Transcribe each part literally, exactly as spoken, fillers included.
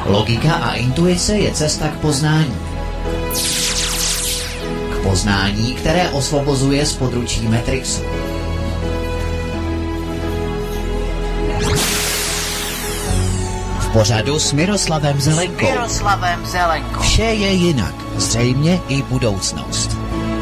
Logika a intuice je cesta k poznání. K poznání, které osvobozuje z područí Matrixu. V pořadu s Miroslavem Zelenkou. S Miroslavem Zelenkou. Vše je jinak, zřejmě i budoucnost.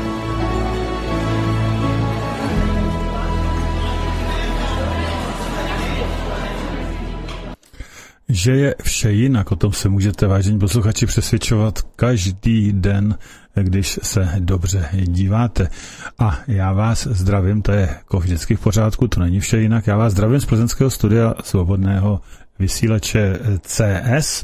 Že je vše jinak, o tom se můžete, vážení posluchači, přesvědčovat každý den, když se dobře díváte. A já vás zdravím, to je jako vždycky v pořádku, to není vše jinak. Já vás zdravím z plzeňského studia Svobodného vysílače C S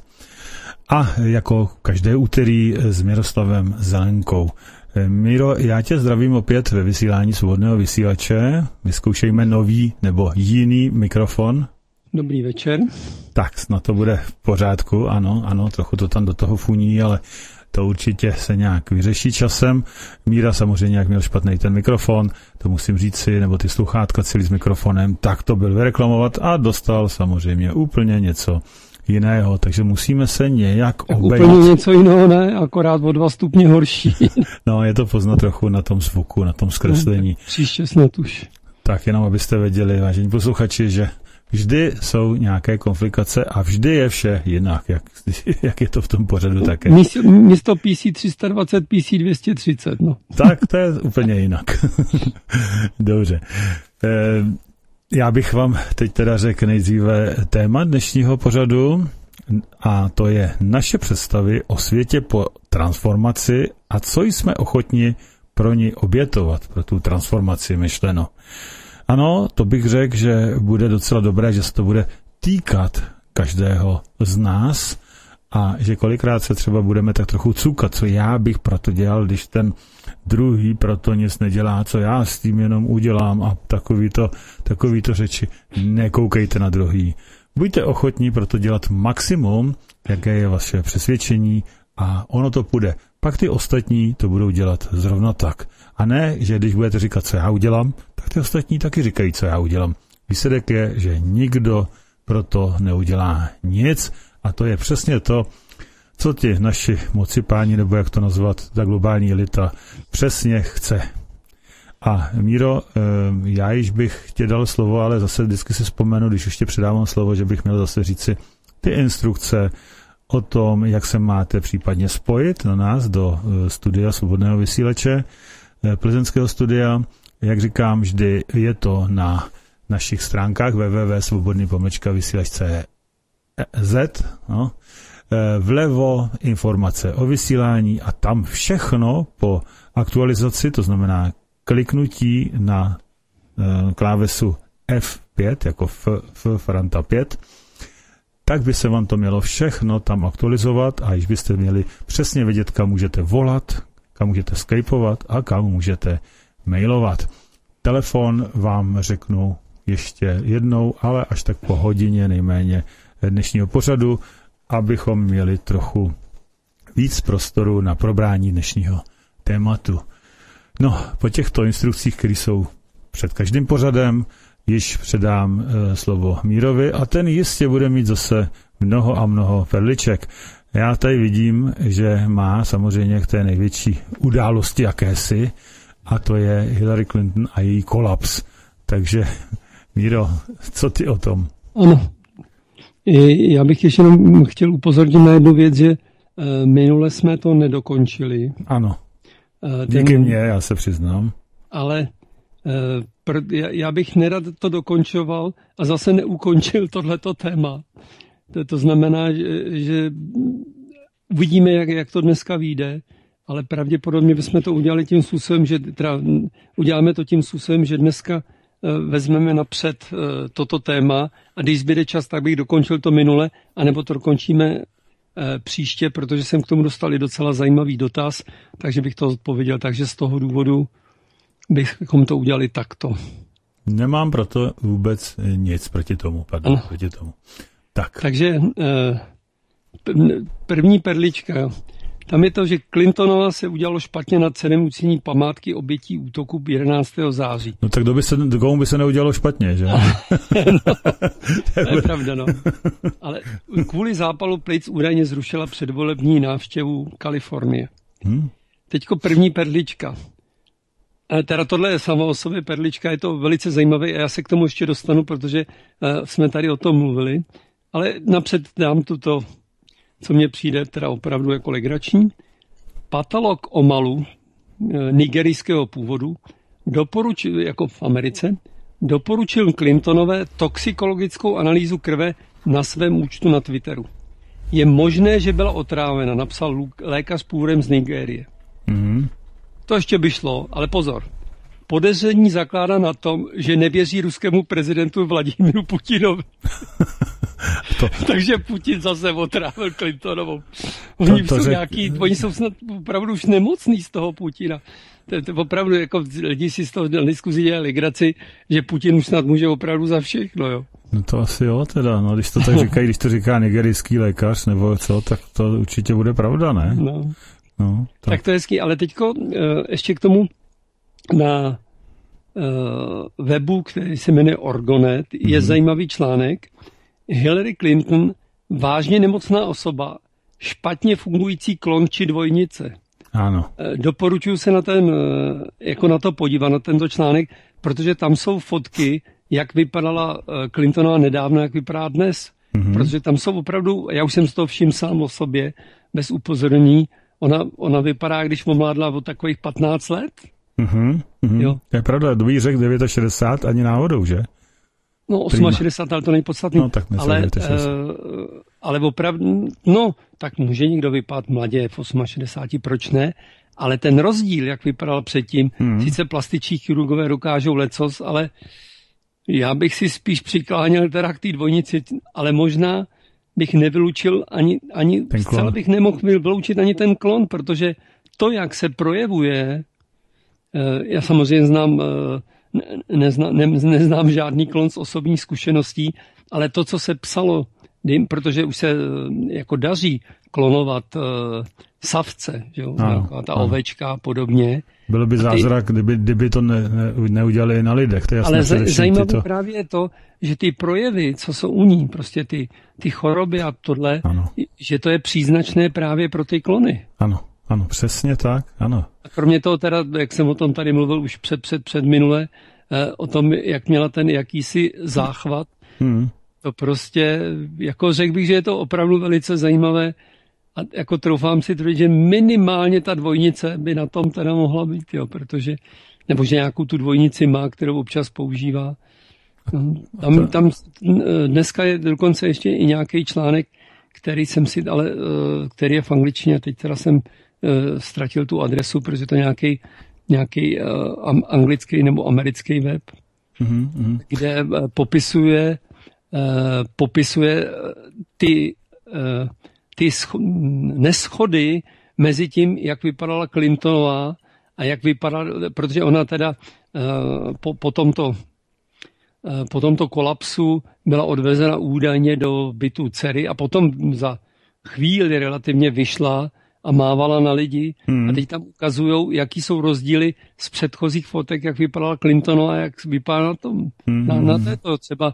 a jako každé úterý s Miroslavem Zelenkou. Miro, já tě zdravím opět ve vysílání Svobodného vysílače. Vyzkoušejme nový nebo jiný mikrofon. Dobrý večer. Tak, snad to bude v pořádku, ano, ano, trochu to tam do toho funí, ale to určitě se nějak vyřeší časem. Míra samozřejmě, jak měl špatný ten mikrofon, to musím říct si, nebo ty sluchátka celý s mikrofonem, tak to byl vyreklamovat a dostal samozřejmě úplně něco jiného, takže musíme se nějak obejít. Úplně něco jiného ne, akorát o dva stupně horší. No, je to poznat trochu na tom zvuku, na tom zkreslení. No, příště snad už. Tak jenom, abyste věděli, vážení posluchači, že vždy jsou nějaké komplikace a vždy je vše jinak, jak, jak je to v tom pořadu také. Místo, místo P C tři sta dvacet, P C dvě stě třicet, no. Tak, to je úplně jinak. Dobře. E, já bych vám teď teda řekl nejdříve téma dnešního pořadu a to je naše představy o světě po transformaci a co jsme ochotni pro ní obětovat, pro tu transformaci myšleno. Ano, to bych řekl, že bude docela dobré, že se to bude týkat každého z nás a že kolikrát se třeba budeme tak trochu cukat, co já bych proto dělal, když ten druhý proto nic nedělá, co já s tím jenom udělám a takovýto, takovýto řeči. Nekoukejte na druhý. Buďte ochotní proto dělat maximum, jaké je vaše přesvědčení a ono to půjde. Pak ty ostatní to budou dělat zrovna tak. A ne, že když budete říkat, co já udělám, tak ty ostatní taky říkají, co já udělám. Výsledek je, že nikdo proto neudělá nic a to je přesně to, co ti naši mocipáni, nebo jak to nazvat, ta globální elita, přesně chce. A Míro, já již bych tě dal slovo, ale zase vždycky si vzpomenu, když už tě předávám slovo, že bych měl zase říci ty instrukce o tom, jak se máte případně spojit na nás do studia Svobodného vysílače, plzeňského studia. Jak říkám, vždy je to na našich stránkách w w w tečka svobodný pomlčka vysílač tečka c z. No. Vlevo informace o vysílání a tam všechno po aktualizaci, to znamená kliknutí na klávesu F pět, jako F, F Franta pět, tak by se vám to mělo všechno tam aktualizovat a již byste měli přesně vědět, kam můžete volat, kam můžete skypovat a kam můžete mailovat. Telefon vám řeknu ještě jednou, ale až tak po hodině nejméně dnešního pořadu, abychom měli trochu víc prostoru na probrání dnešního tématu. No, po těchto instrukcích, které jsou před každým pořadem, již předám e, slovo Mírovi a ten jistě bude mít zase mnoho a mnoho perliček. Já tady vidím, že má samozřejmě k té největší události jakési a to je Hillary Clinton a její kolaps. Takže Míro, co ty o tom? Ano, já bych ještě jenom chtěl upozornit na jednu věc, že e, minule jsme to nedokončili. Ano, e, díky ten, mně, já se přiznám. Ale já bych nerad to dokončoval a zase neukončil tohleto téma. To, to znamená, že, že uvidíme, jak, jak to dneska vyjde, ale pravděpodobně bychom to udělali tím způsobem, že teda uděláme to tím způsobem, že dneska vezmeme napřed toto téma a když zbyde čas, tak bych dokončil to minule, anebo to dokončíme příště, protože jsem k tomu dostal i docela zajímavý dotaz, takže bych to odpověděl. Takže z toho důvodu bychom to udělali takto. Nemám proto vůbec nic proti tomu. Pardon, proti tomu. Tak. Takže první perlička. Tam je to, že Clintonova se udělalo špatně na ceném uctění památky obětí útoku jedenáctého září. No tak kdo by se, komu by se neudělalo špatně, že? No, to je pravda, no. Ale kvůli zápalu plic údajně zrušila předvolební návštěvu Kalifornie. Hmm. Teďko první perlička. Ale teda tohle je sama o sobě perlička, je to velice zajímavé a já se k tomu ještě dostanu, protože uh, jsme tady o tom mluvili. Ale napřed dám tuto, co mně přijde teda opravdu jako legrační. Patolog Omalu, nigerijského původu, doporučil, jako v Americe, doporučil Clintonové toxikologickou analýzu krve na svém účtu na Twitteru. Je možné, že byla otrávena, napsal lékař původem z Nigérie. Mm-hmm. To ještě by šlo, ale pozor. Podezření zakládá na tom, že nevěří ruskému prezidentu Vladimíru Putinovi. To... Takže Putin zase otrávil Clintonovou. Oni to, to jsou řek... nějaký, oni jsou snad opravdu už nemocný z toho Putina. To, to opravdu, jako lidi si z toho diskuzí dělají legraci, že Putin už snad může opravdu za všechno, jo. No to asi jo teda, no když to tak říkají, když to říká nigerijský lékař nebo co, tak to určitě bude pravda, ne? No. No, tak. tak to je hezký, ale teďko uh, ještě k tomu na uh, webu, který se jmenuje Orgonet, mm-hmm. je zajímavý článek. Hillary Clinton, vážně nemocná osoba, špatně fungující klon či dvojnice. Ano. Uh, doporučuji se na ten, uh, jako na to podívat, na tento článek, protože tam jsou fotky, jak vypadala uh, Clintonová nedávno, jak vypadá dnes. Mm-hmm. Protože tam jsou opravdu, já už jsem z toho všiml sám o sobě, bez upozornění. Ona, ona vypadá, když omládla o takových patnáct let. Mhm, mhm. Jo. To je pravda, dobrý řek šedesát devět, ani náhodou, že? No šedesát osm, ale to nejpodstatný. No tak ale, uh, ale opravdu, no, tak může někdo vypadat mladě v šedesát osm, proč ne? Ale ten rozdíl, jak vypadal předtím, hmm. sice plastičí chirurgové dokážou lecos, ale já bych si spíš přikláněl teda k té dvojnici, ale možná bych nevylučil ani, ani zcela bych nemohl vyloučit ani ten klon, protože to, jak se projevuje, já samozřejmě znám, neznám, ne, neznám žádný klon z osobních zkušeností, ale to, co se psalo, protože už se jako daří klonovat savce, že jo, ano, ta ano. ovečka a podobně. Bylo by zázrak, ty, kdyby, kdyby to ne, ne, neudělali na lidech. To je jasné, ale zajímavé to... právě je to, že ty projevy, co jsou u ní, prostě ty, ty choroby a tohle, ano. že to je příznačné právě pro ty klony. Ano, ano, přesně tak, ano. A kromě toho teda, jak jsem o tom tady mluvil už před, před, před minule, eh, o tom, jak měla ten jakýsi záchvat, hmm. to prostě, jako řekl bych, že je to opravdu velice zajímavé. A jako troufám si tvrdit, že minimálně ta dvojnice by na tom teda mohla být, jo, protože, nebo že nějakou tu dvojnici má, kterou občas používá. Tam, tam dneska je dokonce ještě i nějaký článek, který jsem si, ale který je v angličtině, teď teda jsem ztratil tu adresu, protože to je nějaký, nějaký anglický nebo americký web, mm-hmm. kde popisuje, popisuje ty ty neschody mezi tím, jak vypadala Clintonová a jak vypadala, protože ona teda uh, po, po, tomto, uh, po tomto kolapsu byla odvezena údajně do bytu dcery a potom za chvíli relativně vyšla a mávala na lidi. Hmm. A teď tam ukazujou, jaký jsou rozdíly z předchozích fotek, jak vypadala Clintonová a jak vypadá na tom. Hmm. Na, na této třeba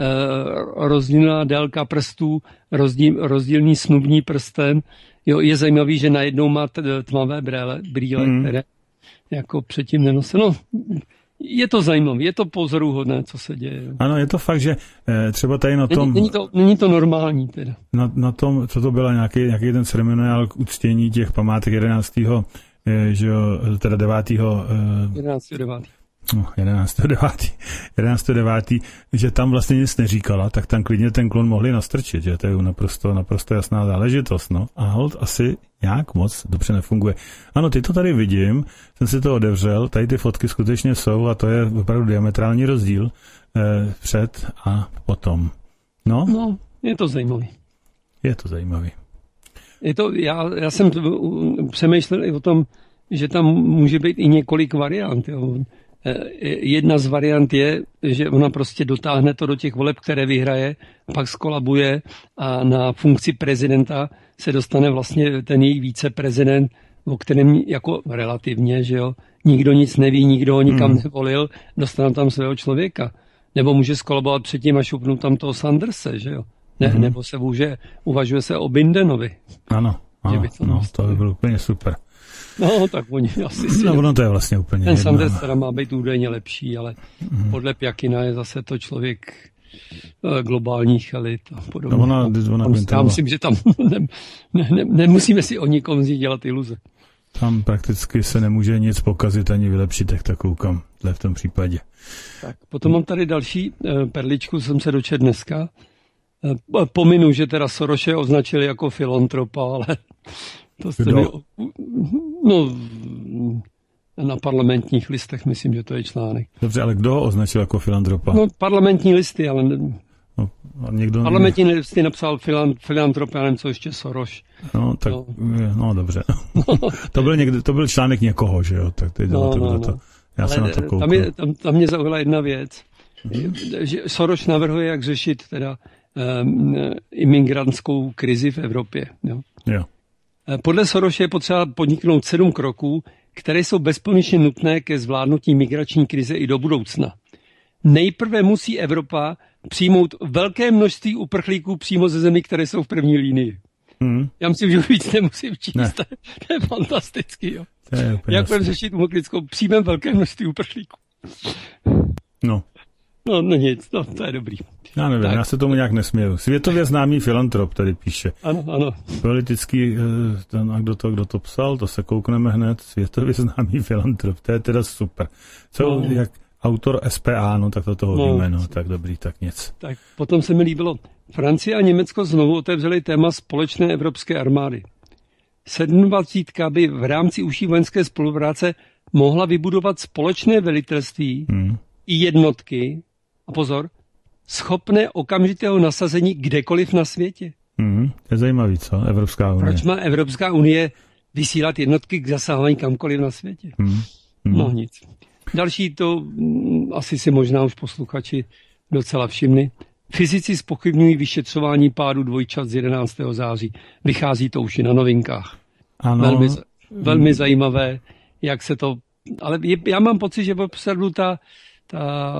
uh, rozdílná délka prstů, rozdíl, rozdílný snubní prsten. Jo, je zajímavý, že najednou má tmavé brýle, brýle hmm. které jako předtím nenosil. No, je to zajímavé, je to pozoruhodné, co se děje. Ano, je to fakt, že eh, třeba tady na tom... Není, není, to, není to normální teda. Na, na tom, co to byla nějaký, nějaký ten ceremoniál k uctění těch památek jedenáctého Eh, že jo, teda devátého Eh, jedenáctého devátého No, jedenáctého devátého jedenáctého devátého že tam vlastně nic neříkala, tak tam klidně ten klon mohli nastrčit, že to je naprosto, naprosto jasná záležitost, no. A hold asi nějak moc dobře nefunguje. Ano, ty to tady vidím, jsem si to otevřel, tady ty fotky skutečně jsou a to je opravdu diametrální rozdíl eh, před a potom. No? No, je to zajímavý. Je to zajímavý. Je to, já, já jsem přemýšlel i o tom, že tam může být i několik variant, jo. Jedna z variant je, že ona prostě dotáhne to do těch voleb, které vyhraje, pak skolabuje a na funkci prezidenta se dostane vlastně ten její viceprezident, o kterém jako relativně, že jo, nikdo nic neví, nikdo ho nikam hmm. nevolil, dostane tam svého člověka. Nebo může skolabovat předtím a šupnout tam toho Sanderse, že jo. Ne, hmm. Nebo se může, uvažuje se o Bindenovi. Ano, ano by to, no, to by bylo úplně super. No, tak oni asi si... No, ono to je vlastně úplně ten Sanders teda má být údajně lepší, ale hmm. podle Pjakina je zase to člověk globálních elit a podobně. No ona, ona já myslím, že tam ne, ne, ne, nemusíme si o nikom z nich dělat iluze. Tam prakticky se nemůže nic pokazit ani vylepšit, tak tak koukám v tom případě. Tak, potom mám tady další perličku, jsem se dočetl dneska. Pominu, že teda Soroše označili jako filantropa, ale to jste mi... No, na parlamentních listech, myslím, že to je článek. Dobře, ale kdo ho označil jako filantropa? No, parlamentní listy, ale... No, někdo... Parlamentní listy napsal filan, filantrop, já nevím, co ještě Soros. No, tak, no, no dobře. to, byl někde, to byl článek někoho, že jo? Tak teď no, no, no. To, já ale jsem na to koukal. Tam, je, tam, tam mě zaujala jedna věc. Hmm. Že Soros navrhuje, jak řešit teda um, imigrantskou krizi v Evropě. Jo? Jo. Podle Soroše je potřeba podniknout sedm kroků, které jsou bezpodmínečně nutné ke zvládnutí migrační krize i do budoucna. Nejprve musí Evropa přijmout velké množství uprchlíků přímo ze zemí, které jsou v první línii. Hmm. Já myslím, že víc nemusím číst. Ne. To, je, to je fantastický. Jo. Je Jak budeme řešit uprchlickou? Přijmeme velké množství uprchlíků. No. No, no nic, no, to je dobrý. Já nevím, tak. Já se tomu nějak nesměju. Světově známý filantrop tady píše. Ano, ano. Politický, ten, a kdo to, kdo to psal, to se koukneme hned. Světově známý filantrop, to je teda super. Co, no. Jak autor S P A, no tak to toho no. víme, no, tak dobrý, tak nic. Tak potom se mi líbilo. Francie a Německo znovu otevřeli téma společné evropské armády. sedmadvacítka by v rámci užší vojenské spolupráce mohla vybudovat společné velitelství hmm. i jednotky, a pozor, schopné okamžitého nasazení kdekoliv na světě. Hmm, to je zajímavý, co? Evropská unie. Proč má Evropská unie vysílat jednotky k zasahování kamkoliv na světě? Hmm. Hmm. No nic. Další to m, asi si možná už posluchači docela všimli. Fyzici zpochybňují vyšetřování pádu dvojčat z jedenáctého září. Vychází to už i na novinkách. Ano. Velmi, velmi zajímavé, jak se to... Ale je, já mám pocit, že opravdu ta ta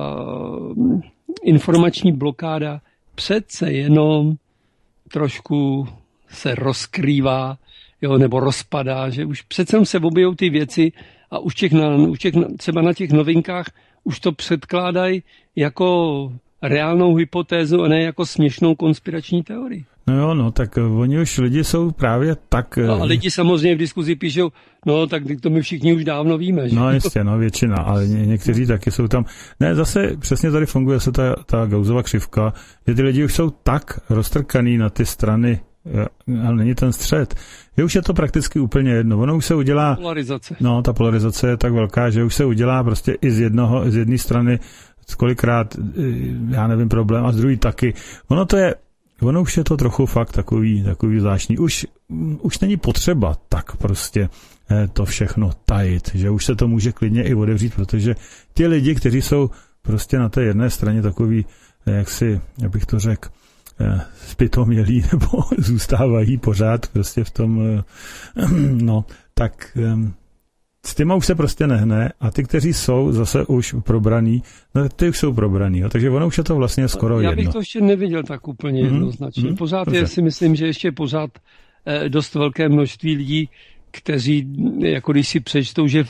informační blokáda přece jenom trošku se rozkrývá, jo, nebo rozpadá, že už přece se objevou ty věci a už, těch na, už těch, třeba na těch novinkách už to předkládají jako reálnou hypotézu a ne jako směšnou konspirační teorii. No jo, no, tak oni už lidi jsou právě tak... No, a lidi samozřejmě v diskuzi píšou, no tak to my všichni už dávno víme. Že? No jistě, no většina, ale ně, někteří taky jsou tam... Ne, zase přesně tady funguje se ta, ta Gaussova křivka, že ty lidi už jsou tak roztrkaný na ty strany, ale není ten střed. Je už je to prakticky úplně jedno. Ono už se udělá... Polarizace. No, ta polarizace je tak velká, že už se udělá prostě i z jednoho, z jedné strany kolikrát, já nevím, problém a z druhé taky. Ono to je Ono už je to trochu fakt takový, takový zvláštní. Už, už není potřeba tak prostě to všechno tajit, že už se to může klidně i otevřít, protože ty lidi, kteří jsou prostě na té jedné straně takový, jak si, jak bych to řekl, zpytomělí nebo zůstávají pořád prostě v tom, no, tak s těma už se prostě nehne a ty, kteří jsou zase už probraný, no ty už jsou probraný, jo, takže ono už je to vlastně skoro jedno. Já bych to ještě neviděl tak úplně mm-hmm. jednoznačně. Mm-hmm. Pořád je, si myslím, že ještě pořád eh, dost velké množství lidí, kteří, jako když si přečtou, že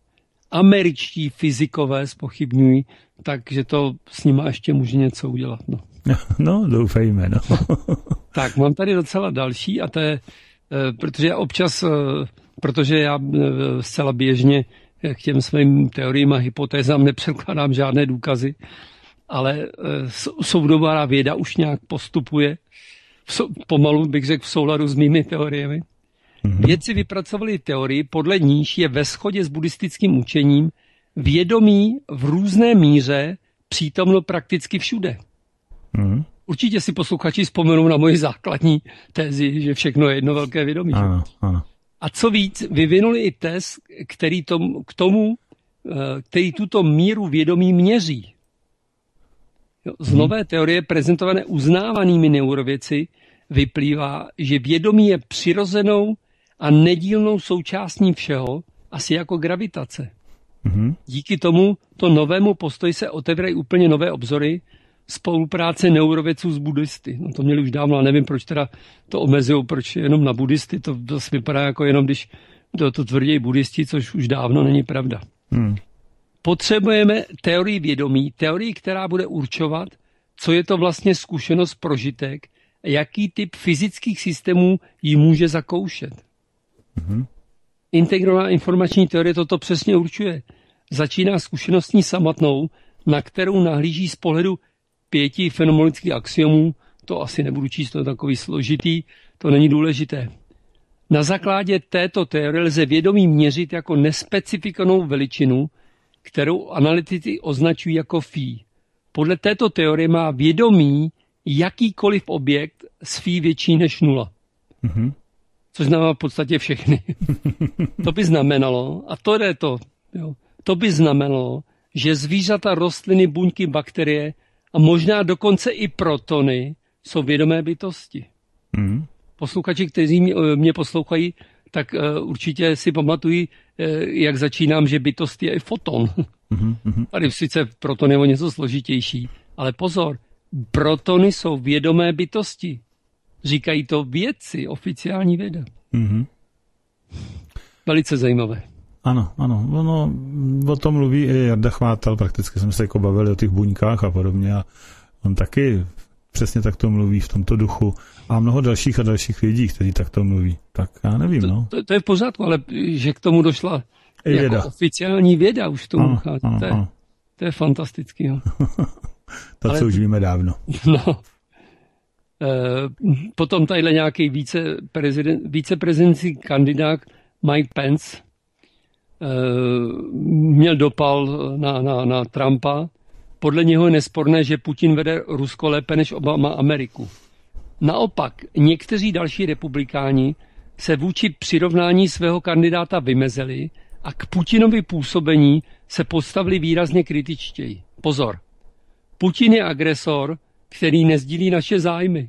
američtí fyzikové zpochybňují, takže to s nima ještě může něco udělat. No, no doufejme, no. Tak, mám tady docela další a to je, eh, protože já občas... Eh, protože já zcela běžně k těm svým teoriím a hypotézám nepředkládám žádné důkazy, ale soudobá věda už nějak postupuje, pomalu bych řekl v souladu s mými teoriemi. Mm-hmm. Vědci vypracovali teorii, podle níž je ve shodě s buddhistickým učením vědomí v různé míře přítomno prakticky všude. Mm-hmm. Určitě si posluchači vzpomenou na moji základní tézi, že všechno je jedno velké vědomí. Ano, ano. A co víc, vyvinuli i test, který tom, k tomu který tuto míru vědomí měří. Z nové teorie prezentované uznávanými neurovědci vyplývá, že vědomí je přirozenou a nedílnou součástí všeho, asi jako gravitace. Mm-hmm. Díky tomu to novému postoji se otevřely úplně nové obzory spolupráce neurovědců s buddhisty. No to měli už dávno, ale nevím, proč teda to omezují, proč jenom na buddhisty. To zase vypadá jako jenom, když to, to tvrdí buddhisti, což už dávno není pravda. Mm. Potřebujeme teorii vědomí, teorii, která bude určovat, co je to vlastně zkušenost, prožitek, jaký typ fyzických systémů ji může zakoušet. Mm-hmm. Integrovaná informační teorie toto přesně určuje. Začíná zkušenostní samotnou, na kterou nahlíží z pohledu pěti fenomenologických axiomů. To asi nebudu číst, to je takový složitý, to není důležité. Na základě této teorie lze vědomí měřit jako nespecifikovanou veličinu, kterou analytici označují jako phi. Podle této teorie má vědomí jakýkoliv objekt s phi větší než nula. Mm-hmm. Což znamená v podstatě všechny. To by znamenalo, a to je to, jo, to by znamenalo, že zvířata, rostliny, buňky, bakterie a možná dokonce i protony jsou vědomé bytosti. Mm. Posluchači, kteří mě, mě poslouchají, tak uh, určitě si pamatují, uh, jak začínám, že bytost je i foton. Mm-hmm. Tady sice proton je o něco složitější, ale pozor, protony jsou vědomé bytosti. Říkají to vědci, oficiální věda. Mm-hmm. Velice zajímavé. Ano, ano. Ono, o tom mluví i Jarda Chvátal, prakticky jsme se jako bavili o těch buňkách a podobně a on taky přesně takto mluví v tomto duchu a mnoho dalších a dalších lidí, kteří takto mluví. Tak já nevím, to, no. To, to je v pořádku, ale že k tomu došla i jako věda. Oficiální věda už k tomu ano, ano, to, je, ano. to je fantastický. Jo. To, ale, co už víme dávno. No. E, potom tadyhle nějaký víceprezident, víceprezidentský kandidát Mike Pence e, měl dopal na, na, na Trumpa. Podle něho je nesporné, že Putin vede Rusko lépe než Obama Ameriku. Naopak, někteří další republikáni se vůči přirovnání svého kandidáta vymezili a k Putinovi působení se postavili výrazně kritičtěji. Pozor, Putin je agresor, který nezdílí naše zájmy.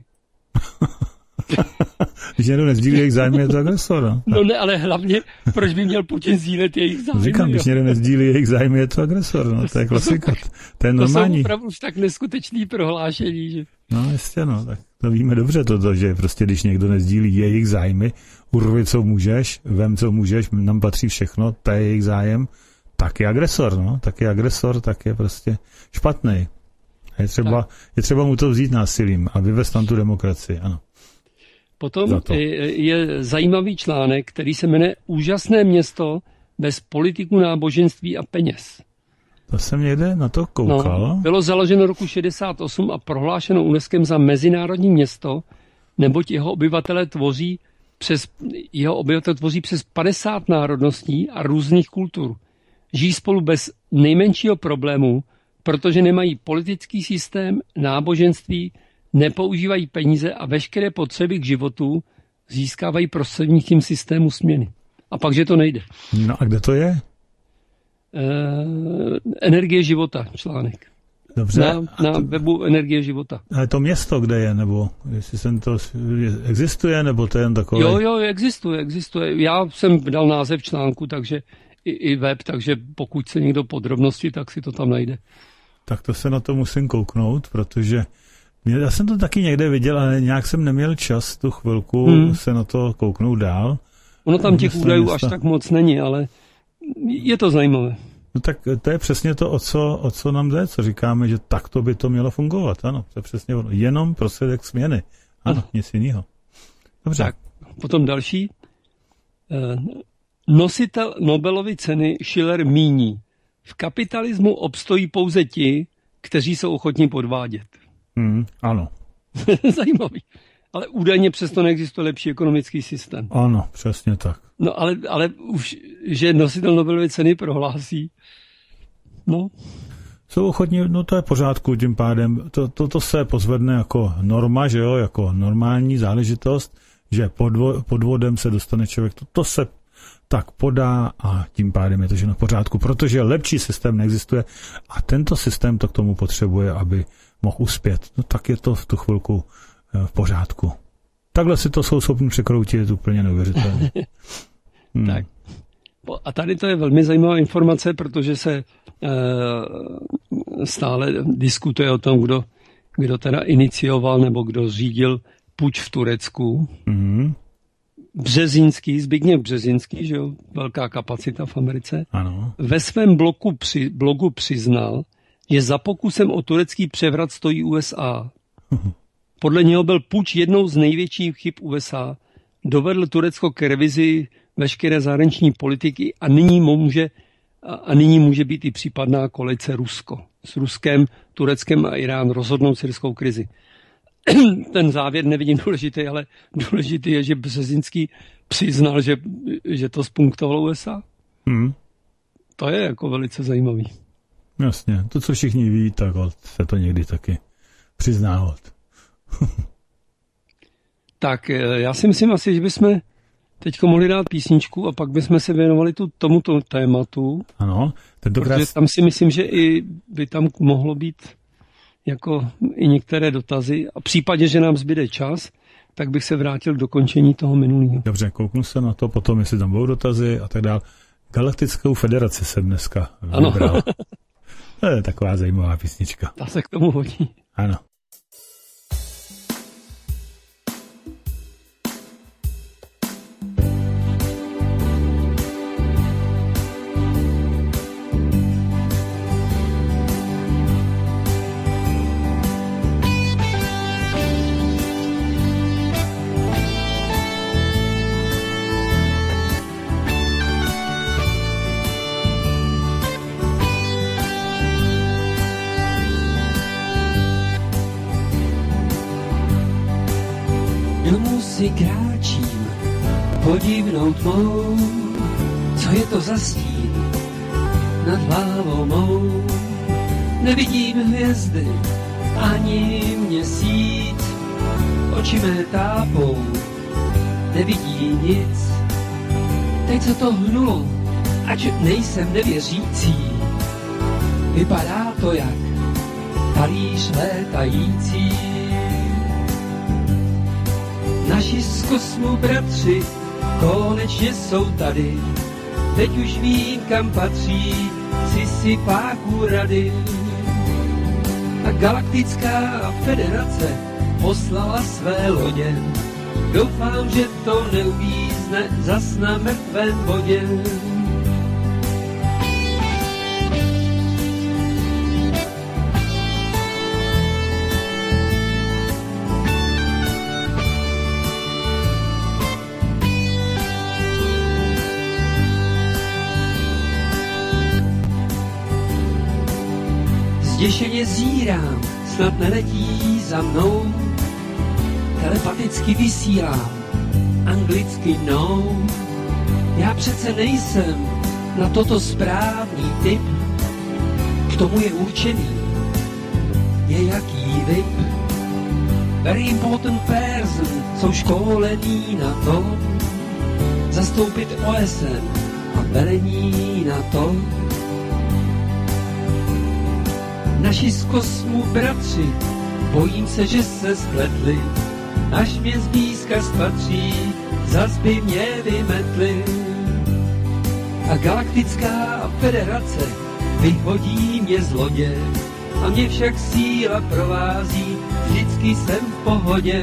Když někdo nezdílí jejich zájmy, je to agresor. No, no ne, ale hlavně, proč by měl Putin sdílet jejich zájmy? Říkám, když někdo nezdílí jejich zájmy, je to agresor. No, to je klasika. To je normální. To jsou opravdu už tak neskutečný prohlášení. Že... No jistě, no, tak to víme dobře toto, že prostě když někdo nezdílí jejich zájmy, urvi, co můžeš, vem, co můžeš, nám patří všechno, to je jejich zájem, tak je agresor, no, tak je agresor, tak je prostě špatný. Je třeba, je třeba mu to vzít násilím a vyvést tam tu demokracii, ano. Potom je, je zajímavý článek, který se jmenuje Úžasné město bez politiků, náboženství a peněz. To jsem někde na to koukal. No, bylo založeno roku šedesát osm a prohlášeno UNESCO za mezinárodní město, neboť jeho obyvatele tvoří přes, jeho obyvatele tvoří přes padesát národností a různých kultur. Žijí spolu bez nejmenšího problému, protože nemají politický systém, náboženství, nepoužívají peníze a veškeré potřeby k životu získávají prostřednictvím systému směny. A pak, že to nejde. No a kde to je? E, energie života, článek. Dobře. Na, na to... webu Energie života. A to město, kde je, nebo jestli jsem to existuje, nebo to je jen takové? Jo, jo, existuje, existuje. Já jsem dal název článku, takže i, i web, takže pokud se někdo podrobnosti, tak si to tam najde. Tak to se na to musím kouknout, protože já jsem to taky někde viděl, ale nějak jsem neměl čas tu chvilku hmm. se na to kouknout dál. Ono tam těch údajů až tak moc není, ale je to zajímavé. No tak to je přesně to, o co, o co nám jde, co říkáme, že takto by to mělo fungovat. Ano, to je přesně ono. Jenom prostředek směny. Ano, ano. Nic jiného. Dobře. Tak, potom další. Nositel Nobelovy ceny Schiller míní. V kapitalismu obstojí pouze ti, kteří jsou ochotní podvádět. Hmm, ano. Zajímavý. Ale údajně přesto neexistuje lepší ekonomický systém. Ano, přesně tak. No ale, ale už, že nositel Nobelovy ceny prohlásí, no. Jsou ochotní, no to je v pořádku, tím pádem, to, to, to se pozvedne jako norma, že jo, jako normální záležitost, že podvo, podvodem se dostane člověk, to, to se tak podá a tím pádem je to všechno v pořádku, protože lepší systém neexistuje a tento systém to k tomu potřebuje, aby mohl uspět. No tak je to v tu chvilku v pořádku. Takhle si to jsou schopni překroutit úplně neuvěřitelně. Hmm. Tak. A tady to je velmi zajímavá informace, protože se e, stále diskutuje o tom, kdo, kdo teda inicioval nebo kdo řídil puč v Turecku. Mm-hmm. Březínský, Zbigněv Březínský, že jo, velká kapacita v Americe, ano. Ve svém blogu, při, blogu přiznal, že za pokusem o turecký převrat stojí U S A. Podle něho byl puč jednou z největších chyb U S A. Dovedl Turecko k revizi veškeré zahraniční politiky a nyní může, a nyní může být i případná koalice Rusko. S Ruskem, Tureckem a Irán rozhodnou syrskou krizi. Ten závěr nevidím důležitý, ale důležitý je, že Březínský přiznal, že, že to spunktovalo U S A. Hmm. To je jako velice zajímavý. Jasně, to, co všichni ví, tak se to někdy taky přizná. Tak, já si myslím asi, že bychom teď mohli dát písničku a pak bychom se věnovali tu, tomuto tématu. Ano. Tentokrát... Protože tam si myslím, že i by tam mohlo být jako i některé dotazy. A v případě, že nám zbyde čas, tak bych se vrátil k dokončení toho minulého. Dobře, kouknu se na to, potom jestli tam budou dotazy a tak dále. Galaktickou federaci jsem dneska vybral. Ano. To je taková zajímavá písnička. Ta se k tomu hodí. Ano. Si kráčím podivnou tmou, co je to za stín nad hlavou mou. Nevidím hvězdy ani měsíc, oči mé tápou, nevidí nic. Teď se to hnulo, ač nejsem nevěřící, vypadá to jak talíř létající. Naši z kosmu bratři konečně jsou tady, teď už vím, kam patří, si si páků rady. A galaktická federace poslala své lodě, doufám, že to neuvízne zas na mrtvém bodě. Zděšeně zírám, snad neletí za mnou, telepaticky vysílám, anglicky no. Já přece nejsem na toto správný typ, k tomu je určený, je jaký vip. Very important person, jsou školení na to, zastoupit O S N a velení na to. Naši z kosmu bratři, bojím se, že se spletli, až mě zblízka spatří, zas by mě vymetli. A galaktická federace vyhodí mě z lodě, a mě však síla provází, vždycky jsem v pohodě.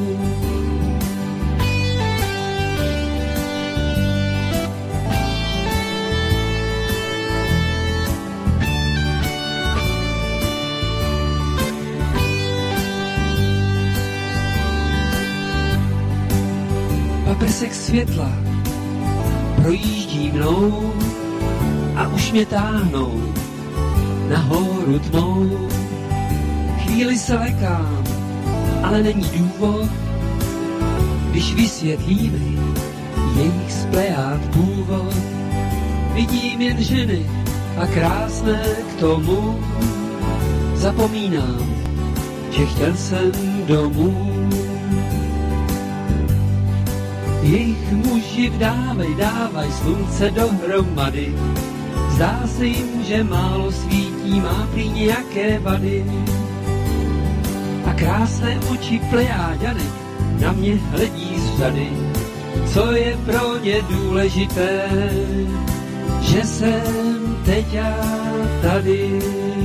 Paprsek světla projíždí mnou a už mě táhnou nahoru tmou. Chvíli se lekám, ale není důvod, když vysvětlí mi jejich splejád původ. Vidím jen ženy a krásné k tomu, zapomínám, že chtěl jsem domů. Jejich muži vdávej, dávaj slunce dohromady. Zdá se jim, že málo svítí, má prý nějaké vady. A krásné oči plejáďanek na mě hledí z řady. Co je pro ně důležité, že jsem teď já tady.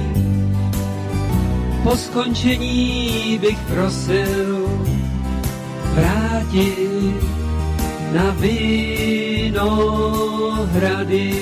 Po skončení bych prosil vrátit na Vinohrady.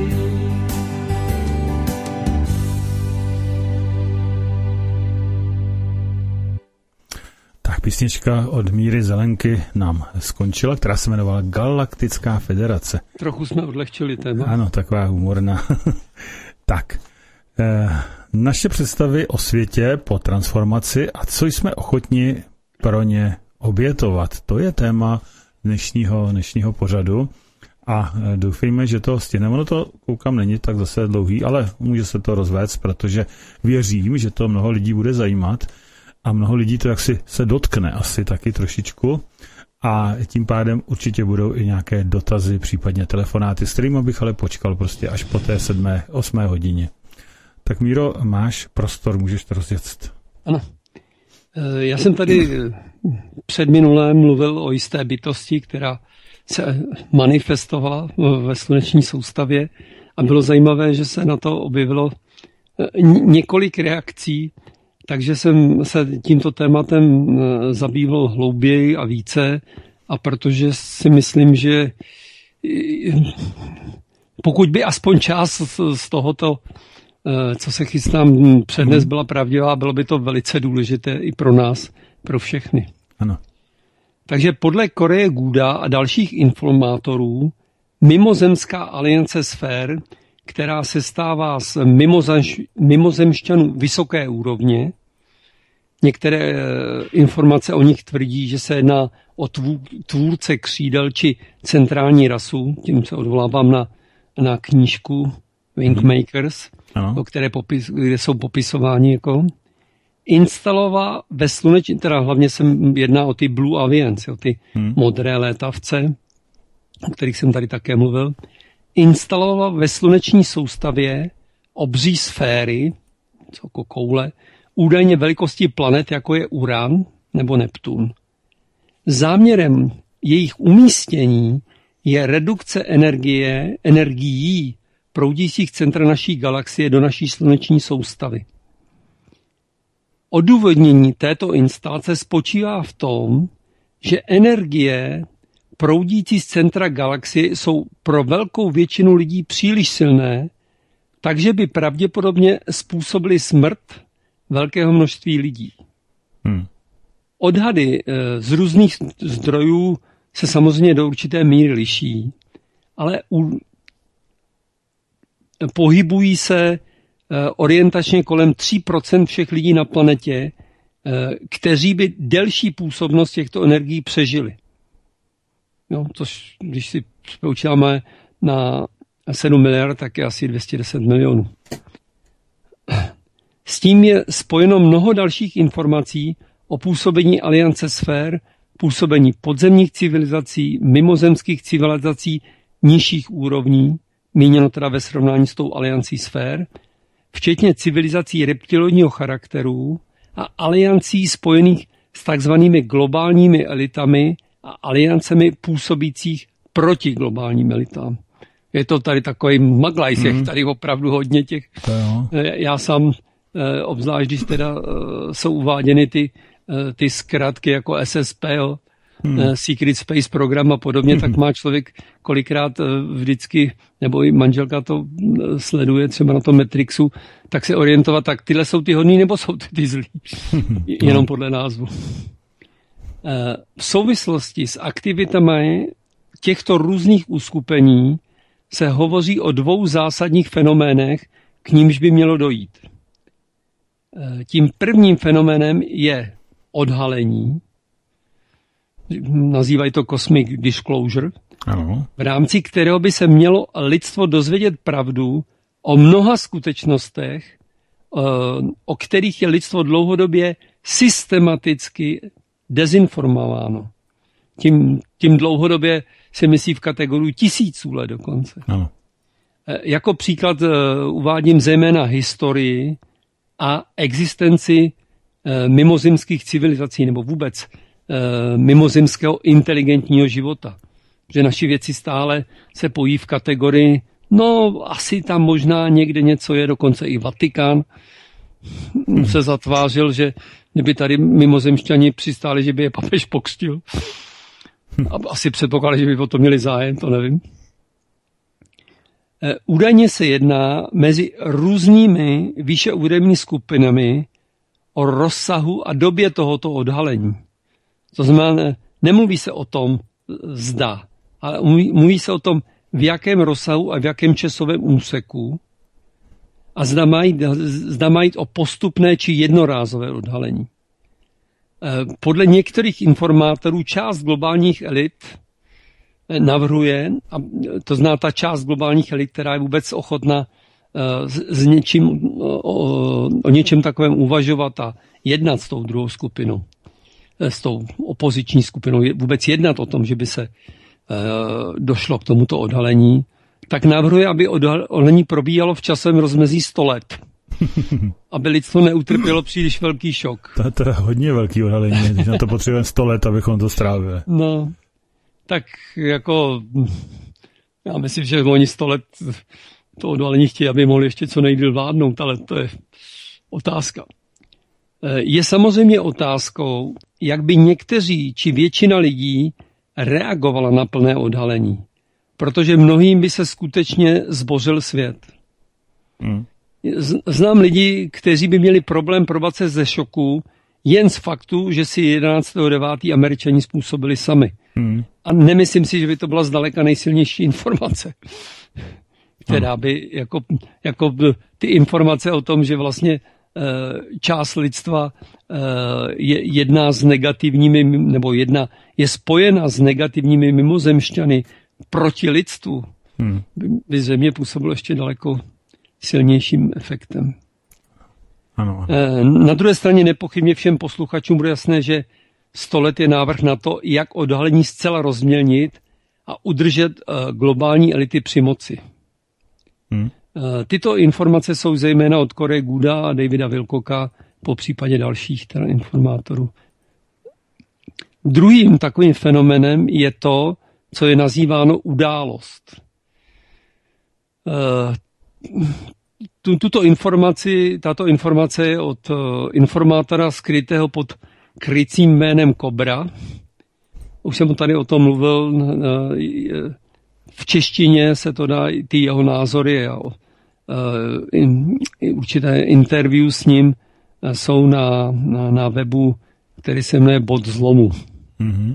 Tak písnička od Míry Zelenky nám skončila, která se jmenovala Galaktická federace. Trochu jsme odlehčili téma. Ano, taková humorná. Tak, eh, naše představy o světě po transformaci a co jsme ochotni pro ně obětovat. To je téma dnešního, dnešního pořadu a doufejme, že to stihneme. Ono to, koukám, není tak zase dlouhý, ale může se to rozvést, protože věřím, že to mnoho lidí bude zajímat a mnoho lidí to jaksi se dotkne asi taky trošičku a tím pádem určitě budou i nějaké dotazy, případně telefonáty, s kterými bych ale počkal prostě až po té sedmé, osmé hodině. Tak Míro, máš prostor, můžeš to rozjet. Ano. Já jsem tady před minulém mluvil o jisté bytosti, která se manifestovala ve sluneční soustavě a bylo zajímavé, že se na to objevilo několik reakcí, takže jsem se tímto tématem zabýval hlouběji a více a protože si myslím, že pokud by aspoň část z tohoto, co se chystám přednes, byla pravdivá, bylo by to velice důležité i pro nás, pro všechny. Ano. Takže podle Koreje Guda a dalších informátorů mimozemská aliance sfér, která se stává z mimozemš, mimozemšťanů vysoké úrovně, některé informace o nich tvrdí, že se jedná o tvůrce křídel či centrální rasu, tím se odvolávám na, na knížku Wingmakers, ano. o které popis, kde jsou popisováni jako instalovala ve sluneční, teda hlavně se jedná o ty Blue Avians, o ty hmm. modré létavce, o kterých jsem tady také mluvil, instalovala ve sluneční soustavě obří sféry, jako koule, údajně velikosti planet, jako je Uran nebo Neptun. Záměrem jejich umístění je redukce energie, energií proudících centra naší galaxie do naší sluneční soustavy. Odůvodnění této instalace spočívá v tom, že energie proudící z centra galaxie jsou pro velkou většinu lidí příliš silné, takže by pravděpodobně způsobily smrt velkého množství lidí. Hmm. Odhady z různých zdrojů se samozřejmě do určité míry liší, ale u, pohybují se orientačně kolem tři procenta všech lidí na planetě, kteří by delší působnost těchto energií přežili. No, což, když si spočítáme na sedm miliard, tak je asi dvě stě deset milionů. S tím je spojeno mnoho dalších informací o působení aliance sfér, působení podzemních civilizací, mimozemských civilizací nižších úrovní, míněno teda ve srovnání s tou aliancí sfér, včetně civilizací reptiloidního charakteru a aliancí spojených s takzvanými globálními elitami a aliancemi působících proti globálním elitám. Je to tady takový maglajs, mm. je tady opravdu hodně těch. Já sám, obzvlášť když teda jsou uváděny ty, ty zkratky jako S S P, jo, hmm. Secret Space Program a podobně, hmm. tak má člověk kolikrát vždycky, nebo i manželka to sleduje třeba na tom Matrixu, tak se orientovat, tak tyhle jsou ty hodný, nebo jsou ty, ty zlý. Jenom podle názvu. V souvislosti s aktivitami těchto různých uskupení se hovoří o dvou zásadních fenoménech, k nímž by mělo dojít. Tím prvním fenoménem je odhalení, nazývají to Cosmic Disclosure, ano. v rámci kterého by se mělo lidstvo dozvědět pravdu o mnoha skutečnostech, o kterých je lidstvo dlouhodobě systematicky dezinformováno. tím, tím dlouhodobě se myslí v kategorii tisíců let dokonce. Ano. Jako příklad uvádím zejména historii a existenci mimozemských civilizací nebo vůbec mimozemského inteligentního života. Že naši věci stále se pojí v kategorii, no asi tam možná někde něco je, dokonce i Vatikán se zatvářil, že kdyby tady mimozemšťani přistáli, že by je papež pokřtil. Asi předpokládali, že by o to měli zájem, to nevím. Údajně se jedná mezi různými výše uvedenými skupinami o rozsahu a době tohoto odhalení. To znamená, nemluví se o tom zda, ale mluví se o tom, v jakém rozsahu a v jakém časovém úseku a zda mají, zda mají o postupné či jednorázové odhalení. Podle některých informátorů část globálních elit navrhuje, a to zná ta část globálních elit, která je vůbec ochotna s, s něčím, o, o něčem takovém uvažovat a jednat s tou druhou skupinou, s tou opoziční skupinou, vůbec jednat o tom, že by se došlo k tomuto odhalení, tak navrhuje, aby odhalení probíhalo v časovém rozmezí sto let. Aby lidstvo neutrpělo příliš velký šok. To je teda hodně velký odhalení, když na to potřebujeme sto let, abychom to strávili. No, tak jako já myslím, že oni sto let to odhalení chtějí, aby mohli ještě co nejdýl vládnout, ale to je otázka. Je samozřejmě otázkou, jak by někteří či většina lidí reagovala na plné odhalení, protože mnohým by se skutečně zbořil svět. Hmm. Znám lidi, kteří by měli problém probat se ze šoku jen z faktu, že si jedenáctého devátého Američani způsobili sami. Hmm. A nemyslím si, že by to byla zdaleka nejsilnější informace, která by jako, jako ty informace o tom, že vlastně část lidstva je jedna s negativními, nebo jedna je spojena s negativními mimozemšťany proti lidstvu, hmm. by země působilo ještě daleko silnějším efektem. Ano, ano. Na druhé straně nepochybně všem posluchačům bude jasné, že sto let je návrh na to, jak odhalení zcela rozmělnit a udržet globální elity při moci. Hmm. Tyto informace jsou zejména od Corey Gooda a Davida Wilcocka, po případě dalších teda informátorů. Druhým takovým fenomenem je to, co je nazýváno událost. Tuto informaci, tato informace je od informátora skrytého pod krycím jménem Kobra. Už jsem tady o tom mluvil. V češtině se to dá, ty jeho názory a určité interview s ním jsou na, na, na webu, který se jmenuje Bod zlomu. Mm-hmm.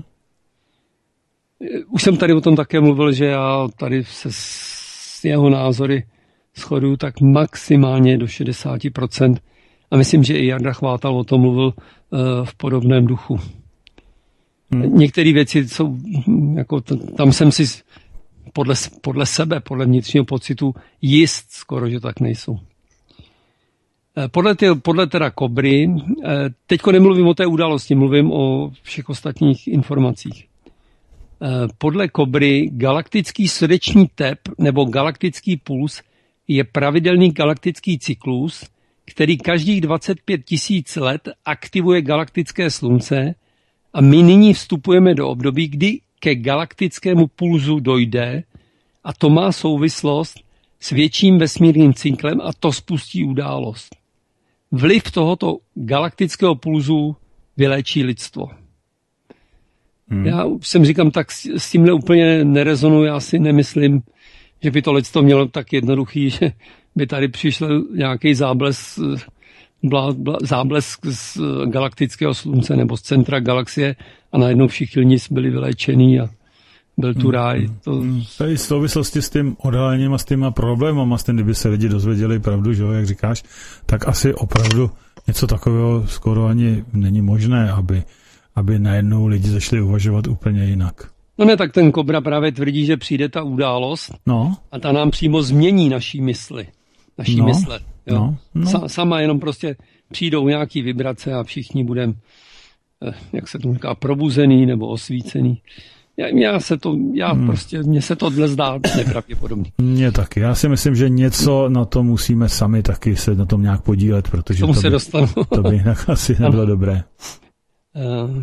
Už jsem tady o tom také mluvil, že já tady se s jeho názory shoduju tak maximálně do šedesát procent a myslím, že i Jarda Chvátal o tom mluvil uh, v podobném duchu. Hmm. Některé věci jsou, jako t- tam jsem si podle, podle sebe, podle vnitřního pocitu jist skoro, že tak nejsou. Podle, ty, podle teda Kobry, teďko nemluvím o té události, mluvím o všech ostatních informacích. Podle Kobry galaktický srdeční tep nebo galaktický puls je pravidelný galaktický cyklus, který každých dvacet pět tisíc let aktivuje galaktické slunce a my nyní vstupujeme do období, kdy ke galaktickému pulzu dojde a to má souvislost s větším vesmírným cyklem a to spustí událost. Vliv tohoto galaktického pulzu vyléčí lidstvo. Hmm. Já jsem říkám, tak s tímhle úplně nerezonuji, já si nemyslím, že by to lidstvo mělo tak jednoduchý, že by tady přišel nějaký záblesk, bla, bla, záblesk z galaktického slunce nebo z centra galaxie a najednou všichni byli vyléčení a byl tu ráj. To... Tady v souvislosti s tím odhalením a s těma problémama, s tím, kdyby se lidi dozvěděli pravdu, že jo, jak říkáš, tak asi opravdu něco takového skoro ani není možné, aby, aby najednou lidi začali uvažovat úplně jinak. No ne, tak ten Kobra právě tvrdí, že přijde ta událost no. a ta nám přímo změní naší mysli. Naší no. mysle. Jo? No. No. Sa, sama jenom prostě přijdou nějaký vibrace a všichni budeme jak se to říká, probuzený nebo osvícený. Já, já se to, já hmm. prostě, mně se to dle zdá nepravděpodobný. Mně taky. Já si myslím, že něco na to musíme sami taky se na tom nějak podílet, protože tomu to, se by, dostanu. to by jinak asi nebylo dobré. Uh, uh,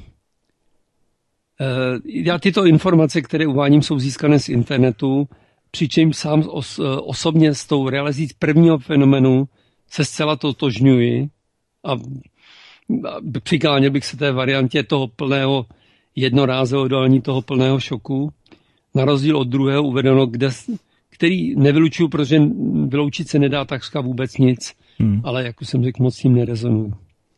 já tyto informace, které uvádím, jsou získané z internetu, přičemž sám os, osobně s tou realizací prvního fenomenu se zcela totožňuji a, a přikláněl bych se té variantě toho plného jednorázového dodání toho plného šoku, na rozdíl od druhého uvedeno, kde, který nevylučuju, protože vyloučit se nedá takřka vůbec nic, hmm. ale jak už jsem řekl, moc s tím nerezonuju.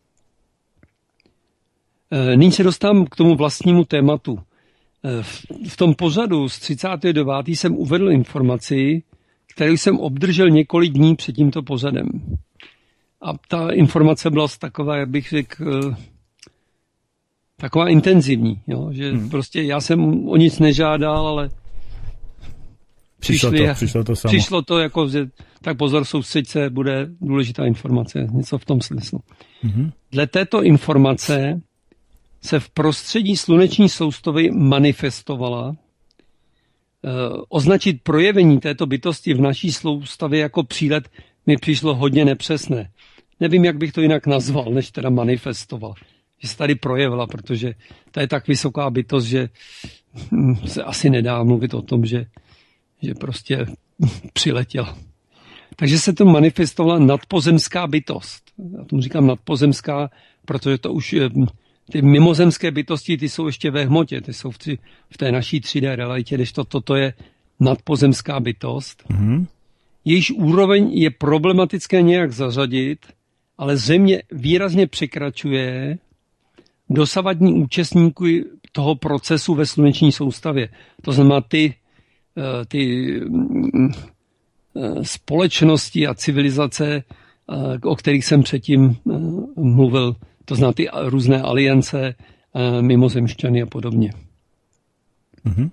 Nyní se dostávám k tomu vlastnímu tématu. V tom pořadu z třicátého devátého jsem uvedl informaci, kterou jsem obdržel několik dní před tímto pořadem. A ta informace byla taková, jak bych řekl, taková intenzivní, jo? Že hmm. prostě já jsem o nic nežádal, ale přišlo přišli, to, přišlo to samo. Přišlo to jako, že tak pozor, soustřeď se, bude důležitá informace, něco v tom smyslu. Hmm. Dle této informace se v prostředí sluneční soustavy manifestovala. E, označit projevení této bytosti v naší soustavě jako přílet mi přišlo hodně nepřesné. Nevím, jak bych to jinak nazval, než teda manifestoval. Že se tady projevila, protože to je tak vysoká bytost, že se asi nedá mluvit o tom, že, že prostě přiletěla. Takže se to manifestovala nadpozemská bytost. Já tomu říkám nadpozemská, protože to už ty mimozemské bytosti, ty jsou ještě ve hmotě, ty jsou v, tři, v té naší tři dé realitě, když to, toto je nadpozemská bytost. Mm-hmm. Jejíž úroveň je problematické nějak zařadit, ale zřejmě výrazně překračuje dosavadní účastníky toho procesu ve sluneční soustavě. To znamená ty, ty společnosti a civilizace, o kterých jsem předtím mluvil, to znamená ty různé aliance, mimozemšťany a podobně. Mm-hmm.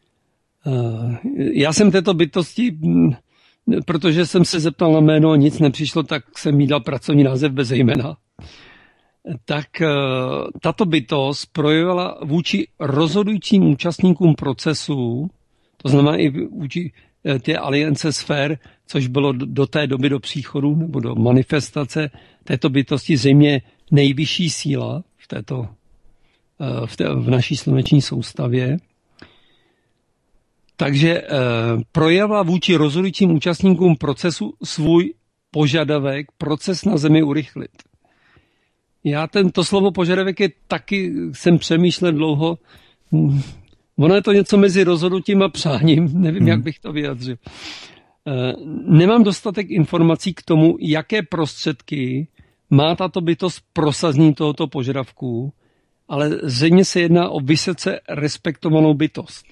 Já jsem této bytosti, protože jsem se zeptal na jméno a nic nepřišlo, tak jsem jí dal pracovní název bez jména. Tak tato bytost projevila vůči rozhodujícím účastníkům procesu, to znamená i vůči té aliance sfér, což bylo do té doby do příchodu nebo do manifestace této bytosti zřejmě nejvyšší síla v, této, v, té, v naší sluneční soustavě. Takže eh, projevila vůči rozhodujícím účastníkům procesu svůj požadavek proces na Zemi urychlit. Já tento slovo požadavek je taky, jsem přemýšlel dlouho, ono je to něco mezi rozhodnutím a přáním, nevím, hmm. jak bych to vyjadřil. Eh, nemám dostatek informací k tomu, jaké prostředky má tato bytost prosazení tohoto požadavku, ale zřejmě se jedná o vysoce respektovanou bytost.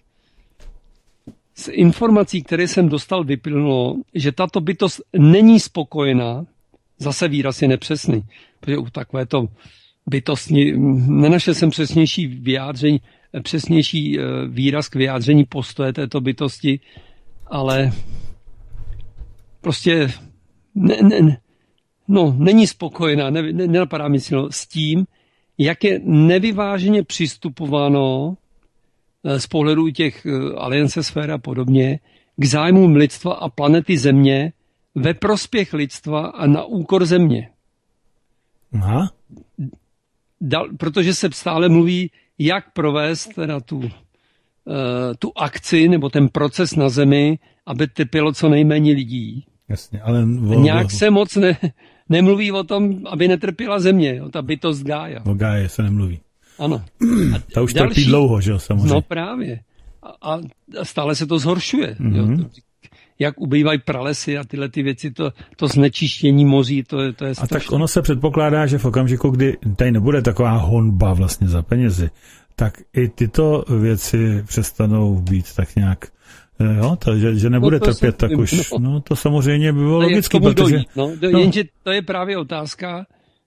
Z informací, které jsem dostal, vyplynulo, že tato bytost není spokojená, zase výraz je nepřesný, protože u takovéto bytosti nenašel jsem přesnější vyjádření, přesnější výraz k vyjádření postoje této bytosti, ale prostě ne, ne, no, není spokojená, ne, ne, nenapadá mi s tím, jak je nevyváženě přistupováno z pohledu těch aliance sfér a podobně k zájmům lidstva a planety Země ve prospěch lidstva a na úkor Země. Aha. Dal, protože se stále mluví, jak provést teda tu, uh, tu akci nebo ten proces na Zemi, aby trpělo co nejméně lidí. Jasně, ale vo, nějak se moc ne, nemluví o tom, aby netrpěla Země, jo, ta bytost Gája. O Gáje se nemluví. Ano. A ta už další, trpí dlouho, že jo, samozřejmě. No právě. A, a stále se to zhoršuje. Mm-hmm. Jo. Jak ubývají pralesy a tyhle ty věci, to, to znečištění moří, to je, to je strašné. A tak ono se předpokládá, že v okamžiku, kdy tady nebude taková honba vlastně za penězi, tak i tyto věci přestanou být tak nějak, jo, to, že, že nebude no trpět tak už, no. no to samozřejmě by bylo logické, protože... Dojít, no. No. Jenže to je právě otázka,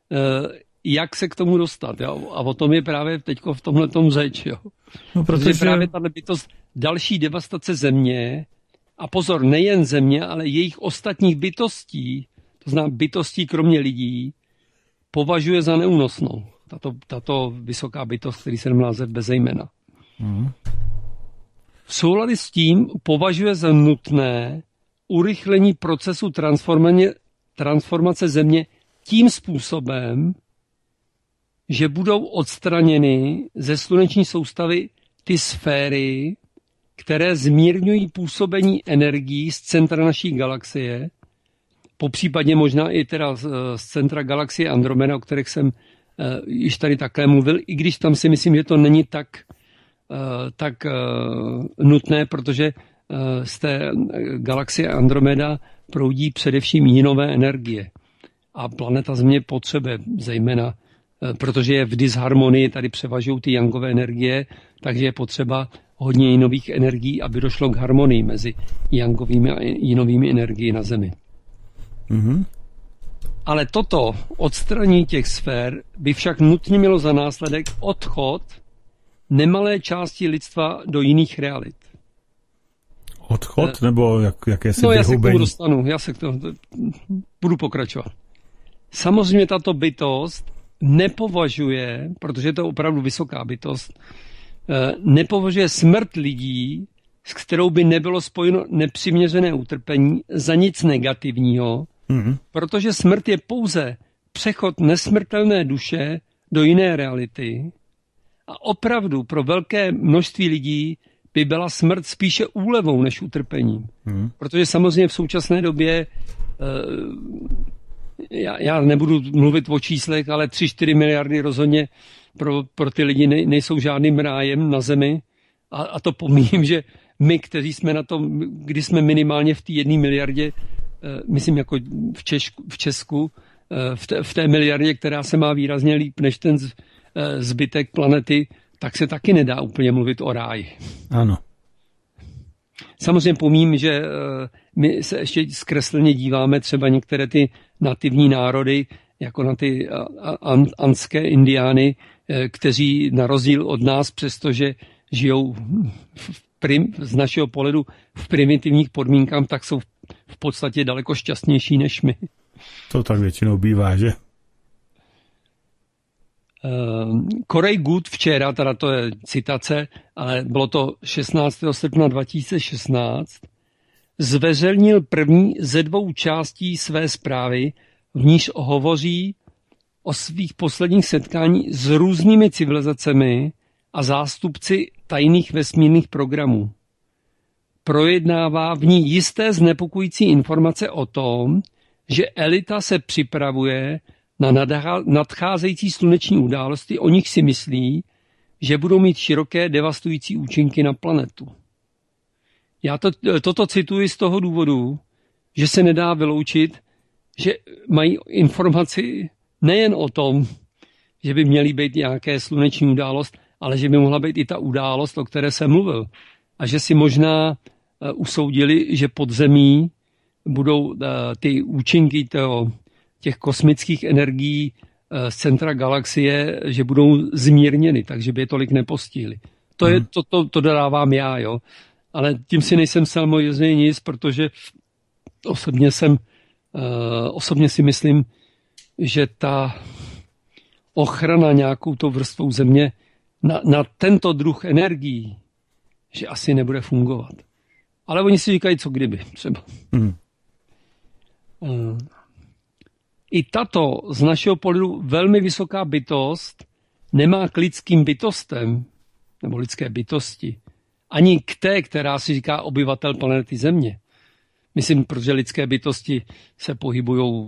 jak se k tomu dostat, jo? A o tom je právě teďko v tomhletom řeč, jo. No, protože... protože právě tato bytost další devastace Země, a pozor, nejen Země, ale jejich ostatních bytostí, to znamená bytostí kromě lidí, považuje za neúnosnou. tato, tato vysoká bytost, který se název bezejmena. Mm. V souladu s tím považuje za nutné urychlení procesu transformace Země tím způsobem, že budou odstraněny ze sluneční soustavy ty sféry, které zmírňují působení energií z centra naší galaxie, popřípadě možná i teda z centra galaxie Andromeda, o kterých jsem uh, již tady také mluvil, i když tam si myslím, že to není tak, uh, tak uh, nutné, protože uh, z té galaxie Andromeda proudí především jinové energie. A planeta Země potřebuje zejména, uh, protože je v disharmonii, tady převažují ty yangové energie, takže je potřeba hodně jinových energií, aby došlo k harmonii mezi yangovými a jinovými energií na Zemi. Mm-hmm. Ale toto odstranění těch sfér by však nutně mělo za následek odchod nemalé části lidstva do jiných realit. Odchod? Eh, nebo jak, jaké se No vyhubení? já se k tomu dostanu, já se k tomu budu pokračovat. Samozřejmě tato bytost nepovažuje, protože je to opravdu vysoká bytost, nepovažuje smrt lidí, s kterou by nebylo spojeno nepřiměřené utrpení, za nic negativního, mm-hmm. protože smrt je pouze přechod nesmrtelné duše do jiné reality a opravdu pro velké množství lidí by byla smrt spíše úlevou než utrpením. Mm-hmm. Protože samozřejmě v současné době já, já nebudu mluvit o číslech, ale tři čtyři miliardy rozhodně pro, pro ty lidi ne, nejsou žádným rájem na Zemi. A, a to pomíním, že my, kteří jsme na tom, když jsme minimálně v té jedné miliardě, myslím jako v, Češku, v Česku, v té, v té miliardě, která se má výrazně líp než ten zbytek planety, tak se taky nedá úplně mluvit o ráji. Ano. Samozřejmě pomím, že my se ještě zkresleně díváme třeba některé ty nativní národy, jako na ty andské indiány, kteří na rozdíl od nás, přestože žijou v prim, z našeho pohledu v primitivních podmínkách, tak jsou v podstatě daleko šťastnější než my. To tak většinou bývá, že? Corey Goode včera, teda to je citace, ale bylo to šestnáctého srpna dva tisíce šestnáct, zveřejnil první ze dvou částí své zprávy, v níž hovoří o svých posledních setkání s různými civilizacemi a zástupci tajných vesmírných programů. Projednává v ní jisté znepokojící informace o tom, že elita se připravuje na nadcházející sluneční události, o nich si myslí, že budou mít široké devastující účinky na planetu. Já to, toto cituji z toho důvodu, že se nedá vyloučit, že mají informaci nejen o tom, že by měly být nějaké sluneční událost, ale že by mohla být i ta událost, o které jsem mluvil. A že si možná usoudili, že pod zemí budou ty účinky toho, těch kosmických energií z centra galaxie, že budou zmírněny, takže by je tolik nepostihly. To, je, to, to, to dodávám já, jo. Ale tím si nejsem samozřejmě nic, protože osobně jsem, uh, osobně si myslím, že ta ochrana nějakou tou vrstvou země na, na tento druh energií, že asi nebude fungovat. Ale oni si říkají, co kdyby třeba. Hmm. Uh, I tato z našeho pohledu velmi vysoká bytost nemá k lidským bytostem, nebo lidské bytosti, ani k té, která si říká obyvatel planety Země. Myslím, protože lidské bytosti se pohybují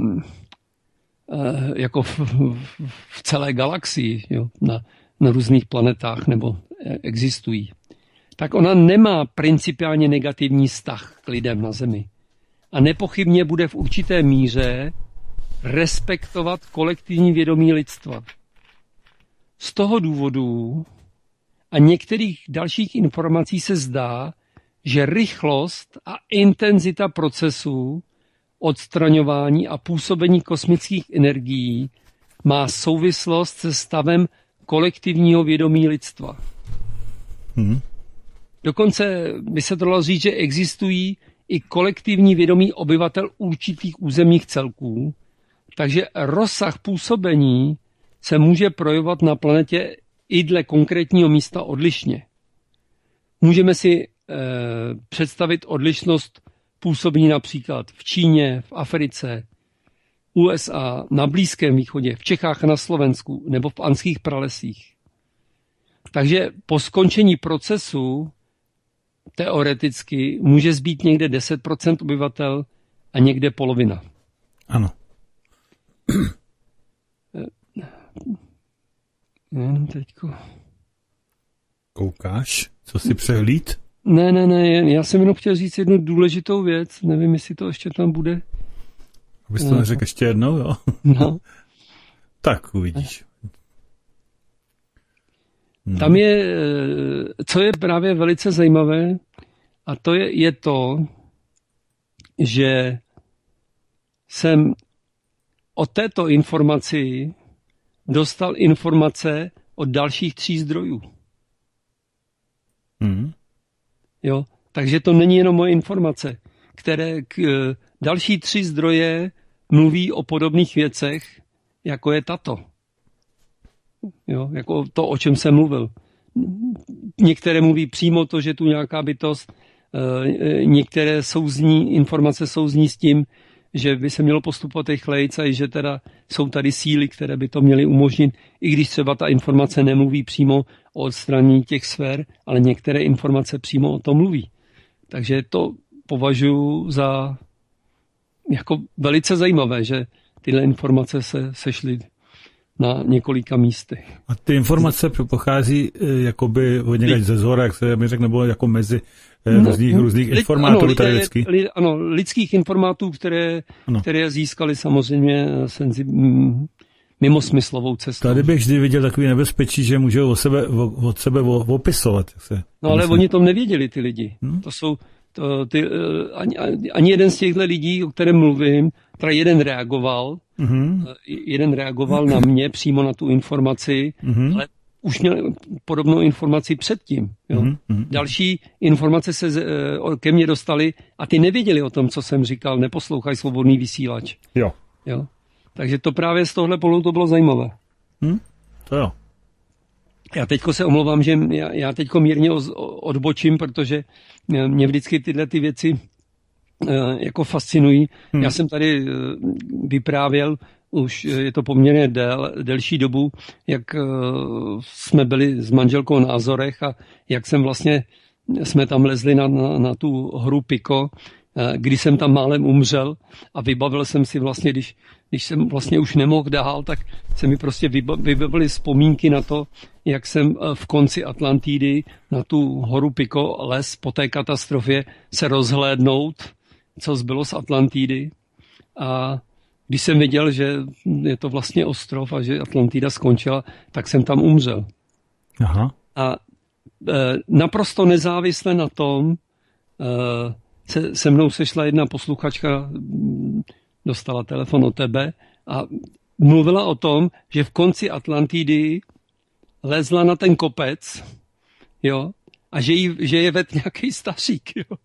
eh, jako v, v celé galaxii, jo, na, na různých planetách, nebo existují. Tak ona nemá principiálně negativní vztah k lidem na Zemi. A nepochybně bude v určité míře respektovat kolektivní vědomí lidstva. Z toho důvodu a některých dalších informací se zdá, že rychlost a intenzita procesu odstraňování a působení kosmických energií má souvislost se stavem kolektivního vědomí lidstva. Hmm. Dokonce by se to dalo říct, že existují i kolektivní vědomí obyvatel určitých územních celků, takže rozsah působení se může projevovat na planetě i dle konkrétního místa odlišně. Můžeme si e, představit odlišnost působení například v Číně, v Africe, U S A, na Blízkém východě, v Čechách a na Slovensku nebo v andských pralesích. Takže po skončení procesu teoreticky může zbýt někde deset procent obyvatel a někde polovina. Ano. Jen teďko. Koukáš? Co si přehlíd? Ne, ne, ne, já jsem jenom chtěl říct jednu důležitou věc, nevím, jestli to ještě tam bude. Abys to neřekl ještě jednou, jo? No. Tak uvidíš. No. Tam je, co je právě velice zajímavé, a to je, je to, že jsem o této informaci dostal informace od dalších tří zdrojů. Hmm. Jo, takže to není jenom moje informace, které k, další tři zdroje mluví o podobných věcech, jako je tato. Jo, jako to, o čem jsem mluvil. Některé mluví přímo to, že tu nějaká bytost, některé souzní, informace souzní s tím, že by se mělo postupovat rychlejc a že teda jsou tady síly, které by to měly umožnit, i když třeba ta informace nemluví přímo o odstranění těch sfér, ale některé informace přímo o tom mluví. Takže to považuji za jako velice zajímavé, že tyhle informace se sešly na několika místech. A ty informace pochází jakoby od někde ze zhora, jak se mi řekl, nebo jako mezi no, různých, různých lid, informátorů ano, tady lidských? Lid, ano, lidských informátů, které, které získali samozřejmě senzi, mimo smyslovou cestu. Tady bych vždy viděl takový nebezpečí, že můžou od sebe, od sebe opisovat. Se, no ale myslím. Oni to nevěděli, ty lidi. Hmm? To jsou to, ty, ani, ani jeden z těchto lidí, o kterém mluvím, teda jeden reagoval, mm-hmm. jeden reagoval na mě přímo na tu informaci, mm-hmm. ale už měl podobnou informaci předtím. Jo. Mm-hmm. Další informace se ke mně dostaly a ty nevěděli o tom, co jsem říkal, neposlouchaj svobodný vysílač. Jo. Jo. Takže to právě z tohle pohledu to bylo zajímavé. Hmm? To jo. Já teďko se omlouvám, že já, já teďko mírně odbočím, protože mě vždycky tyhle ty věci jako fascinují. Hmm. Já jsem tady vyprávěl, už je to poměrně del, delší dobu, jak jsme byli s manželkou na Azorech a jak jsem vlastně, jsme tam lezli na, na, na tu hru Pico, když jsem tam málem umřel a vybavil jsem si vlastně, když, když jsem vlastně už nemohl dál, tak se mi prostě vybavily vzpomínky na to, jak jsem v konci Atlantidy na tu horu Pico les po té katastrofě se rozhlédnout, co zbylo z Atlantidy. A když jsem viděl, že je to vlastně ostrov a že Atlantida skončila, tak jsem tam umřel. Aha. A e, naprosto nezávisle na tom e, se, se mnou sešla jedna posluchačka, dostala telefon od tebe a mluvila o tom, že v konci Atlantidy lezla na ten kopec, jo, a že, jí, že je ved nějaký stařík, jo.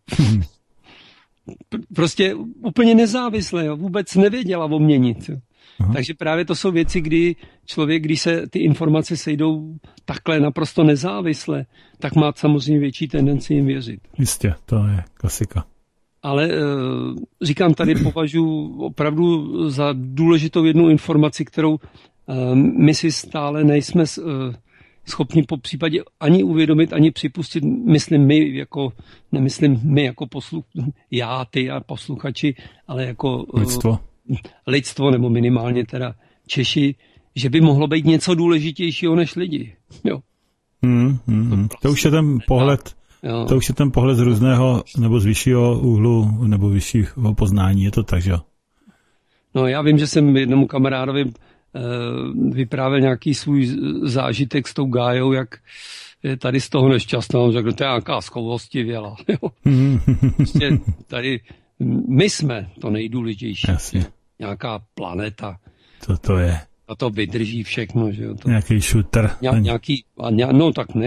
Prostě úplně nezávisle, jo, vůbec nevěděla o mě nic. Jo. Takže právě to jsou věci, kdy člověk, když se ty informace sejdou takhle naprosto nezávisle, tak má samozřejmě větší tendenci jim věřit. Jistě, to je klasika. Ale říkám, tady považuji opravdu za důležitou jednu informaci, kterou my si stále nejsme schopni po případě ani uvědomit, ani připustit, myslím my, jako, nemyslím my jako posluch, já, ty a posluchači, ale jako lidstvo. lidstvo, nebo minimálně teda Češi, že by mohlo být něco důležitějšího než lidi. Jo. Hmm, hmm, hmm. To, to už je ten pohled, jo. To už je ten pohled z různého, nebo z vyššího úhlu, nebo vyššího poznání, je to tak, že jo? No já vím, že jsem jednomu kamarádovi vyprávěl nějaký svůj zážitek s tou Gájou, jak je tady z toho nešťastná. On řekl, to je nějaká schoulostivěla. Prostě tady my jsme to nejdůležitější. Jasně. Nějaká planeta. To to je. A to vydrží všechno. Že jo? To, nějaký shooter. Ně, nějaký, a ně, no tak ne,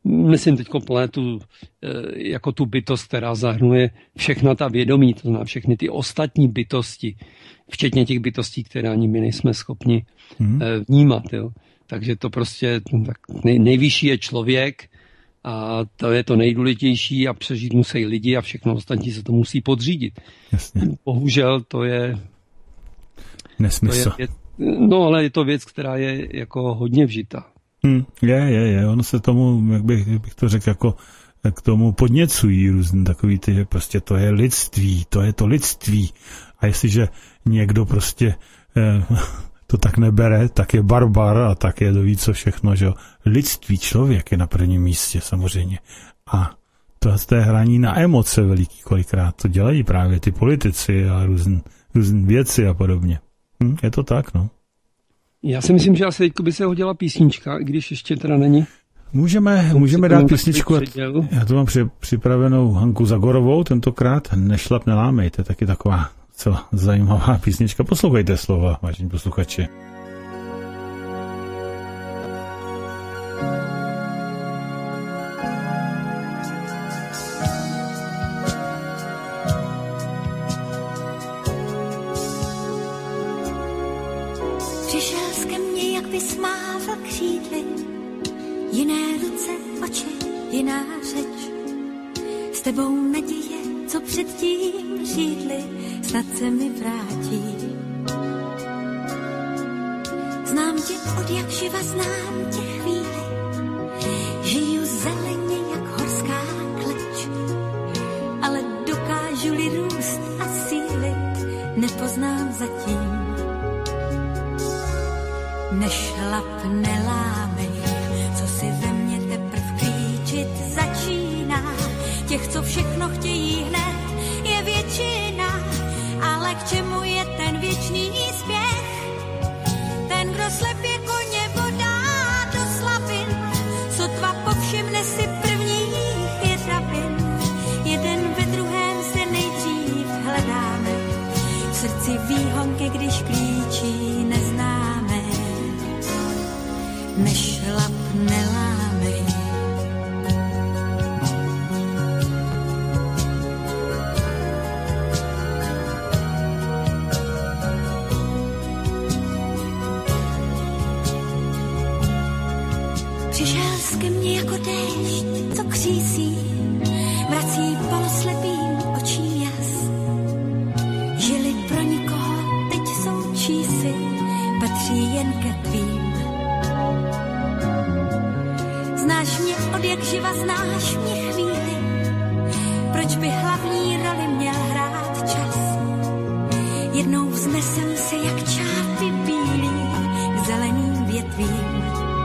myslím teď planetu jako tu bytost, která zahrnuje všechna ta vědomí, to znamená všechny ty ostatní bytosti, včetně těch bytostí, které ani my nejsme schopni hmm. vnímat. Jo. Takže to prostě tak nej, nejvyšší je člověk a to je to nejdůležitější a přežít musí lidi a všechno ostatní se to musí podřídit. Jasně. Bohužel to je... Nesmysl. To je, no ale je to věc, která je jako hodně vžitá. Hmm, je, je, je. Ono se tomu, jak bych, jak bych to řekl, jako k tomu podněcují různý takový ty, že prostě to je lidství, to je to lidství. A jestliže někdo prostě eh, to tak nebere, tak je barbar a tak je to ví co všechno, že jo. Lidství, člověk je na prvním místě samozřejmě. A to je hraní na emoce veliký kolikrát. To dělají právě ty politici a různý, různý věci a podobně. Hm, je to tak, no. Já si myslím, že asi teďko by se hodila písnička, i když ještě teda není. Můžeme, můžeme dát písničku. Já tu mám při, připravenou Hanku Zagorovou, tentokrát Nešlap, nelámej. To je taky taková celá zajímavá písnička. Poslouchejte slova, vážení posluchači. Jiná řeč, s tebou naděje, co předtím řídli, snad se mi vrátí. Znám tě od jak živa, znám tě chvíli, žiju zeleně jak horská kleč, ale dokážu-li růst a sílit, nepoznám zatím. Nešlap, nelámej, co si ve mně začíná. Těch, co všechno chtějí hned, je většina, ale k čemu je ten věčný spěch? Ten, kdo slepě koně vodá do slavin, sotva povšimne si prvních jeřabin. Jeden ve druhém se nejdřív hledáme, v srdci výhonky, když klíčí neznáme. Nešlap, nelámej. Přišel jsi ke mně jako déšť, co křísí, vrací poloslepým očím jas. Žili pro nikoho, teď jsou čísi, patří jen ke tvým. Znáš mě od jak živa, znáš mě chvíli, proč by hlavní roli měl hrát čas? Jednou vznesem se jak čárky bílý k zeleným větvím.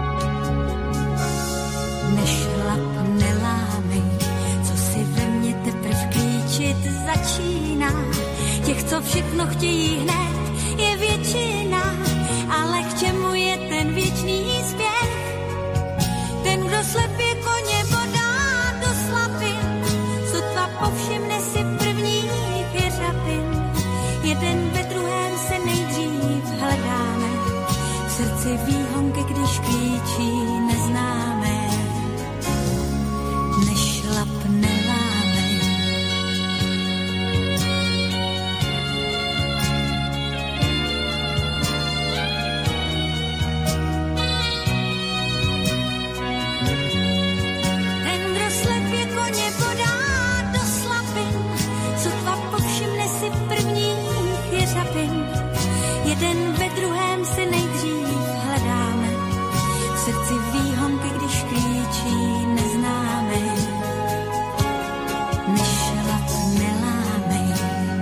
Nešlap, nelámej, co si ve mně teprv klíčit začíná. Těch, co všechno chtějí hned, je většina, ale k čemu je ten věčný spěch? Ten, kdo slepě koně vodá do slabin, sotva povšimne si prvních jeřabin. Jeden ve druhém se nejdřív hledáme, v srdci výhonky, když klíčí neznáme. Nešlap, nelámej. Ten, kdo slepě koně podá do slabin, sotva povšimne si prvních jeřabin. Jeden ve druhém se nejdřív hledáme, v srdci výhonky, když klíčí neznáme. Nešlap, nelámej.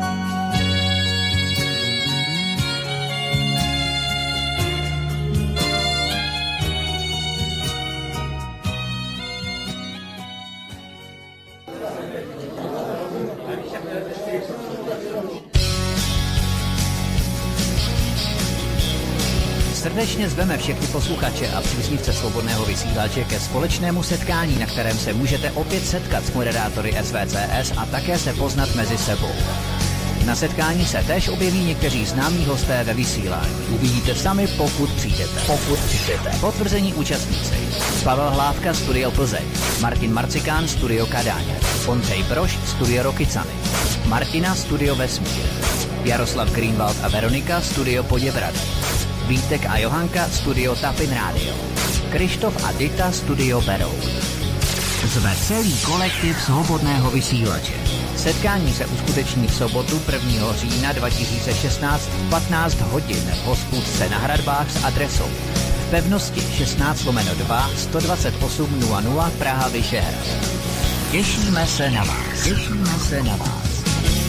Srdečně zveme všechny posluchače a příznivce Svobodného vysílače ke společnému setkání, na kterém se můžete opět setkat s moderátory S V C S a také se poznat mezi sebou. Na setkání se též objeví někteří známí hosté ve vysílání. Uvidíte sami, pokud přijdete. Pokud přijdete. Potvrzení účastníci. Pavel Hlávka, Studio Plzeň. Martin Marcikán, Studio Kadáně. Ondřej Brož, Studio Rokycany. Martina, Studio Vesmír. Jaroslav Greenwald a Veronika, Studio Poděbrady. Vítek a Johanka, Studio Tapin Radio. Krištof a Dita, Studio Beroun. Zve celý kolektiv Svobodného vysílače. Setkání se uskuteční v sobotu prvního října dva tisíce šestnáct v patnáct hodin v hospůdce na Hradbách s adresou v pevnosti šestnáct lomeno dva sto dvacet osm nula nula Praha Vyšehrad. Těšíme se na vás. Těšíme se na vás.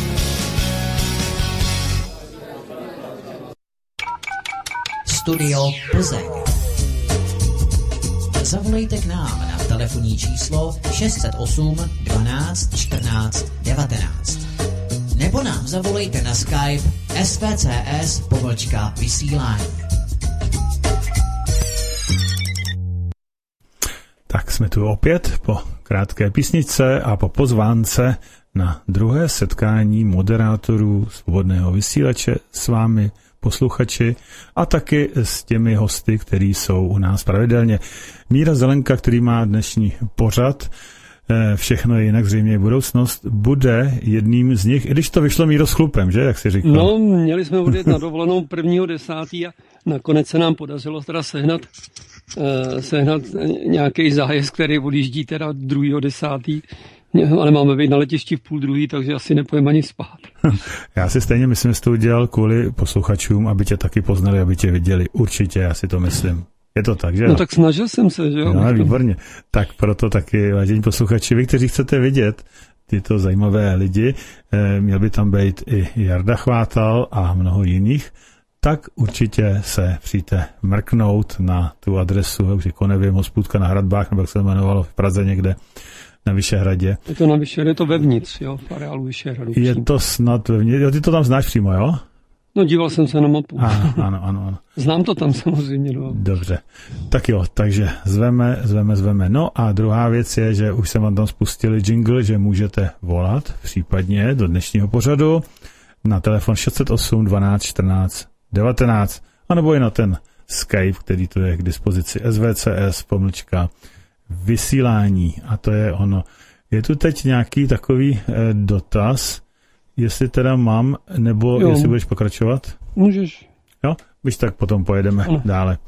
Studio Plzeň. Zavolejte k nám na telefonní číslo šest set osm dvanáct čtrnáct devatenáct. Nebo nám zavolejte na Skype S V C S pomlčka vysílání. Tak jsme tu opět po krátké písničce a po pozvánce na druhé setkání moderátorů Svobodného vysílače s vámi, posluchači, a taky s těmi hosty, kteří jsou u nás pravidelně. Míra Zelenka, který má dnešní pořad, všechno je jinak, zřejmě budoucnost, bude jedním z nich, i když to vyšlo, Míro, s chlupem, že, jak jsi říkal? No, měli jsme odjet na dovolenou prvního desátého a nakonec se nám podařilo teda sehnat, uh, sehnat nějaký zájezd, který odjíždí teda druhého desátého ale máme být na letišti v půl druhý, takže asi nepojeme ani spát. Já si stejně myslím, že jsi to udělal kvůli posluchačům, aby tě taky poznali, aby tě viděli. Určitě, já si to myslím. Je to tak, že jo? No tak snažil jsem se, že jo? No, výborně. Tak proto taky, vážení posluchači, vy, kteří chcete vidět tyto zajímavé lidi, eh, měl by tam být i Jarda Chvátal a mnoho jiných, tak určitě se přijďte mrknout na tu adresu, už jako nevím, hospůdka na Hradbách, nebo jak se jmenovalo v Praze někde, na Vyšehradě. Je to na Vyšehradě, je to vevnitř, jo, v areálu Vyšehradu. Je to snad vevnitř, jo, ty to tam znáš přímo, jo? No, díval jsem se na mapu. Ano, ano, ano. ano. Znám to tam samozřejmě. No. Dobře. Tak jo, takže zveme, zveme, zveme. No a druhá věc je, že už jsem vám tam spustili jingle, že můžete volat případně do dnešního pořadu na telefon šest set osm dvanáct čtrnáct devatenáct, anebo i na ten Skype, který tu je k dispozici S V C S pomlčka vysílání. A to je ono. Je tu teď nějaký takový eh, dotaz, jestli teda mám, nebo jo. Jestli budeš pokračovat? Můžeš. Jo, když tak potom pojedeme ano. dále.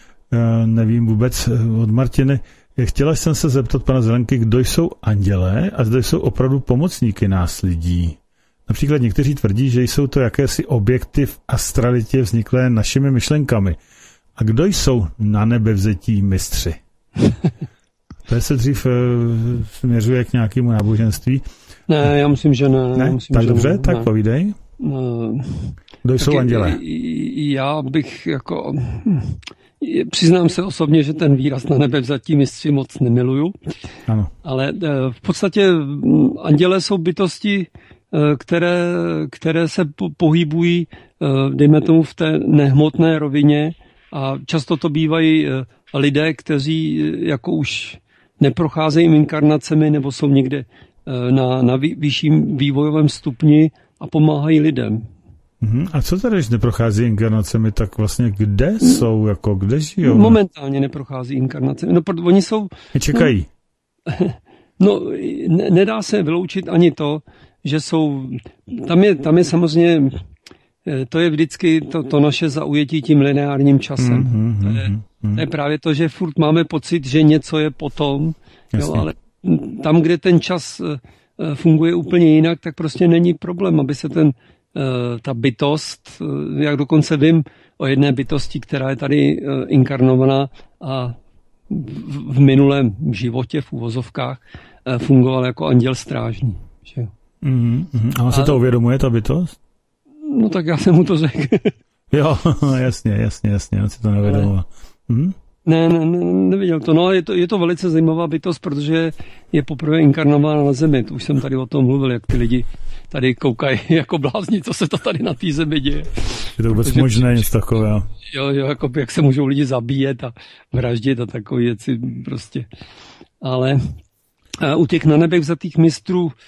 E, nevím vůbec od Martiny. Chtěla jsem se zeptat pana Zelenky, kdo jsou andělé a zda jsou opravdu pomocníky nás lidí. Například někteří tvrdí, že jsou to jakési objekty v astralitě vzniklé našimi myšlenkami. A kdo jsou na nebe vzetí mistři? To se dřív e, směřuje k nějakému náboženství. Ne, já myslím, že ne. ne? Myslím, tak že dobře, ne. tak ne. povídej. No, kdo jsou andělé? Já bych jako... Přiznám se osobně, že ten výraz na nebe vzatí mistři moc nemiluju. Ano. Ale v podstatě andělé jsou bytosti, které, které se pohybují, dejme tomu, v té nehmotné rovině a často to bývají lidé, kteří jako už neprocházejí inkarnacemi nebo jsou někde na, na vyšším vývojovém stupni a pomáhají lidem. Uh-huh. A co tady, když neprochází inkarnacemi, tak vlastně kde jsou, jako kde žijou? Momentálně neprochází inkarnacemi. No, protože oni jsou... Čekají. No, no ne, nedá se vyloučit ani to, že jsou... Tam je, tam je samozřejmě... To je vždycky to, to naše zaujetí tím lineárním časem. Uh-huh, to, je, uh-huh. to je právě to, že furt máme pocit, že něco je potom, jo, ale tam, kde ten čas funguje úplně jinak, tak prostě není problém, aby se ten, ta bytost, jak dokonce vím o jedné bytosti, která je tady inkarnovaná a v, v minulém životě, v uvozovkách, fungoval jako anděl strážný. Že? Mm-hmm. A on se to uvědomuje, ta bytost? No tak já jsem mu to řekl. Jo, jasně, jasně, jasně, on si to neuvědomoval. Mhm. Ne, ne, ne, neviděl to. No, je to, je to velice zajímavá bytost, protože je poprvé inkarnována na zemi. Už jsem tady o tom mluvil, jak ty lidi tady koukají jako blázni, co se to tady na té zemi děje. Je to vůbec protože, možné něco takového. Jo, jo, jako jak se můžou lidi zabíjet a vraždit a takové věci prostě. Ale u těch na nebech vzatých mistrů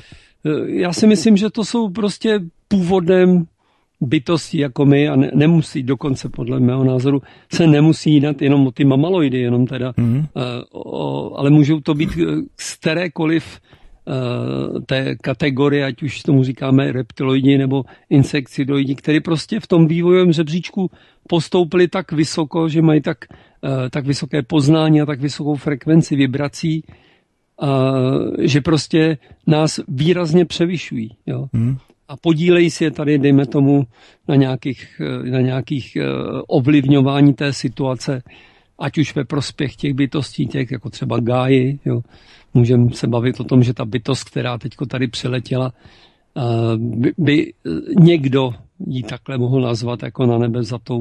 Já si myslím, že to jsou prostě původem bytosti jako my a ne, nemusí, dokonce podle mého názoru, se nemusí jednat jenom o ty mamaloidy, jenom teda, mm. uh, o, ale můžou to být z kterékoliv uh, té kategorie, ať už tomu říkáme reptiloidi nebo insektidoidi, které prostě v tom vývojovém žebříčku postoupili tak vysoko, že mají tak, uh, tak vysoké poznání a tak vysokou frekvenci vibrací, uh, že prostě nás výrazně převyšují, jo. Mm. A podílejí si je tady, dejme tomu, na nějakých, na nějakých ovlivňování té situace, ať už ve prospěch těch bytostí, těch jako třeba Gáji. Můžeme se bavit o tom, že ta bytost, která teď tady přiletěla, by, by někdo ji takhle mohl nazvat jako na nebe vzatou,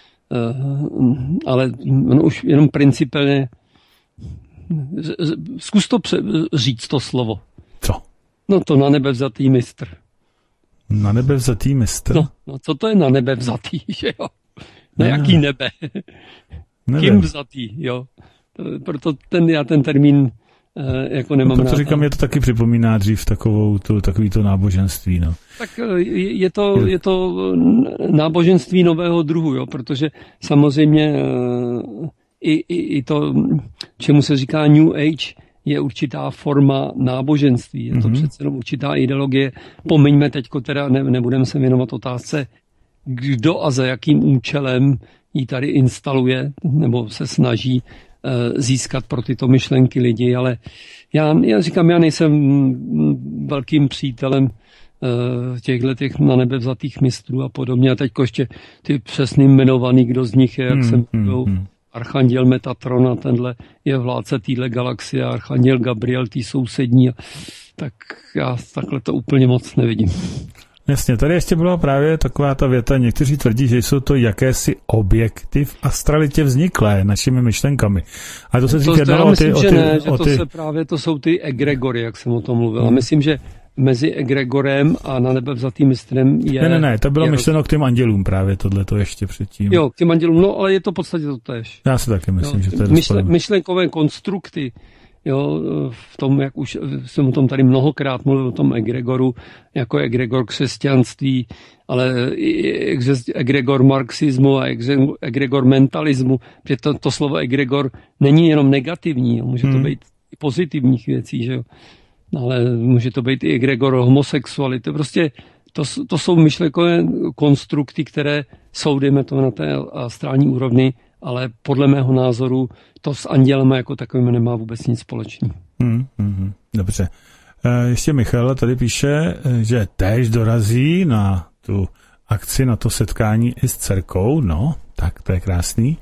ale no už jenom principálně zkus to pře- říct to slovo. Co? No to na nebe vzatý mistr. Na nebe vzatý mistr? No, no co to je na nebe vzatý, že jo? Na jaký nebe? Nevím. Kým vzatý, jo? Proto ten, já ten termín eh, jako nemám no, rád. To, co říkám, mě to taky připomíná dřív takovou tu, takový to náboženství, no. Tak je, je, to, je to náboženství nového druhu, jo? Protože samozřejmě eh, i, i, i to, čemu se říká New Age, je určitá forma náboženství, je to mm-hmm. přece jenom určitá ideologie. Pomeňme teďko teda, ne, nebudeme se věnovat otázce, kdo a za jakým účelem ji tady instaluje, nebo se snaží uh, získat pro tyto myšlenky lidi, ale já, já říkám, já nejsem velkým přítelem uh, těchto těch na nebe vzatých mistrů a podobně. A teďko ještě ty přesný jmenovaný, kdo z nich je, jak mm-hmm. jsem mluvil, Archanděl Metatron a tenhle je vládce téhle galaxie, Archanděl Gabriel, tý sousední, tak já takhle to úplně moc nevidím. Jasně, tady ještě byla právě taková ta věta, někteří tvrdí, že jsou to jakési objekty v astralitě vzniklé našimi myšlenkami. A to se to, říká to o ty... Myslím, o že ty, ne, že o to ty... se právě, to jsou ty egregory, jak jsem o tom mluvil. Hmm. A myslím, že mezi egregorem a na nebe vzatým mistrem je... Ne, ne, ne, to bylo myšleno k těm andělům právě, tohleto ještě předtím. Jo, k těm andělům, no, ale je to v podstatě to též. Já si taky myslím, jo, že to je myšle, myšlenkové konstrukty, jo, v tom, jak už jsem o tom tady mnohokrát mluvil, o tom egregoru, jako egregor křesťanství, ale i egregor marxismu a egregor mentalismu, protože to, to slovo egregor není jenom negativní, jo, může to hmm. být i pozitivních věcí, že jo. Ale může to být i egregor homosexuality. Prostě to, to jsou myšlenkové konstrukty, které jsou, dejme to na té astrální úrovni, ale podle mého názoru to s andělema jako takovým nemá vůbec nic společného. Hmm, hmm, dobře. E, ještě Michal tady píše, že též dorazí na tu akci, na to setkání i s dcerkou. No, tak to je krásný.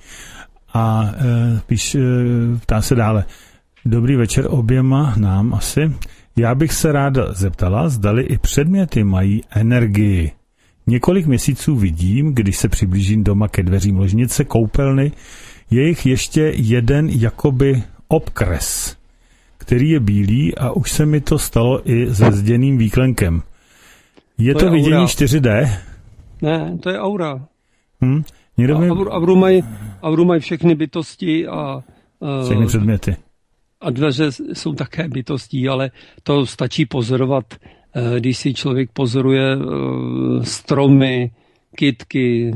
A e, píše, ptá se dále. Dobrý večer oběma nám asi. Já bych se ráda zeptala, zdali i předměty mají energii. Několik měsíců vidím, když se přiblížím doma ke dveřím ložnice, koupelny, je jich ještě jeden jakoby obkres, který je bílý a už se mi to stalo i se zděným výklenkem. Je to, to je vidění aura. čtyři dé? Ne, to je aura. Hm? Někdo mi... Auru mají auru maj všechny bytosti a... Uh... Všechny předměty. A dveře jsou také bytostí, ale to stačí pozorovat, když si člověk pozoruje stromy, kytky,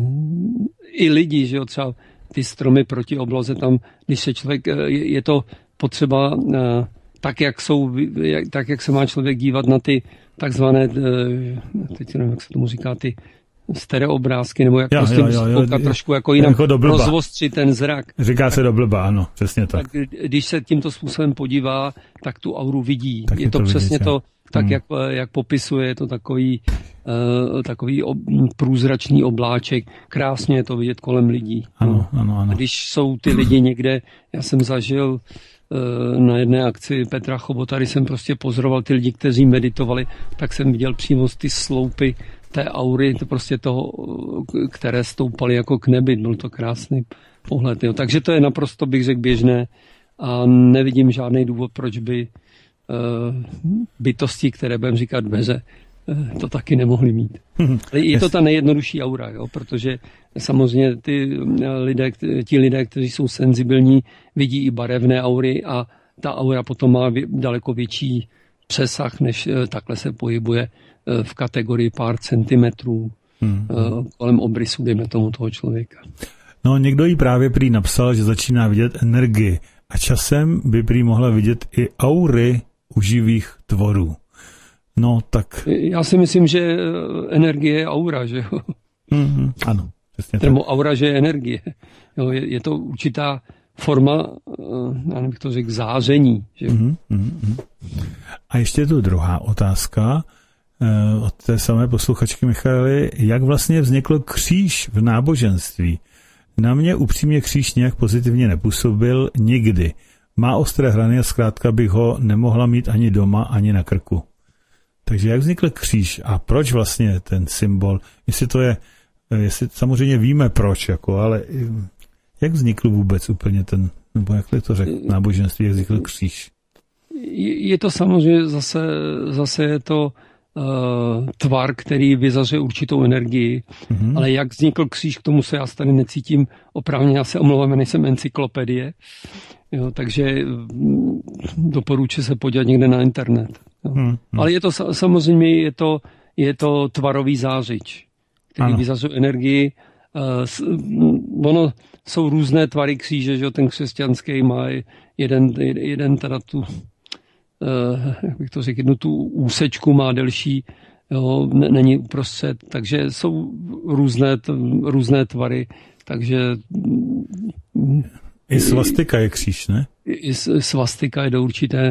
i lidi, že jo, třeba ty stromy proti obloze, tam, když se člověk, je to potřeba, tak jak, jsou, tak jak se má člověk dívat na ty takzvané, teď nevím, jak se tomu říká, ty stereobrázky, nebo jak jo, prostě jo, jo, jo, trošku jako jinak jako rozvostřit ten zrak. Říká se do blba, ano, přesně tak. tak. Když se tímto způsobem podívá, tak tu auru vidí. Tak je, je to, to přesně vidět, to, tak hmm. jak, jak popisuje, je to takový, uh, takový ob, průzračný obláček. Krásně je to vidět kolem lidí. Ano, no. ano, ano. A když jsou ty lidi někde, já jsem zažil uh, na jedné akci Petra Chobota, když jsem prostě pozoroval ty lidi, kteří meditovali, tak jsem viděl přímo ty sloupy té aury, to prostě toho, které stoupaly jako k nebi. Byl to krásný pohled. Jo. Takže to je naprosto, bych řekl, běžné a nevidím žádný důvod, proč by uh, bytosti, které budeme říkat dveře, uh, to taky nemohli mít. Je to ta nejjednodušší aura, jo, protože samozřejmě ty lidé, ti lidé, kteří jsou senzibilní, vidí i barevné aury a ta aura potom má daleko větší přesah, než takhle se pohybuje v kategorii pár centimetrů hmm. kolem obrysu, dejme tomu, toho člověka. No, někdo jí právě prý napsal, že začíná vidět energii a časem by prý mohla vidět i aury u živých tvorů. No, tak... Já si myslím, že energie je aura, že jo? Mm-hmm. Ano, přesně tak. Nebo aura, že je energie. Jo, je, je to určitá forma, já nevím, to řekl, záření. Že? Mm-hmm, mm-hmm. A ještě je tu druhá otázka eh, od té samé posluchačky Michaely. Jak vlastně vznikl kříž v náboženství? Na mě upřímně kříž nějak pozitivně nepůsobil nikdy. Má ostré hrany a zkrátka bych ho nemohla mít ani doma, ani na krku. Takže jak vznikl kříž a proč vlastně ten symbol? Jestli to je, jestli samozřejmě víme proč, jako, ale jak vznikl vůbec úplně ten, nebo jak to řekl, náboženství, jak vznikl kříž? Je to samozřejmě zase, zase je to uh, tvar, který vyzařuje určitou energii, mm-hmm. ale jak vznikl kříž, k tomu se já tady necítím oprávněně, já se omlouvám, nejsem encyklopedie, jo, takže doporučuji se podívat někde na internet. Jo. Hmm, hmm. Ale je to samozřejmě je to, je to tvarový zářič, který ano. vyzařuje energii. Uh, ono jsou různé tvary kříže, že ten křesťanský má jeden, jeden teda tu, uh, jak bych to řekl, jednu tu úsečku má delší, jo, není uprostřed, takže jsou různé, různé tvary, takže... I svastika je kříž, ne? I svastika je do určité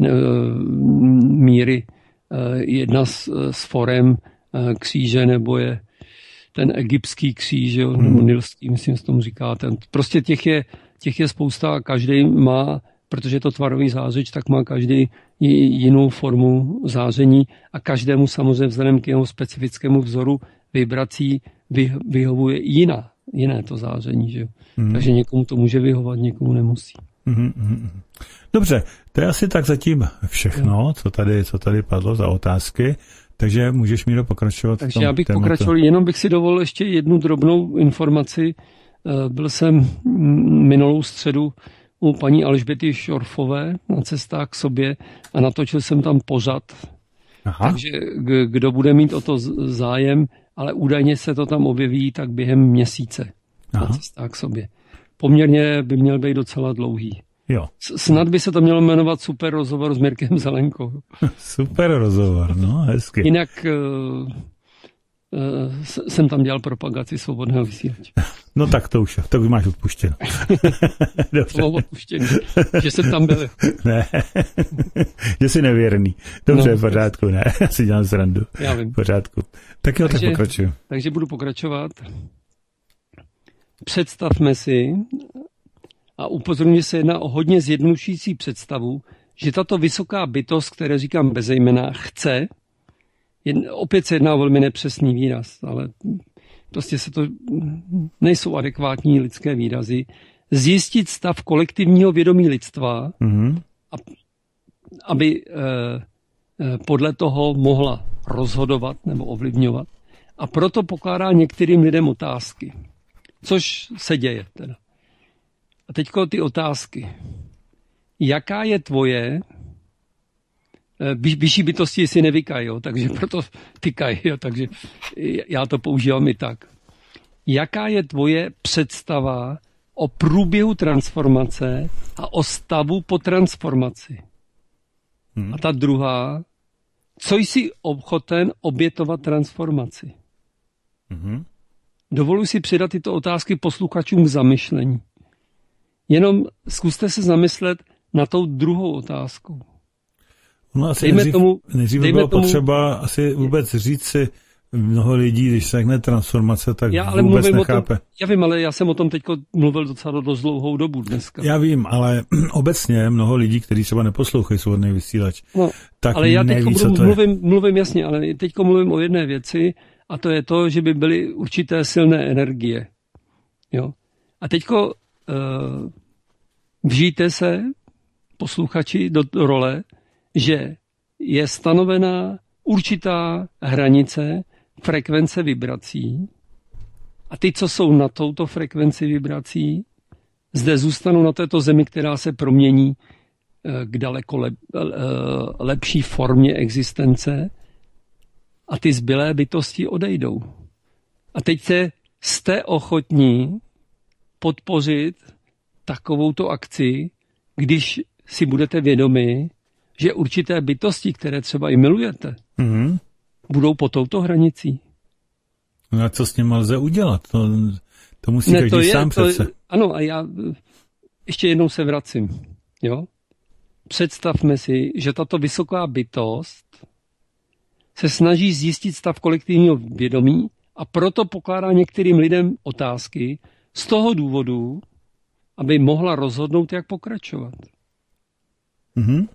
míry jedna z, z forem kříže, nebo je ten egyptský kříž, jo, nebo nilský, myslím, se tomu říká. Ten, prostě těch je, těch je spousta a každý má, protože je to tvarový zářič, tak má každý jinou formu záření a každému samozřejmě vzhledem k jeho specifickému vzoru vibrací vy, vyhovuje jiná, jiné to záření. Že? Mm. Takže někomu to může vyhovovat, někomu nemusí. Mm-hmm. Dobře, to je asi tak zatím všechno, co tady, co tady padlo za otázky, takže můžeš, Míro, pokračovat. Takže já bych tématu. pokračoval, jenom bych si dovolil ještě jednu drobnou informaci. Byl jsem minulou středu u paní Alžběty Šorfové na cestách k sobě a natočil jsem tam pořad. Aha. Takže kdo bude mít o to zájem, ale údajně se to tam objeví tak během měsíce. Aha. Na cestách k sobě. Poměrně by měl být docela dlouhý. Jo. Snad by se to mělo jmenovat Super rozhovor s Mirkem Zelenkou. Super rozhovor, no, hezky. Jinak uh, uh, jsem tam dělal propagaci svobodného vysílače. No tak to už, tak už máš odpuštěno. Dobře. Odpuštěno, že jsem tam byl. Ne, že jsi nevěrný. Dobře, no, v pořádku, ne, já si dělám srandu. Já vím. V pořádku. Tak jo, takže, tak pokračuju. Takže budu pokračovat. Představme si, a upozorňuji, že se jedná o hodně zjednodušující představu, že tato vysoká bytost, které říkám bez jména, chce, jen, opět se jedná o velmi nepřesný výraz, ale prostě se to nejsou adekvátní lidské výrazy, zjistit stav kolektivního vědomí lidstva, mm-hmm. a, aby eh, podle toho mohla rozhodovat nebo ovlivňovat. A proto pokládá některým lidem otázky. Což se děje teda. A teďko ty otázky. Jaká je tvoje, vyšší bytosti si nevykají, jo, takže proto tykají, jo, takže já to používám i tak. Jaká je tvoje představa o průběhu transformace a o stavu po transformaci? Hmm. A ta druhá, co jsi ochoten obětovat transformaci? Hmm. Dovoluji si přidat tyto otázky posluchačům k zamyšlení. Jenom zkuste se zamyslet na tou druhou otázkou. No asi dejme nejdřív, tomu, nejdřív by bylo tomu, potřeba asi vůbec říct si, mnoho lidí, když se řekne transformace, tak já, ale vůbec nechápe. Tom, já vím, ale já jsem o tom teď mluvil docela dost dlouhou dobu dneska. Já vím, ale obecně mnoho lidí, kteří třeba neposlouchají svobodný vysílač, no, tak ale já neví, budu, co to mluvím, je. Mluvím jasně, ale teď mluvím o jedné věci a to je to, že by byly určité silné energie. Jo? A teďko uh, vžijte se, posluchači, do role, že je stanovená určitá hranice frekvence vibrací a ty, co jsou na touto frekvenci vibrací, zde zůstanou na této zemi, která se promění k daleko lep, lepší formě existence a ty zbylé bytosti odejdou. A teď se jste ochotní podpořit takovouto akci, když si budete vědomi, že určité bytosti, které třeba i milujete, mm-hmm. budou pod touto hranicí. No a co s tím lze udělat? To, to musí ne, každý to je, sám to přece. Je, ano, a já ještě jednou se vracím. Jo? Představme si, že tato vysoká bytost se snaží zjistit stav kolektivního vědomí a proto pokládá některým lidem otázky z toho důvodu, aby mohla rozhodnout, jak pokračovat. Mm-hmm.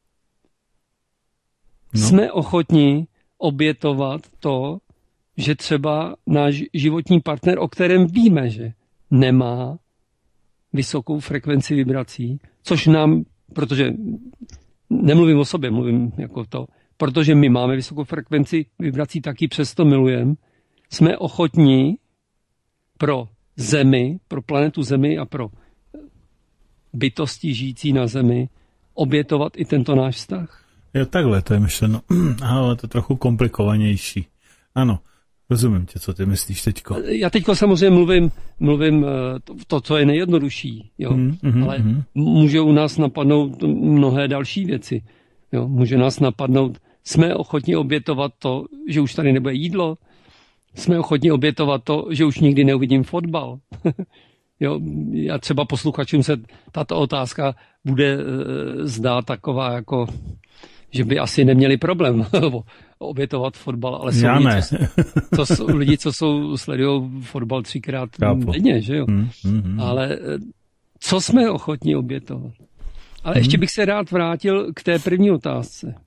No. Jsme ochotni obětovat to, že třeba náš životní partner, o kterém víme, že nemá vysokou frekvenci vibrací, což nám, protože nemluvím o sobě, mluvím jako to, protože my máme vysokou frekvenci vibrací, taky přesto milujeme, jsme ochotni pro Zemi, pro planetu Zemi a pro bytosti žijící na Zemi obětovat i tento náš vztah. Jo, takhle to je myšleno. Ale to je trochu komplikovanější. Ano, rozumím tě, co ty myslíš teďko. Já teďko samozřejmě mluvím, mluvím to, to co je nejjednodušší, jo. Mm, mm, ale mm. může u nás napadnout mnohé další věci. Jo. Může nás napadnout, jsme ochotni obětovat to, že už tady nebude jídlo, jsme ochotni obětovat to, že už nikdy neuvidím fotbal. Jo, já třeba posluchačům se tato otázka bude zdát taková, jako, že by asi neměli problém obětovat fotbal, ale jsou lidi, co, co, jsou, lidi, co jsou, sledují fotbal třikrát denně, že jo. Hmm, hmm, hmm. Ale co jsme ochotni obětovat? Ale hmm. ještě bych se rád vrátil k té první otázce.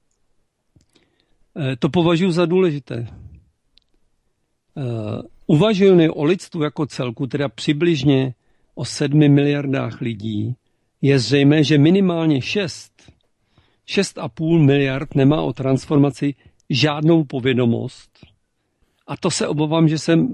To považuji za důležité. Uh, uvažujeme o lidstvu jako celku, teda přibližně o sedmi miliardách lidí, je zřejmé, že minimálně šest, šest a půl miliard nemá o transformaci žádnou povědomost. A to se obávám, že jsem uh,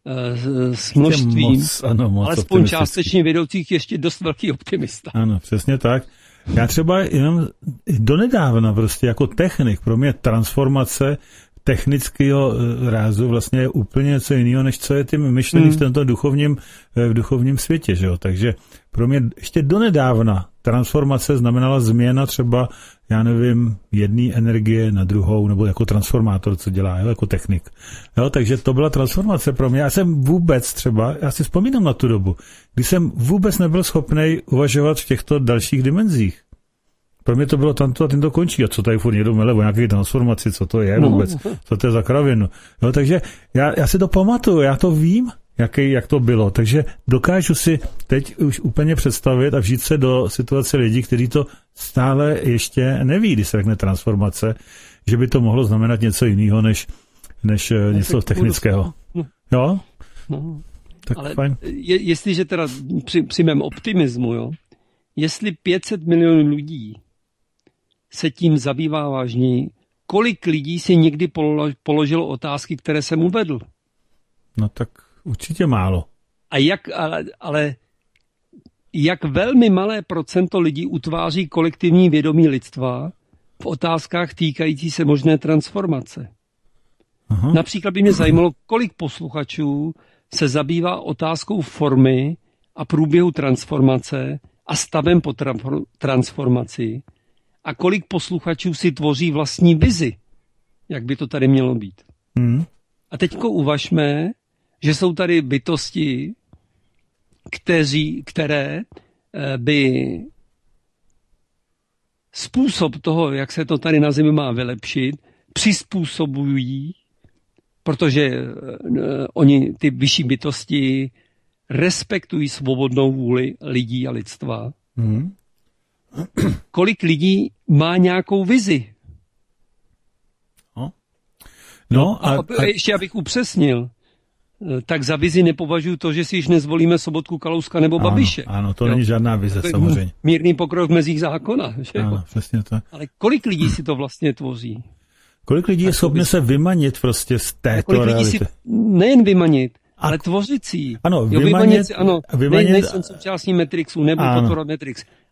s množstvím, moc, ano, moc alespoň částečně vědoucích, ještě dost velký optimista. Ano, přesně tak. Já třeba jenom donedávna prostě jako technik, pro mě transformace technického rázu vlastně je úplně něco jiného, než co je tím myšlení hmm. v tomto duchovním, v duchovním světě. Že jo? Takže pro mě ještě donedávna transformace znamenala změna třeba, já nevím, jedné energie na druhou, nebo jako transformátor, co dělá, jo? Jako technik. Jo? Takže to byla transformace pro mě. Já jsem vůbec třeba, já si vzpomínám na tu dobu, kdy jsem vůbec nebyl schopný uvažovat v těchto dalších dimenzích. Pro mě to bylo tamto a tím to končí. A co tady furt někdo mele o nějaké transformaci, co to je vůbec, co to je za kravinu. No, takže já, já si to pamatuju, já to vím, jaký, jak to bylo. Takže dokážu si teď už úplně představit a vžít se do situace lidí, kteří to stále ještě neví, když se řekne transformace, že by to mohlo znamenat něco jiného, než, než něco technického. Jo? No, tak ale fajn. Je, jestliže teda při, přijmeme optimismu, jo, jestli pět set milionů lidí se tím zabývá vážněji, kolik lidí si někdy položilo otázky, které jsem uvedl? No tak určitě málo. A jak, ale, ale jak velmi malé procento lidí utváří kolektivní vědomí lidstva v otázkách týkající se možné transformace? Aha. Například by mě zajímalo, kolik posluchačů se zabývá otázkou formy a průběhu transformace a stavem po tra- transformaci a kolik posluchačů si tvoří vlastní vizi, jak by to tady mělo být. Hmm. A teďko uvažme, že jsou tady bytosti, kteří, které by způsob toho, jak se to tady na Zemi má vylepšit, přizpůsobují, protože oni, ty vyšší bytosti, respektují svobodnou vůli lidí a lidstva. Hmm. Kolik lidí má nějakou vizi? No, no a, a ještě abych upřesnil, tak za vizi nepovažuji to, že si již nezvolíme Sobotku, Kalouska nebo Babiše. Ano, ano, to jo? Není žádná vize, to samozřejmě. Mírný pokrok v mezích zákona. Že? Ano, přesně tak. Ale kolik lidí si to vlastně tvoří? Kolik lidí je schopné se vymanit prostě z této kolik reality? Lidí si nejen vymanit, a ale tvořicí. Ano, jo, vymanit, ano, vymanit, nejsem součástí Matrixu, nebudu podporovat Matrix,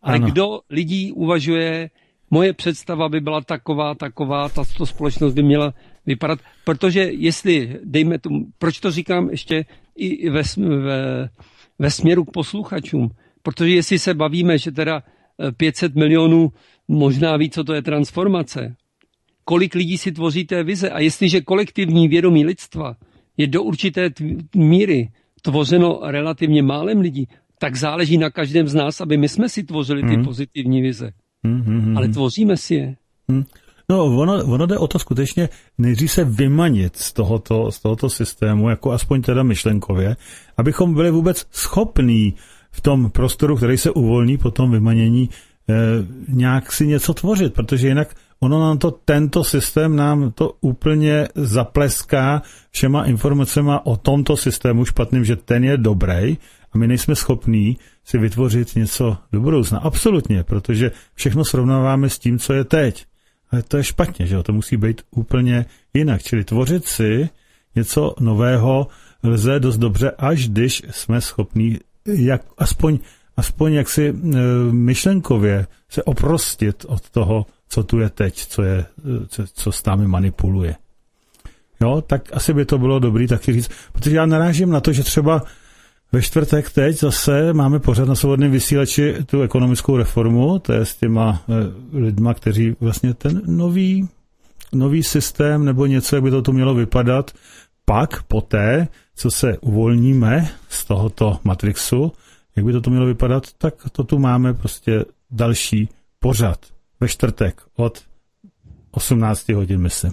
Ale ano. Kdo lidí uvažuje, moje představa by byla taková, taková, tato společnost by měla vypadat, protože jestli, dejme tomu, proč to říkám ještě i ve, ve, ve směru k posluchačům, protože jestli se bavíme, že teda pět set milionů možná ví, co to je transformace, kolik lidí si tvoří té vize a jestliže kolektivní vědomí lidstva je do určité míry tvořeno relativně málem lidí, tak záleží na každém z nás, aby my jsme si tvořili ty hmm. pozitivní vize. Hmm, hmm, Ale tvoříme si je. Hmm. No, ono, ono jde o to skutečně nejdřív se vymanit z tohoto, z tohoto systému, jako aspoň teda myšlenkově, abychom byli vůbec schopní v tom prostoru, který se uvolní po tom vymanění, eh, nějak si něco tvořit, protože jinak ono nám to, tento systém nám to úplně zapleská všema informacema o tomto systému špatným, že ten je dobrý a my nejsme schopní si vytvořit něco do budoucna. Absolutně, protože všechno srovnáváme s tím, co je teď. Ale to je špatně, že jo? To musí být úplně jinak. Čili tvořit si něco nového lze dost dobře, až když jsme schopní jak, aspoň, aspoň jaksi e, myšlenkově se oprostit od toho, co tu je teď, co, je, co, co s námi manipuluje. Jo, tak asi by to bylo dobrý taky říct, protože já narážím na to, že třeba ve čtvrtek teď zase máme pořád na Svobodném vysílači tu ekonomickou reformu, to je s těma e, lidma, kteří vlastně ten nový, nový systém nebo něco, jak by to tu mělo vypadat, pak poté, co se uvolníme z tohoto matrixu, jak by to tu mělo vypadat, tak to tu máme prostě další pořad ve čtvrtek od osmnáct hodin, myslím.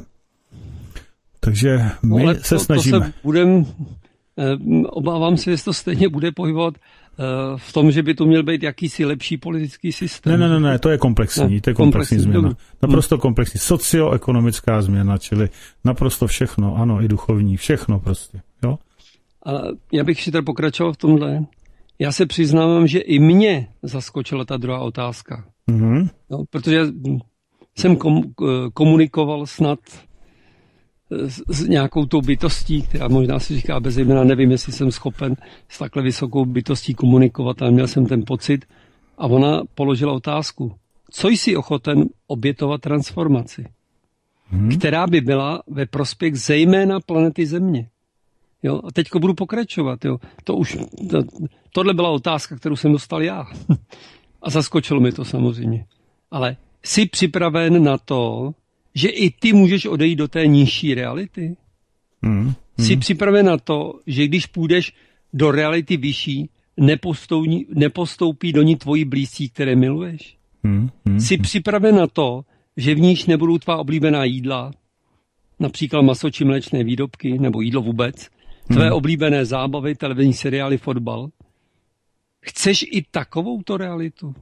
Takže my no, se to, snažíme. To se budem, eh, obávám se, že to stejně bude pohybovat eh, v tom, že by to měl být jakýsi lepší politický systém. Ne, ne, ne, ne to je komplexní, ne, to je komplexní, komplexní změna. Naprosto komplexní, socioekonomická změna, čili naprosto všechno, ano, i duchovní, všechno prostě, jo. A já bych ještě pokračoval v tomhle. Já se přiznávám, že i mě zaskočila ta druhá otázka. Mm-hmm. No, protože jsem kom, komunikoval snad s, s nějakou tou bytostí, která možná si říká bez jména, nevím, jestli jsem schopen s takhle vysokou bytostí komunikovat, ale měl jsem ten pocit. A ona položila otázku, co jsi ochoten obětovat transformaci, mm-hmm. která by byla ve prospěch zejména planety Země. Jo, a teďko budu pokračovat. Jo. To už, to, tohle byla otázka, kterou jsem dostal já. A zaskočilo mi to samozřejmě. Ale jsi připraven na to, že i ty můžeš odejít do té nižší reality? Hmm. Hmm. Jsi připraven na to, že když půjdeš do reality vyšší, nepostoupí, nepostoupí do ní tvoji blízcí, které miluješ? Hmm. Hmm. Jsi připraven na to, že v níž nebudou tvá oblíbená jídla, například maso či mléčné výrobky, nebo jídlo vůbec, tvé hmm. oblíbené zábavy, televizní seriály, fotbal. Chceš i takovouto realitu?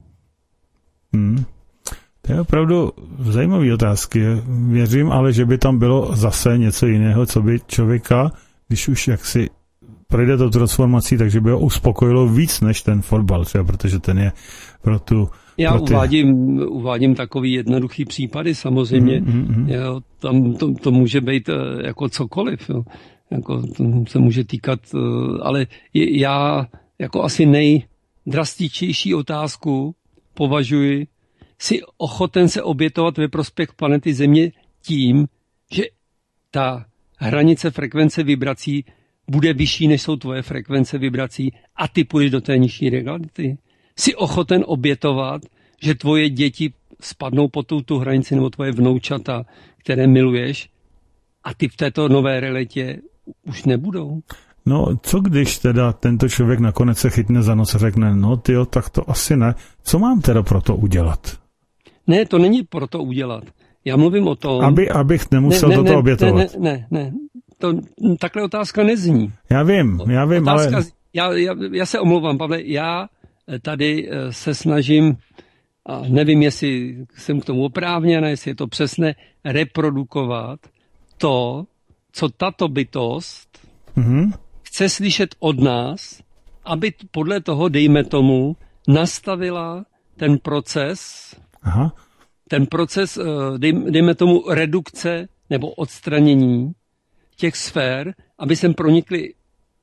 Hmm. To je opravdu zajímavý otázky. Věřím, ale že by tam bylo zase něco jiného, co by člověka, když už jaksi projde to transformací, takže by ho uspokojilo víc než ten fotbal, třeba, protože ten je pro tu... Já pro ty... uvádím, uvádím takový jednoduchý případy, samozřejmě. Hmm, hmm, hmm. Jo, tam to, to může být jako cokoliv, jo. Jako to se může týkat, ale já jako asi nejdrastičtější otázku považuji, si ochoten se obětovat ve prospěch planety Země tím, že ta hranice frekvence vibrací bude vyšší, než jsou tvoje frekvence vibrací a ty půjdeš do té nižší reality. Jsi ochoten obětovat, že tvoje děti spadnou pod tu, tu hranici nebo tvoje vnoučata, které miluješ a ty v této nové realitě už nebudou. No, co když teda tento člověk nakonec se chytne za nos a řekne, no tyjo, tak to asi ne. Co mám teda pro to udělat? Ne, to není pro to udělat. Já mluvím o tom... Aby, abych nemusel ne, ne, toto obětovat. Ne, ne, ne, ne. To, takhle otázka nezní. Já vím, já vím, otázka, ale... Já, já, já se omlouvám, Pavle, já tady se snažím, a nevím, jestli jsem k tomu oprávněn, jestli je to přesné, reprodukovat to, co tato bytost mm-hmm. chce slyšet od nás, aby podle toho, dejme tomu, nastavila ten proces, Aha. ten proces, dej, dejme tomu, redukce nebo odstranění těch sfér, aby sem pronikly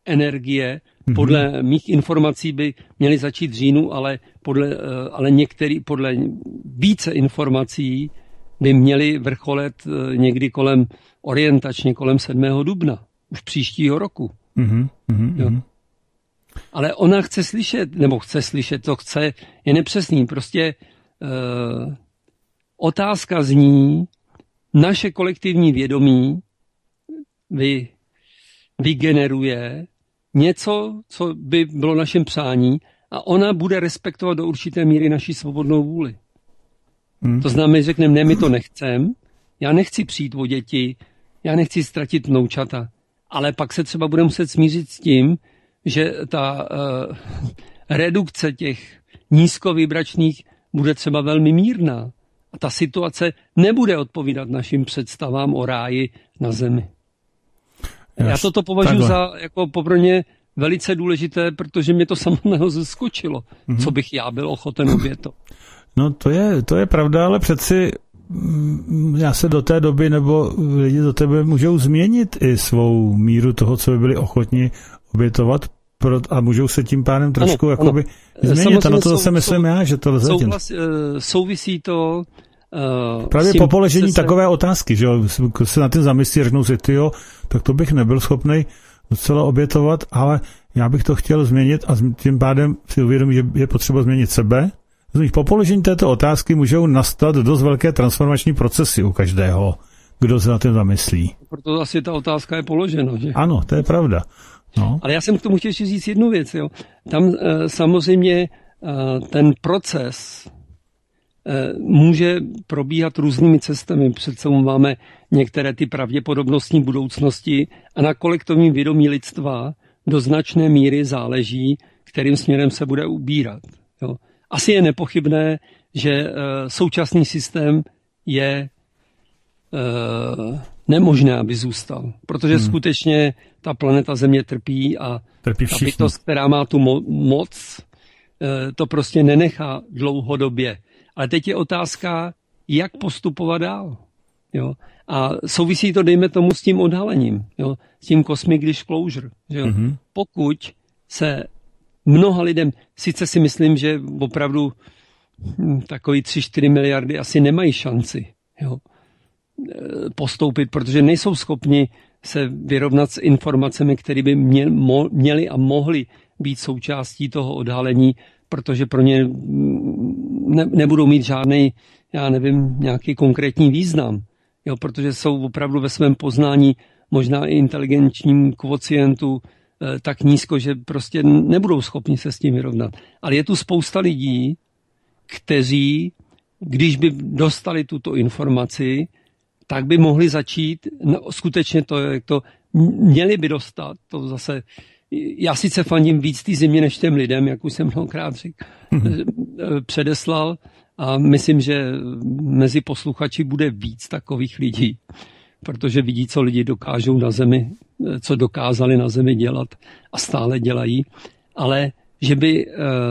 energie. Podle mm-hmm. mých informací by měly začít v říjnu, ale podle, ale některý, podle více informací by měly vrcholet někdy kolem orientačně kolem sedmého dubna, už příštího roku. Mm-hmm. Jo. Ale ona chce slyšet, nebo chce slyšet, to chce, je nepřesný. Prostě uh, otázka zní, naše kolektivní vědomí vy, vygeneruje něco, co by bylo našem přání a ona bude respektovat do určité míry naši svobodnou vůli. Hmm. To znamená, že řekneme, ne, my to nechcem, já nechci přijít o děti, já nechci ztratit vnoučata, ale pak se třeba budeme muset smířit s tím, že ta uh, redukce těch nízkovibračních bude třeba velmi mírná a ta situace nebude odpovídat našim představám o ráji na zemi. Yes, já toto považuji za jako pro mě velice důležité, protože mě to samotného zeskočilo, mm-hmm. co bych já byl ochoten obětovat. No to je, to je pravda, ale přeci já se do té doby, nebo lidi do tebe můžou změnit i svou míru toho, co by byli ochotni obětovat a můžou se tím pádem trošku ano, jakoby ano. změnit. A na to zase myslím já, že to lze. Souhlas, souvisí to Uh, Právě po položení se... takové otázky, že jo, se na tím zamyslí, řeknou si, tyjo, tak to bych nebyl schopnej docela obětovat, ale já bych to chtěl změnit a tím pádem si uvědomí, že je potřeba změnit sebe. Po položení této otázky můžou nastat dost velké transformační procesy u každého, kdo se na tím zamyslí. Proto asi ta otázka je položena, že? Ano, to je pravda. No. Ale já jsem k tomu chtěl ještě říct jednu věc, jo. Tam uh, samozřejmě uh, ten proces může probíhat různými cestami. Před sebou máme některé ty pravděpodobnostní budoucnosti a na kolektivním vědomí lidstva do značné míry záleží, kterým směrem se bude ubírat. Jo. Asi je nepochybné, že uh, současný systém je uh, nemožné, aby zůstal, protože hmm. skutečně ta planeta Země trpí a trpí ta bytost, která má tu mo- moc, uh, to prostě nenechá dlouhodobě. Ale teď je otázka, jak postupovat dál. Jo? A souvisí to, dejme tomu, s tím odhalením, jo? S tím cosmic disclosure. Jo? Mm-hmm. Pokud se mnoha lidem, sice si myslím, že opravdu hm, takový tři čtyři miliardy asi nemají šanci, jo? postoupit, protože nejsou schopni se vyrovnat s informacemi, které by mě, mo, měly a mohly být součástí toho odhalení, protože pro ně ne, nebudou mít žádný, já nevím, nějaký konkrétní význam. Jo, protože jsou opravdu ve svém poznání možná i inteligenčním kvocientu eh, tak nízko, že prostě nebudou schopni se s tím vyrovnat. Ale je tu spousta lidí, kteří, když by dostali tuto informaci, tak by mohli začít, no, skutečně to, jak to měli by dostat, to zase já sice fandím víc té zimě než těm lidem, jak už jsem mnohokrát řekl, mm-hmm. předeslal a myslím, že mezi posluchači bude víc takových lidí, protože vidí, co lidi dokážou na zemi, co dokázali na zemi dělat a stále dělají, ale že by,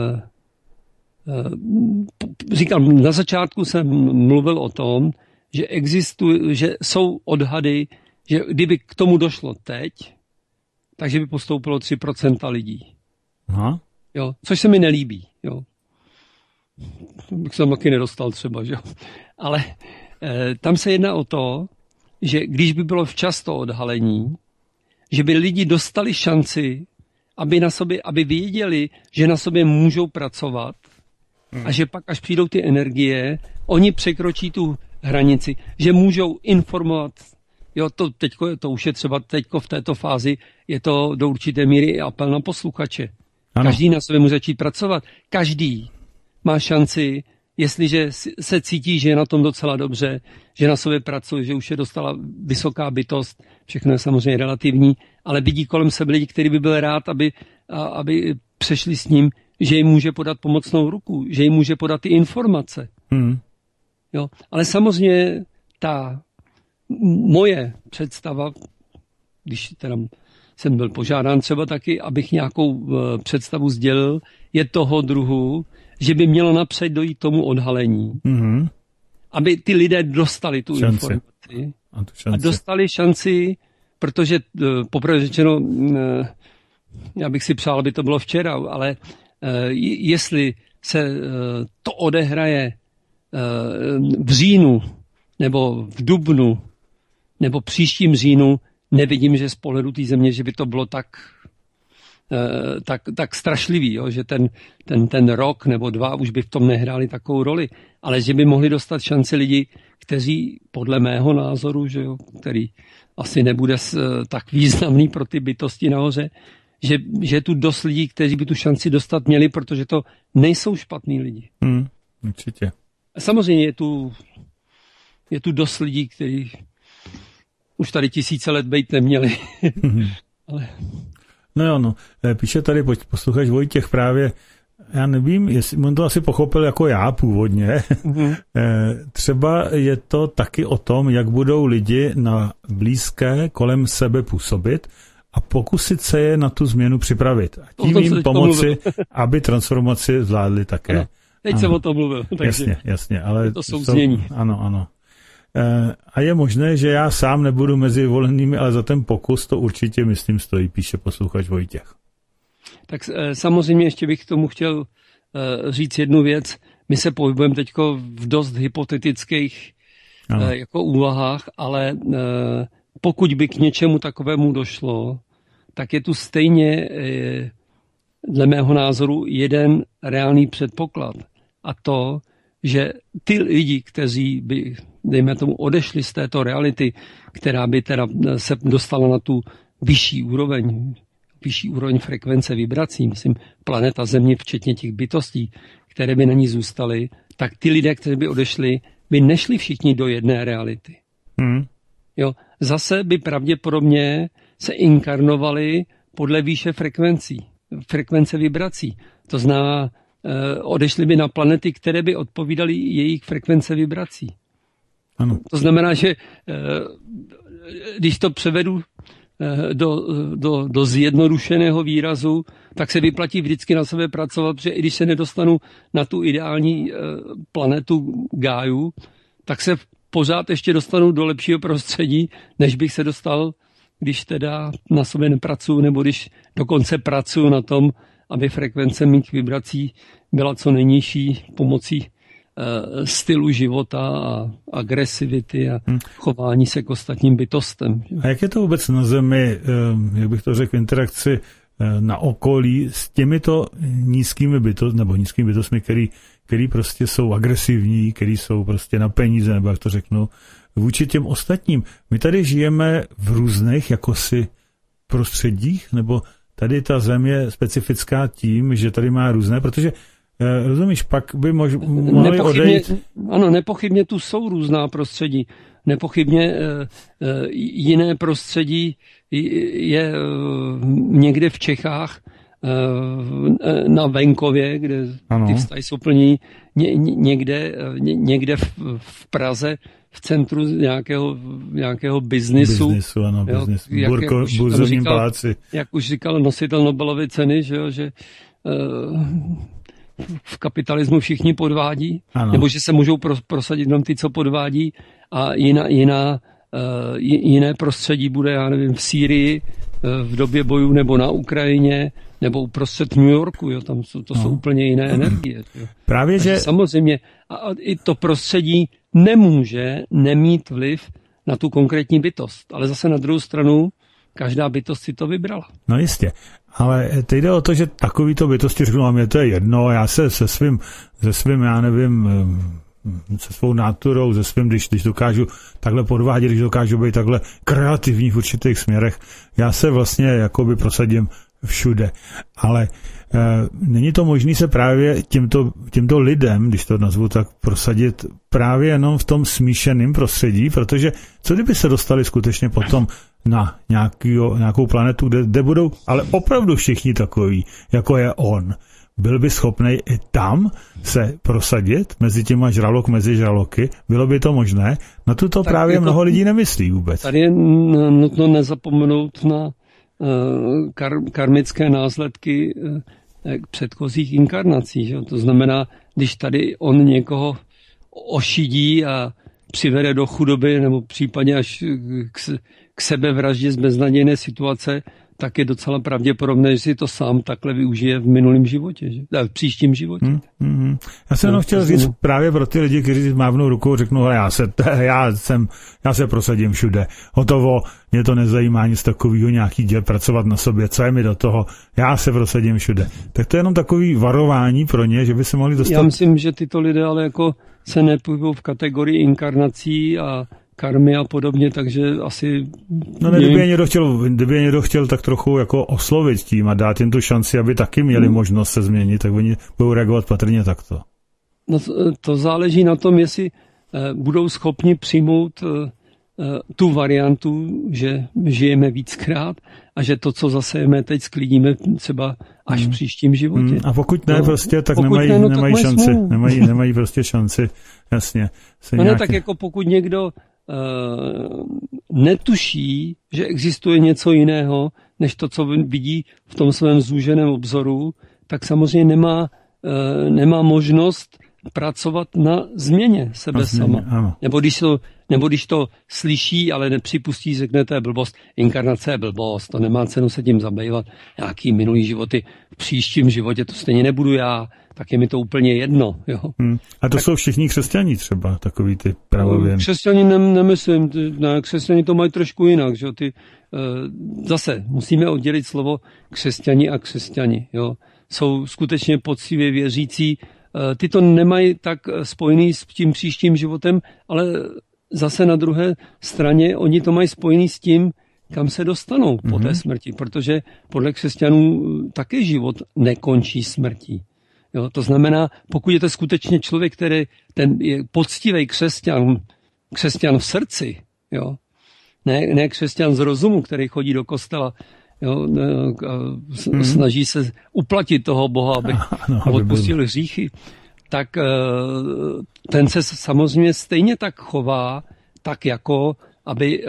říkám, na začátku jsem mluvil o tom, že existují, že jsou odhady, že kdyby k tomu došlo teď, takže by postoupilo tři procenta lidí. Aha. Jo, což se mi nelíbí. Jo. Bych se tam taky nedostal třeba. Že? Ale e, tam se jedná o to, že když by bylo včas to odhalení, že by lidi dostali šanci, aby, na sobě, aby věděli, že na sobě můžou pracovat hmm. a že pak, až přijdou ty energie, oni překročí tu hranici, že můžou informovat. Jo, to, teďko, to už je třeba teďko v této fázi, je to do určité míry i apel na posluchače. Ano. Každý na sobě může začít pracovat. Každý má šanci, jestliže se cítí, že je na tom docela dobře, že na sobě pracuje, že už je dostala vysoká bytost, všechno je samozřejmě relativní, ale vidí kolem sebe lidi, který by byl rád, aby, a, aby přešli s ním, že jim může podat pomocnou ruku, že jim může podat ty informace. Hmm. Jo, ale samozřejmě ta moje představa, když teda jsem byl požádán třeba taky, abych nějakou představu sdělil, je toho druhu, že by mělo napřed dojít tomu odhalení, mm-hmm. aby ty lidé dostali tu šanci. informaci a, tu šanci. a dostali šanci, protože poprvé řečeno já bych si přál, aby to bylo včera, ale jestli se to odehraje v říjnu nebo v dubnu nebo příštím říjnu, nevidím, že z pohledu té země, že by to bylo tak, tak, tak strašlivý, jo? Že ten, ten, ten rok nebo dva už by v tom nehráli takovou roli, ale že by mohli dostat šanci lidi, kteří podle mého názoru, že jo, který asi nebude tak významný pro ty bytosti nahoře, že, že je tu dost lidí, kteří by tu šanci dostat měli, protože to nejsou špatní lidi. Hmm, určitě. Samozřejmě je tu, je tu dost lidí, kteří už tady tisíce let být neměli. Ale... No jo, no. Píše tady posluchač Vojtěch právě, já nevím, jestli on to asi pochopil jako já původně. Mm-hmm. Třeba je to taky o tom, jak budou lidi na blízké kolem sebe působit a pokusit se je na tu změnu připravit. A tím jim pomoci, aby transformaci zvládli také. Ano, teď ano. jsem o tom mluvil. Takže jasně, jasně. Ale to jsou znění. Ano, ano. A je možné, že já sám nebudu mezi volenými, ale za ten pokus to určitě, myslím, stojí, píše posluchač Vojtěch. Tak samozřejmě ještě bych k tomu chtěl říct jednu věc. My se pohybujeme teď v dost hypotetických ano. jako úvahách, ale pokud by k něčemu takovému došlo, tak je tu stejně dle mého názoru jeden reálný předpoklad. A to, že ty lidi, kteří by, dejme tomu, odešli z této reality, která by teda se dostala na tu vyšší úroveň, vyšší úroveň frekvence vibrací, myslím, planeta Země, včetně těch bytostí, které by na ní zůstaly, tak ty lidé, kteří by odešli, by nešli všichni do jedné reality. Hmm. Jo, zase by pravděpodobně se inkarnovali podle výše frekvencí, frekvence vibrací. To znamená, odešli by na planety, které by odpovídaly jejich frekvence vibrací. Ano. To znamená, že když to převedu do, do, do zjednodušeného výrazu, tak se vyplatí vždycky na sebe pracovat, protože i když se nedostanu na tu ideální planetu Gáju, tak se pořád ještě dostanu do lepšího prostředí, než bych se dostal, když teda na sobě nepracuju, nebo když dokonce pracuju na tom, aby frekvence mých vibrací byla co nejnižší pomocí uh, stylu života a agresivity a hmm. chování se k ostatním bytostem. A jak je to vůbec na Zemi, jak bych to řekl, v interakci na okolí s těmito nízkými bytostmi, nebo nízkými bytostmi, který, který prostě jsou agresivní, který jsou prostě na peníze, nebo jak to řeknu, vůči těm ostatním. My tady žijeme v různých jakosi prostředích, nebo tady ta Zem je specifická tím, že tady má různé, protože eh, rozumíš, pak by mož, mohli odejít. Ano, nepochybně tu jsou různá prostředí. Nepochybně eh, eh, jiné prostředí je eh, někde v Čechách, eh, na venkově, kde ano. ty vztahy jsou plní, ně, někde, ně, někde v, v Praze, v centru nějakého, nějakého biznisu. Biznisu, ano, biznisu. Jak, Burko, jak, už říkal, jak už říkal nositel Nobelovy ceny, že, jo, že uh, v kapitalismu všichni podvádí, ano. nebo že se můžou pro, prosadit jenom ty, co podvádí, a jiná, jiná, uh, jiné prostředí bude, já nevím, v Sýrii, uh, v době bojů, nebo na Ukrajině, nebo uprostřed New Yorku, jo, tam jsou, to no. jsou úplně jiné energie. Jo. Právě, Takže že... samozřejmě, a, a i to prostředí nemůže nemít vliv na tu konkrétní bytost. Ale zase na druhou stranu, každá bytost si to vybrala. No jistě. Ale teď jde o to, že takovýto bytosti řeknou, a mě to je jedno, já se se svým, se svým, já nevím, se svou naturou, se svým, když, když dokážu takhle podvádět, když dokážu být takhle kreativní v určitých směrech, já se vlastně jakoby prosadím všude. Ale e, není to možné se právě těmto, těmto lidem, když to nazvu tak, prosadit právě jenom v tom smíšeném prostředí, protože co kdyby se dostali skutečně potom na nějakýho, nějakou planetu, kde, kde budou ale opravdu všichni takový, jako je on. Byl by schopný i tam se prosadit mezi těma žralok, mezi žraloky? Bylo by to možné? Na to, to právě to, mnoho lidí nemyslí vůbec. Tady je nutno nezapomenout na Kar, karmické následky předchozích inkarnací. Že? To znamená, když tady on někoho ošidí a přivede do chudoby nebo případně až k, k sebevraždě z beznadějné situace, tak je docela pravděpodobné, že si to sám takhle využije v minulém životě, že? V příštím životě. Hmm, hmm. Já jsem jenom chtěl říct právě pro ty lidi, kteří mávnou rukou, řeknou, já se, já jsem, já se prosadím všude, hotovo, mě to nezajímá nic takového, nějaký děl, pracovat na sobě, co je mi do toho, já se prosadím všude. Tak to je jenom takový varování pro ně, že by se mohli dostat... Já myslím, že tyto lidé ale jako se nepohybují v kategorii inkarnací a karmy a podobně, takže asi... No ne, kdyby je někdo chtěl, kdyby je někdo chtěl tak trochu jako oslovit tím a dát jim tu šanci, aby taky měli hmm. možnost se změnit, tak oni budou reagovat patrně takto. No to, to záleží na tom, jestli eh, budou schopni přijmout eh, tu variantu, že žijeme víckrát a že to, co zasejeme teď, sklidíme třeba až hmm. v příštím životě. Hmm. A pokud ne, no, prostě, tak nemají, ne, no, nemají tak šanci. Nemají, nemají prostě šanci, jasně. No nějaké... ne, tak jako pokud někdo uh, netuší, že existuje něco jiného, než to, co vidí v tom svém zúženém obzoru, tak samozřejmě nemá, uh, nemá možnost pracovat na změně sebe změně, sama. Nebo když, to, nebo když to slyší, ale nepřipustí, řekne, to je blbost. Inkarnace je blbost, to nemá cenu se tím zabývat. Nějaký minulý životy v příštím životě, to stejně nebudu já, tak je mi to úplně jedno. Jo. Hmm. A to tak, jsou všichni křesťaní třeba, takový ty pravověrní. Křesťaní ne, nemyslím, ne, křesťaní to mají trošku jinak. Že? Ty, zase musíme oddělit slovo křesťani a křesťani. Jo. Jsou skutečně poctivě věřící. Ty to nemají tak spojený s tím příštím životem, ale zase na druhé straně oni to mají spojený s tím, kam se dostanou mm-hmm. po té smrti, protože podle křesťanů také život nekončí smrtí. Jo, to znamená, pokud je to skutečně člověk, který ten je poctivý křesťan, křesťan v srdci, jo, ne, ne křesťan z rozumu, který chodí do kostela, jo, a snaží se uplatit toho Boha, aby no, odpustil hříchy, tak ten se samozřejmě stejně tak chová, tak jako, aby,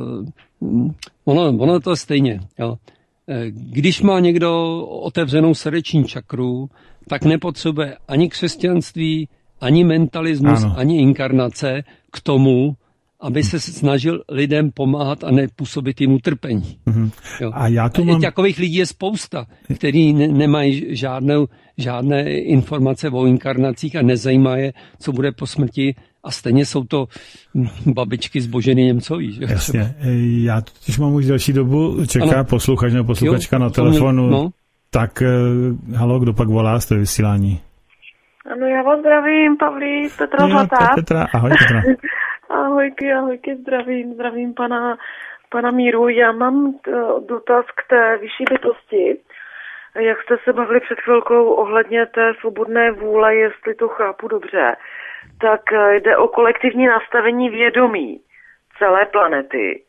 ono, ono to je stejně, jo. Když má někdo otevřenou srdeční čakru, tak nepotřebuje ani křesťanství, ani mentalismus, ano. ani inkarnace k tomu, aby se snažil lidem pomáhat a nepůsobit jim utrpení. Mm-hmm. Jo. A já tu mám... Takových lidí je spousta, kteří ne- nemají žádné, žádné informace o inkarnacích a nezajímá je, co bude po smrti, a stejně jsou to babičky zbožený Němcoví. Že? Jasně. Já totiž mám už další dobu, čeká ano. posluchač nebo posluchačka jo, na telefonu. Mě, no. Tak, uh, halo, kdo pak volá z té vysílání? Ano, já vás zdravím, Pavlí, Petra Zlatá. Petra, ahoj Petra. Ahojky, ahojky, zdravím, zdravím pana, pana Míru. Já mám t, dotaz k té vyšší bytosti. Jak jste se bavili před chvilkou ohledně té svobodné vůle, jestli to chápu dobře, tak jde o kolektivní nastavení vědomí celé planety.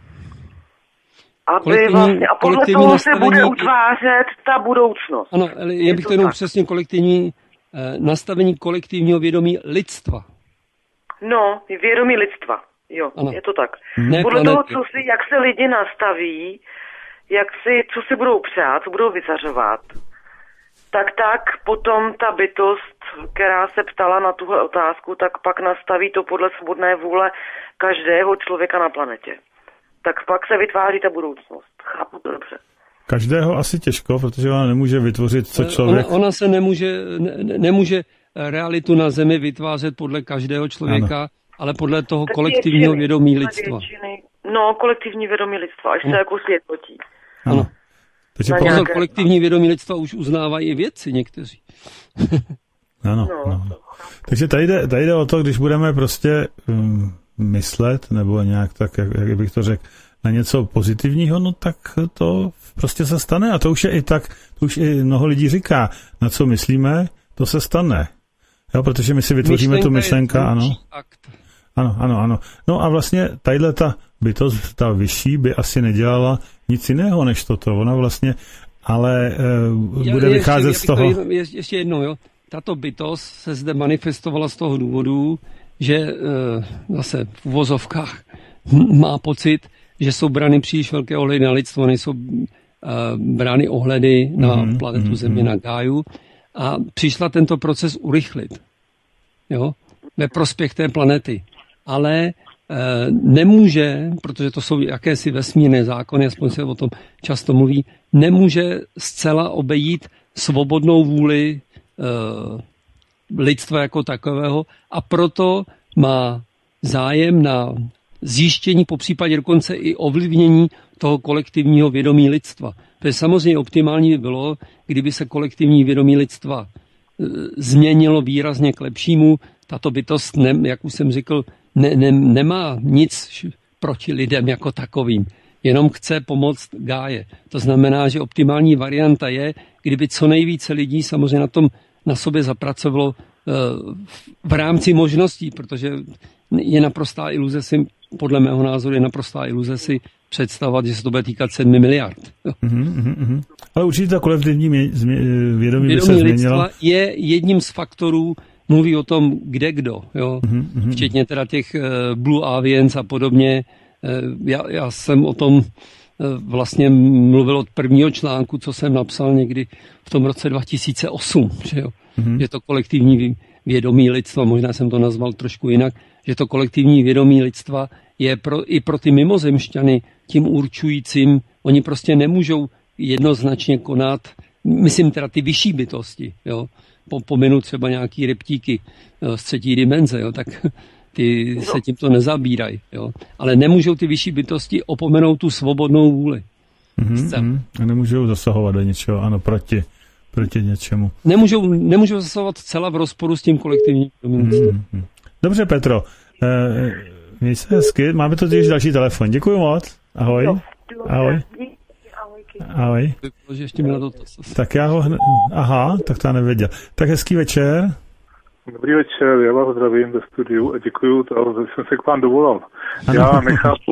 Aby vlastně, a podle toho nastavení... se bude utvářet ta budoucnost. Ano, ale já bych to jenom přesně kolektivní eh, nastavení kolektivního vědomí lidstva. No, vědomí lidstva, jo, ano. Je to tak. Ne podle planety. toho, co si, jak se lidi nastaví, jak si, co si budou přát, co budou vyzařovat, tak tak potom ta bytost, která se ptala na tuhle otázku, tak pak nastaví to podle svobodné vůle každého člověka na planetě. Tak pak se vytváří ta budoucnost. Chápu to dobře. Každého asi těžko, protože ona nemůže vytvořit, co člověk... Ona, ona se nemůže, ne, nemůže realitu na Zemi vytvářet podle každého člověka, ano. ale podle toho tak kolektivního většiny, vědomí lidstva. Většiny, no, kolektivní vědomí lidstva, až se no. jako světlotí. Ano. ano. Takže po... nějaké... kolektivní vědomí lidstva už uznávají i vědci někteří. ano, no. no. Takže tady jde, tady jde o to, když budeme prostě um, myslet, nebo nějak tak, jak, jak bych to řekl, na něco pozitivního, no tak to prostě se stane. A to už je i tak, to už i mnoho lidí říká, na co myslíme, to se stane. Jo, protože my si vytvoříme myšlenka tu myšlenka, ano. Akt. Ano, ano, ano. No a vlastně tadyhle ta bytost, ta vyšší, by asi nedělala nic jiného než toto. Ona vlastně, ale uh, bude je, vycházet ještě, z toho... To je, ještě jednou, jo. Tato bytost se zde manifestovala z toho důvodu, že uh, zase v uvozovkách má pocit, že jsou brány příliš velké ohledy na lidstvo, nejsou uh, brány ohledy na mm, planetu mm, Země, mm. na Gáju. A přišla tento proces urychlit, jo, ve prospěch té planety. Ale nemůže, protože to jsou jakési vesmírné zákony, aspoň se o tom často mluví, nemůže zcela obejít svobodnou vůli lidstva jako takového a proto má zájem na zjištění, po případě dokonce i ovlivnění toho kolektivního vědomí lidstva. To je samozřejmě optimální by bylo, kdyby se kolektivní vědomí lidstva změnilo výrazně k lepšímu. Tato bytost, ne, jak už jsem řekl, ne, ne, nemá nic proti lidem jako takovým, jenom chce pomoct Gáje. To znamená, že optimální varianta je, kdyby co nejvíce lidí samozřejmě na tom na sobě zapracovalo v rámci možností, protože je naprostá iluze si, podle mého názoru je naprostá iluze si představovat, že se to bude týkat sedmi miliard. Mm-hmm, mm-hmm. Ale určitě ta kolektivní mě, změ, vědomí, vědomí by se změnilo. Je jedním z faktorů, mluví o tom, kde kdo, jo? Mm-hmm. Včetně teda těch uh, Blue Avians a podobně. Uh, já, já jsem o tom uh, vlastně mluvil od prvního článku, co jsem napsal někdy v tom roce dva tisíce osm, že jo? Mm-hmm. Je to kolektivní vědomí lidstva, možná jsem to nazval trošku jinak, že to kolektivní vědomí lidstva je pro, i pro ty mimozemšťany tím určujícím, oni prostě nemůžou jednoznačně konat, myslím teda ty vyšší bytosti, jo, po, pominu třeba nějaký reptíky z třetí dimenze, jo, tak ty se tímto nezabírají, jo, ale nemůžou ty vyšší bytosti opomenout tu svobodnou vůli. Mm-hmm, a nemůžou zasahovat do něčeho, ano, proti, proti něčemu. Nemůžou, nemůžou zasahovat zcela v rozporu s tím kolektivním vědomím lidstva. Mm-hmm. Dobře, Petro, eh, měj se hezky, máme to totiž další telefon. Děkuji moc. Ahoj. No, ahoj. Ahoj. Ještě na to. Tak já ho hned... Aha, tak to já nevěděl. Tak hezký večer. Dobrý večer, já vás zdravím ve studiu a děkuju, že jsem se k vám dovolal. Ano. Já nechápu,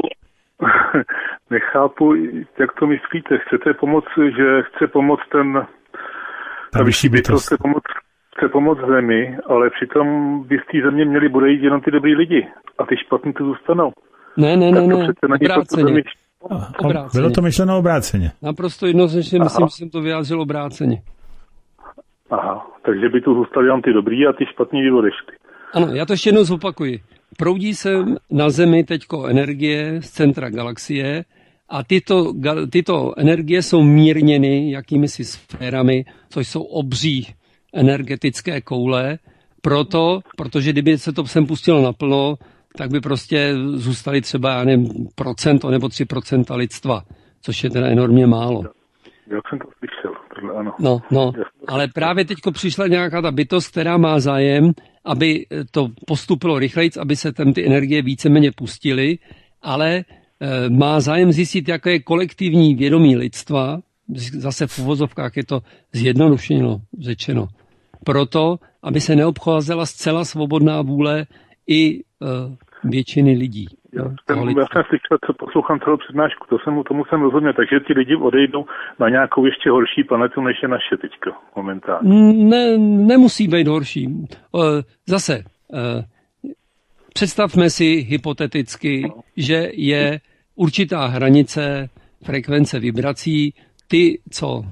nechápu, jak to myslíte. Chcete pomoct, že chce pomoct ten... Ta vyšší bytost. Chce pomoct, chce pomoct zemi, ale přitom by z té země měli bude jít jenom ty dobrý lidi a ty špatní tu zůstanou. Ne, ne, ne, ne, obráceně. Bylo to myšleno obráceně. Naprosto jednoznačně myslím, že jsem to vyjádřil obráceně. Aha, takže by tu zůstali jenom ty dobrý a ty špatní by odešli. Ano, já to ještě jednou zopakuji. Proudí se na Zemi teďko energie z centra galaxie a tyto, tyto energie jsou mírněny jakýmisi sférami, což jsou obří energetické koule, proto, protože kdyby se to sem pustilo naplno, tak by prostě zůstali třeba, já nevím, procento nebo tři procenta lidstva, což je teda enormně málo. Já jsem to slyšel, tohle ano. No, no, ale právě teďko přišla nějaká ta bytost, která má zájem, aby to postupilo rychlejc, aby se tam ty energie víceméně pustily, ale e, má zájem zjistit, jaké je kolektivní vědomí lidstva, zase v uvozovkách je to zjednodušeno řečeno, proto, aby se neobcházela zcela svobodná vůle i e, většiny lidí. Já jsem, já jsem slyšel, co poslouchám celou přednášku, to jsem, tomu jsem rozuměl, takže ti lidi odejdou na nějakou ještě horší planetu, než je naše teďka momentálně. Ne, nemusí být horší. Zase, představme si hypoteticky, že je určitá hranice frekvence vibrací, ty, co...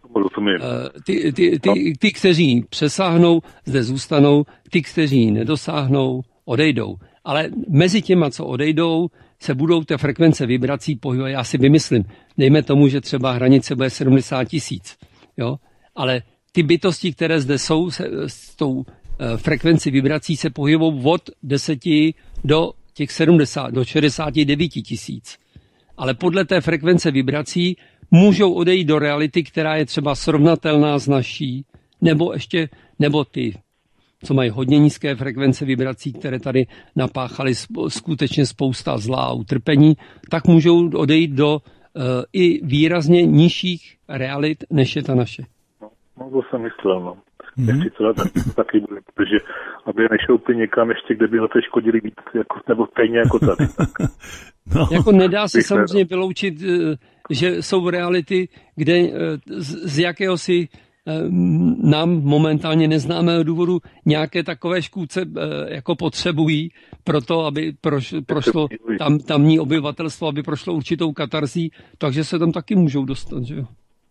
Ty, ty, ty, ty, kteří přesáhnou, zde zůstanou, ty, kteří nedosáhnou, odejdou. Ale mezi těma, co odejdou, se budou té frekvence vibrací pohybovat. Já si vymyslím, dejme tomu, že třeba hranice bude sedmdesát tisíc. Jo? Ale ty bytosti, které zde jsou, se, s tou e, frekvenci vibrací se pohybují od deseti do těch sedmdesát, do šedesát devět tisíc. Ale podle té frekvence vibrací můžou odejít do reality, která je třeba srovnatelná s naší, nebo ještě, nebo ty, co mají hodně nízké frekvence vibrací, které tady napáchaly skutečně spousta zla a utrpení, tak můžou odejít do uh, i výrazně nižších realit, než je ta naše. No, no to jsem myslel, no. Mm-hmm. Celé tak, taky bude, protože aby nešoupli někam ještě, kde by ho to škodili víc, jako, nebo stejně jako tady. No. Jako nedá se samozřejmě vyloučit, že jsou reality, kde z, z jakéhosi nám momentálně neznámého důvodu nějaké takové škůdce jako potřebují proto, aby proš, prošlo tam, tamní obyvatelstvo, aby prošlo určitou katarzí, takže se tam taky můžou dostat, že jo?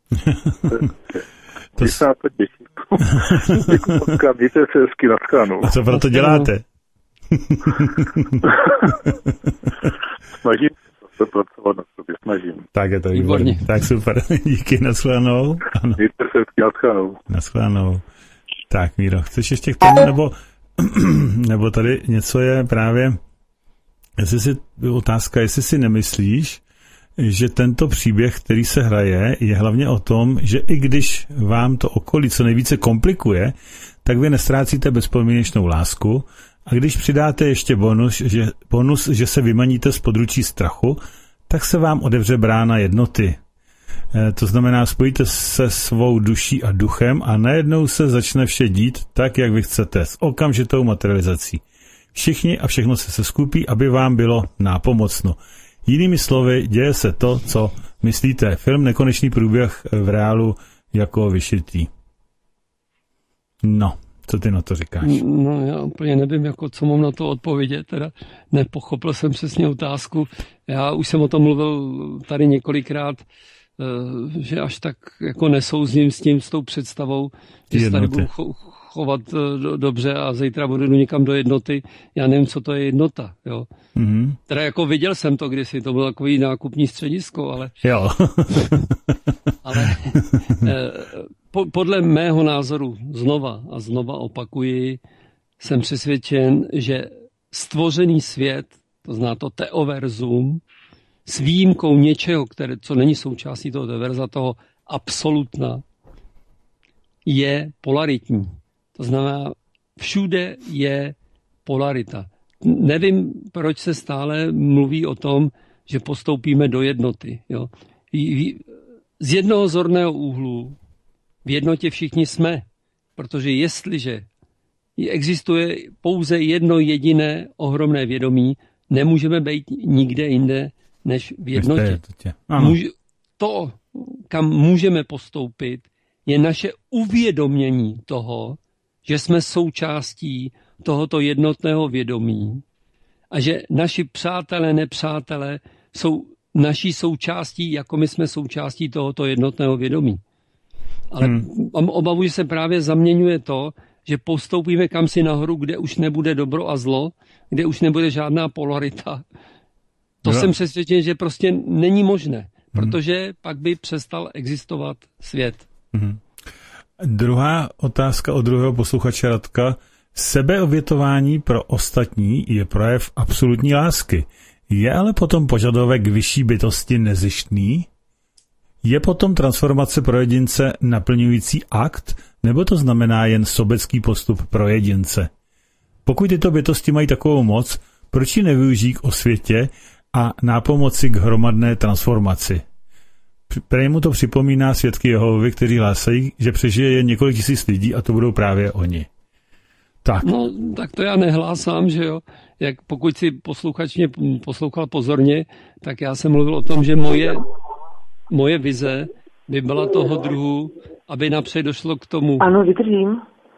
To s... Mějte se hezky, na shledanou. A co proto děláte? Snažím se pracovat na sobě, snažím. Tak je to výborně. Tak super, díky, nashledanou. Mějte se, nashledanou. Nashledanou. Tak, Míro, chceš ještě k tomu, nebo, nebo tady něco je právě, jestli si, otázka, jestli si nemyslíš, že tento příběh, který se hraje, je hlavně o tom, že i když vám to okolí co nejvíce komplikuje, tak vy nestrácíte bezpodmínečnou lásku a když přidáte ještě bonus, že, bonus, že se vymaníte z područí strachu, tak se vám otevře brána jednoty. E, to znamená, spojíte se svou duší a duchem a najednou se začne vše dít tak, jak vy chcete, s okamžitou materializací. Všichni a všechno se seskupí, aby vám bylo nápomocno. Jinými slovy, děje se to, co myslíte. Film Nekonečný průběh v reálu jako vyšitý. No, co ty na to říkáš? No, já úplně nevím, jako, co mám na to odpovědět. Teda nepochopil jsem přesně otázku. Já už jsem o tom mluvil tady několikrát, že až tak jako nesouzním s tím, s tou představou, že se tady budu chovat dobře a zítra budu někam do jednoty. Já nevím, co to je jednota. Jo. Mm-hmm. Teda jako viděl jsem to kdysi, to bylo takový nákupní středisko, ale... Jo. ale po, podle mého názoru znova a znova opakuji, jsem přesvědčen, že stvořený svět, to zná to teoverzum, s výjimkou něčeho, které, co není součástí toho teoverza, toho absolutna, je polaritní. To znamená, všude je polarita. Nevím, proč se stále mluví o tom, že postoupíme do jednoty. Jo. Z jednoho zorného úhlu v jednotě všichni jsme, protože jestliže existuje pouze jedno jediné ohromné vědomí, nemůžeme být nikde jinde než v jednotě. Můž, to, kam můžeme postoupit, je naše uvědomění toho, že jsme součástí tohoto jednotného vědomí a že naši přátelé, nepřátelé jsou naší součástí, jako my jsme součástí tohoto jednotného vědomí. Ale hmm. mám obavu, že se právě zaměňuje to, že postoupíme kamsi nahoru, kde už nebude dobro a zlo, kde už nebude žádná polarita. To no. jsem přesvědčen, že prostě není možné, protože hmm. pak by přestal existovat svět. Hmm. Druhá otázka od druhého posluchače Radka. Sebeobětování pro ostatní je projev absolutní lásky. Je ale potom požadavek vyšší bytosti nezištný? Je potom transformace pro jedince naplňující akt, nebo to znamená jen sobecký postup pro jedince? Pokud tyto bytosti mají takovou moc, proč ji nevyužijí k osvětě a nápomoci k hromadné transformaci? Prej mu to připomíná svědky Jehovovi, kteří hlásají, že přežije jen několik tisíc lidí a to budou právě oni. Tak. No, tak to já nehlásám, že jo. Jak pokud si posluchač mě poslouchal pozorně, tak já jsem mluvil o tom, že moje, moje vize by byla toho druhu, aby napřed došlo k tomu. Ano, vydržím.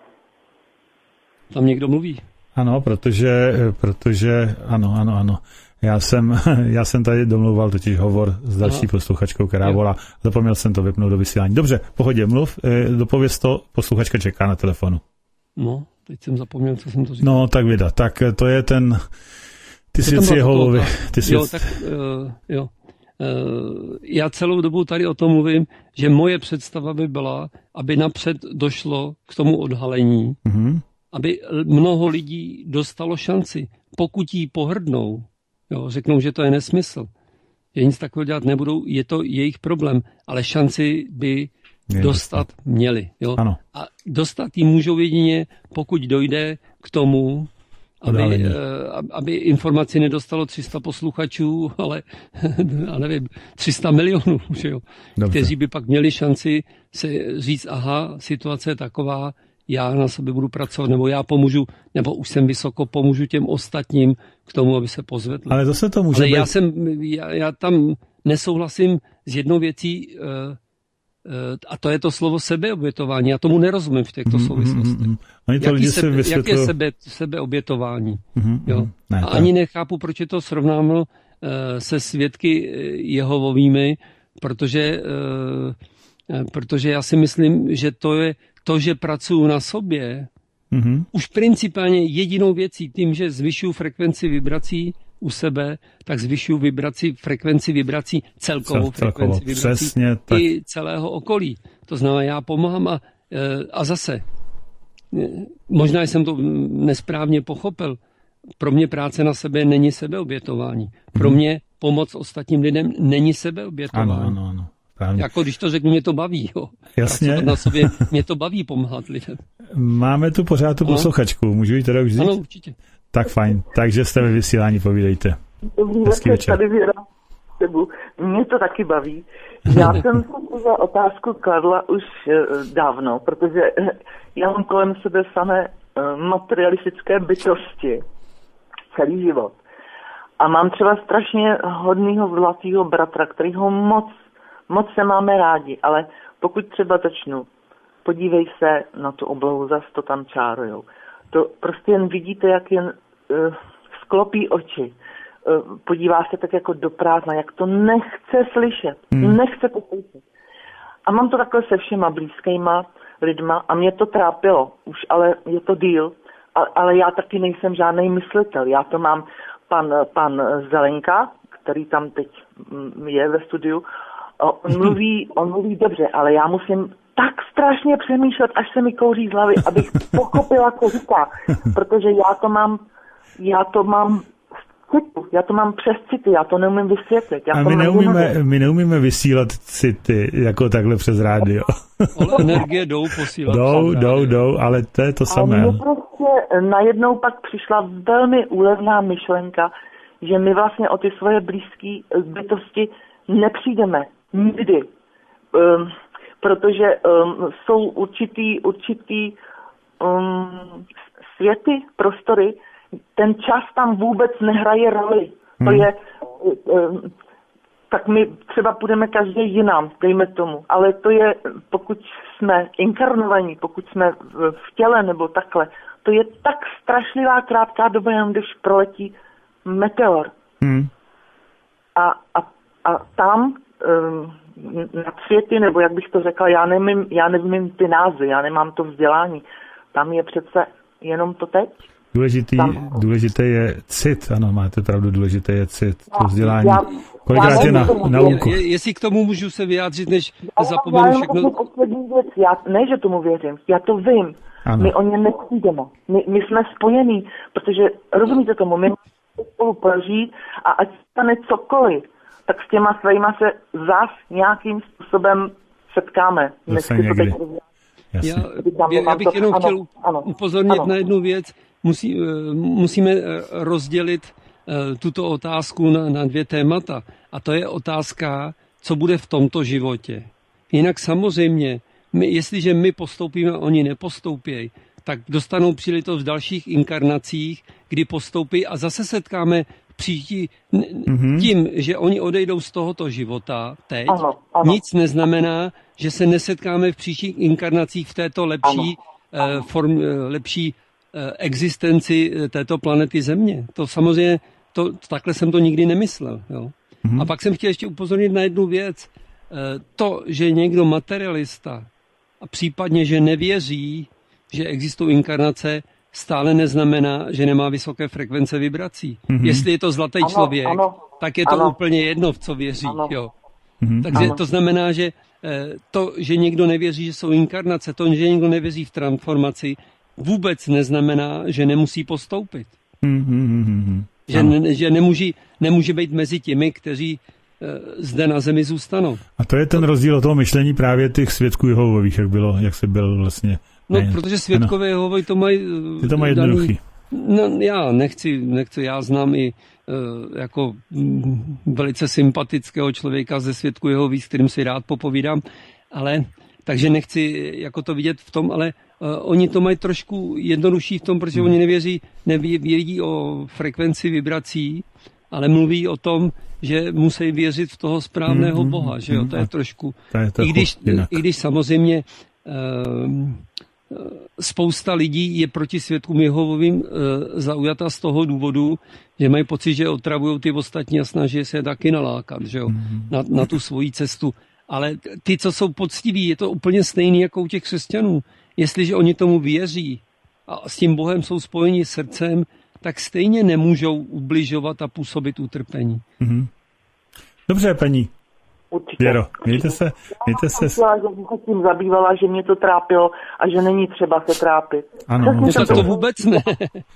Tam někdo mluví. Ano, protože, protože, ano, ano, ano. Já jsem, já jsem tady domluval totiž hovor s další Aha. posluchačkou, která jo. volá. Zapomněl jsem to vypnout do vysílání. Dobře, pohodě, mluv, dopověz to, posluchačka čeká na telefonu. No, teď jsem zapomněl, co jsem to říkal. No, tak vida, tak to je ten, ty svědci Jehovovi. Jo, tak uh, jo. Uh, já celou dobu tady o tom mluvím, že moje představa by byla, aby napřed došlo k tomu odhalení, mm-hmm. aby mnoho lidí dostalo šanci. Pokud jí pohrdnou, jo, řeknou, že to je nesmysl, že nic takového dělat nebudou, je to jejich problém, ale šanci by je dostat dostat. měli. Jo? Ano. A dostat jí můžou jedině, pokud dojde k tomu, aby, aby informaci nedostalo tři sta posluchačů, ale a nevím, tři sta milionů, že jo? Kteří by pak měli šanci se říct, aha, situace je taková, já na sobě budu pracovat, nebo já pomůžu, nebo už jsem vysoko, pomůžu těm ostatním k tomu, aby se pozvedli. Ale zase to může Ale být... já, jsem, já, já tam nesouhlasím s jednou věcí, uh, uh, a to je to slovo sebeobětování. Já tomu nerozumím v těchto mm, souvislostech. Mm, mm, Jaký sebe, jak je sebe, sebeobětování? Mm, jo? Ne, a ani nechápu, proč je to srovnáno uh, se svědky Jehovovými, protože, uh, protože já si myslím, že to je to, že pracuju na sobě, Mm-hmm. Už principálně jedinou věcí, tím, že zvyšuju frekvenci vibrací u sebe, tak zvyšuju vibraci, frekvenci vibrací, celkovou Cel, frekvenci vibrací přesně, tak. i celého okolí. To znamená, já pomáhám a, a zase, možná jsem to nesprávně pochopil, pro mě práce na sebe není sebeobětování. Pro mm-hmm. mě pomoc ostatním lidem není sebeobětování. Ano, ano, ano. Právě. Jako když to řeknu, mě to baví. Jo. Jasně. Na sobě, mě to baví pomáhat lidem. Máme tu pořád tu posluchačku, můžu ji teda už říct? Ano, určitě. Tak fajn, takže jste ve vysílání, povídejte. Dobrý večer, tady Věra Sebu. Mě to taky baví. Já jsem si za otázku kladla už dávno, protože já mám kolem sebe samé materialistické bytosti celý život. A mám třeba strašně hodnýho zlatýho bratra, kterýho moc, moc se máme rádi, ale pokud třeba začnu, podívej se na tu oblohu, zas to tam čárujou. To prostě jen vidíte, jak jen uh, sklopí oči. Uh, podívá se tak jako do prázdna, jak to nechce slyšet. Hmm. Nechce to slyšet. A mám to takhle se všema blízkýma lidma a mě to trápilo. Už ale je to díl. Ale, ale já taky nejsem žádný myslitel. Já to mám pan, pan Zelenka, který tam teď je ve studiu. On mluví, on mluví dobře, ale já musím tak strašně přemýšlet, až se mi kouří z hlavy, abych pochopila, co říká. Protože já to mám, já to mám citu, já to mám přes city, já to neumím vysvětlit. Já a my neumíme, my neumíme vysílat city jako takhle přes rádio. Ale energie jdou posílat. Jdou, jdou, jdou, ale to je to samé. A mně prostě najednou pak přišla velmi úlevná myšlenka, že my vlastně o ty svoje blízké bytosti nepřijdeme nikdy. Um, protože um, jsou určitý, určitý um, světy, prostory, ten čas tam vůbec nehraje roli. Hmm. To je, um, tak my třeba půjdeme každý jinam, dejme tomu, ale to je, pokud jsme inkarnovaní, pokud jsme v těle nebo takhle, to je tak strašlivá krátká doba, jenom když proletí meteor. Hmm. A, a, a tam um, na světy, nebo jak bych to řekla, já nevím, já nevím ty názvy, já nemám to vzdělání. Tam je přece jenom to teď. Důležitý, Tam. důležité je cit, ano, máte pravdu, důležité je cit, to vzdělání. Já, Kolikrát já je na nauku. Je, jestli k tomu můžu se vyjádřit, než já, zapomenu já všechno. Poslední věc, já, ne, že tomu věřím, já to vím. Ano. My o ně nepřijdeme. My, my jsme spojení, protože, rozumíte tomu, my spolu prožít a ať stane cokoliv, tak s těma svýma se zás nějakým způsobem setkáme. Zase někdy. Já, já bych jenom chtěl ano, ano, upozornit ano. na jednu věc. Musí, musíme rozdělit tuto otázku na, na dvě témata. A to je otázka, co bude v tomto životě. Jinak samozřejmě, my, jestliže my postoupíme a oni nepostoupí, tak dostanou příležitost v dalších inkarnacích, kdy postoupí a zase setkáme příští, mm-hmm. tím, že oni odejdou z tohoto života teď, ano, ano. nic neznamená, že se nesetkáme v příštích inkarnacích v této lepší, uh, form, uh, lepší uh, existenci této planety Země. To samozřejmě, to, takhle jsem to nikdy nemyslel. Jo? Mm-hmm. A pak jsem chtěl ještě upozornit na jednu věc. Uh, to, že někdo materialista a případně, že nevěří, že existují inkarnace, stále neznamená, že nemá vysoké frekvence vibrací. Mm-hmm. Jestli je to zlatý ano, člověk, ano, tak je to ano. úplně jedno, v co věří. Jo. Mm-hmm. Takže ano. to znamená, že to, že někdo nevěří, že jsou inkarnace, to, že někdo nevěří v transformaci, vůbec neznamená, že nemusí postoupit. Mm-hmm. Že, ne, že nemůže, nemůže být mezi těmi, kteří zde na zemi zůstanou. A to je ten rozdíl od toho myšlení právě těch svědků Jehovových, jak bylo, jak se byl vlastně. No, ne, protože svědkové Jehovy to mají... Ty to mají jednoduchý. No, já nechci, nechci, já znám i uh, jako m, velice sympatického člověka ze svědků Jehových, s kterým si rád popovídám, ale takže nechci jako to vidět v tom, ale uh, oni to mají trošku jednodušší v tom, protože hmm. oni nevěří, nevědí o frekvenci vibrací, ale mluví o tom, že musí věřit v toho správného hmm, Boha, že jo, to je trošku, to je to i, když, i když samozřejmě uh, spousta lidí je proti svědkům Jehovovým uh, zaujata z toho důvodu, že mají pocit, že otravují ty ostatní a snaží se je taky nalákat, že jo, hmm. na, na tu svoji cestu. Ale ty, co jsou poctiví, je to úplně stejný jako u těch křesťanů. Jestliže oni tomu věří a s tím Bohem jsou spojeni srdcem, tak stejně nemůžou ubližovat a působit utrpení. Mm-hmm. Dobře, paní Určitě. Věro, mějte se. Mějte se. Já jsem se tím zabývala, že mě to trápilo a že není třeba se trápit. Ano, no, tak to vůbec ne.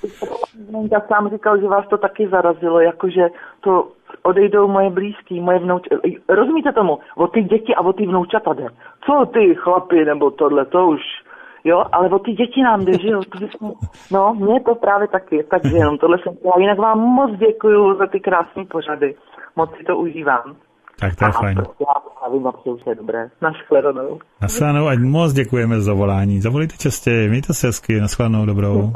Já sám říkal, že vás to taky zarazilo, jakože to odejdou moje blízký, moje vnoučata. Rozumíte tomu? O ty děti a o ty vnoučata jde. Co ty chlapi, nebo tohle, to už... Jo, ale o ty děti nám jde, že jo? No, mě to právě taky, takže jenom tohle jsem chtěla. Jinak vám moc děkuju za ty krásné pořady. Moc si to užívám. Tak to je a fajn. Já vím, že už je dobré. Naschledanou. Naschledanou, ať moc děkujeme za volání. Zavolejte častěji, mějte se hezky, naschledanou, dobrou.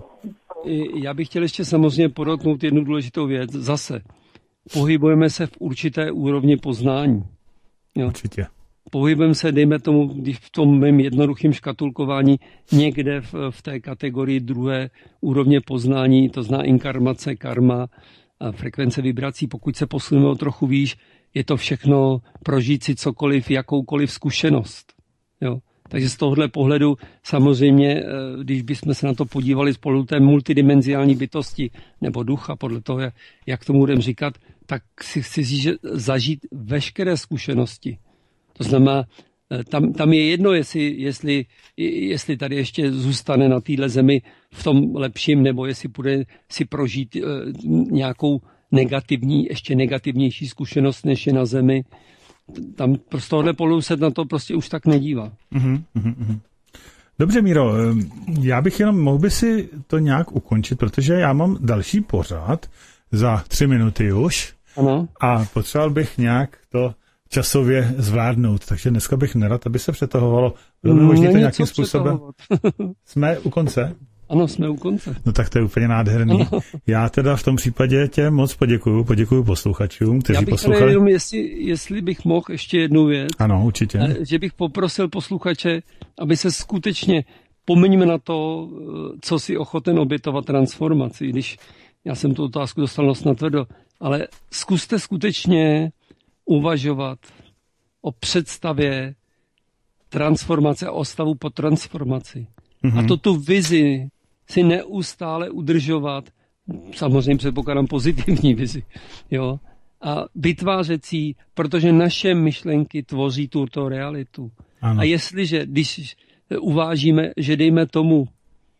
Já bych chtěl ještě samozřejmě podotknout jednu důležitou věc. Zase, pohybujeme se v určité úrovni poznání. Jo? Určitě. Pohybujeme se, dejme tomu, když v tom mém jednoduchém škatulkování, někde v, v té kategorii druhé úrovně poznání, to zná inkarnace, karma, a frekvence vibrací. Pokud se posuneme o trochu výš, je to všechno prožít si cokoliv, jakoukoliv zkušenost. Jo? Takže z tohohle pohledu samozřejmě, když bychom se na to podívali spolu té multidimenziální bytosti nebo ducha, podle toho, jak tomu budeme říkat, tak si chci říct, zažít veškeré zkušenosti. To znamená, tam, tam je jedno, jestli, jestli, jestli tady ještě zůstane na téhle zemi v tom lepším, nebo jestli bude si prožít uh, nějakou negativní, ještě negativnější zkušenost, než je na zemi. Tam z tohohle pohledu se na to prostě už tak nedívá. Mm-hmm, mm-hmm. Dobře, Míro, já bych jenom mohl by si to nějak ukončit, protože já mám další pořad za tři minuty už. Ano. A potřeboval bych nějak to časově zvládnout, takže dneska bych nerad, aby se přetahovalo. Bylo by možná to nějakým způsobem. Jsme u konce? Ano, jsme u konce. No tak to je úplně nádherný. Ano. Já teda v tom případě tě moc poděkuju, poděkuju posluchačům, kteří poslouchali. Já bych jenom, jestli, jestli bych mohl ještě jednu věc. Ano, určitě. Že bych poprosil posluchače, aby se skutečně pomeňme na to, co si ochoten obětovat transformaci, když já jsem tu otázku dostal nos natvrdo, ale zkuste skutečně uvažovat o představě transformace a o stavu po transformaci. Mm-hmm. A to tu vizi si neustále udržovat, samozřejmě předpokládám pozitivní vizi, jo, a vytvářet si, protože naše myšlenky tvoří tuto realitu. Ano. A jestliže, když uvážíme, že dejme tomu uh,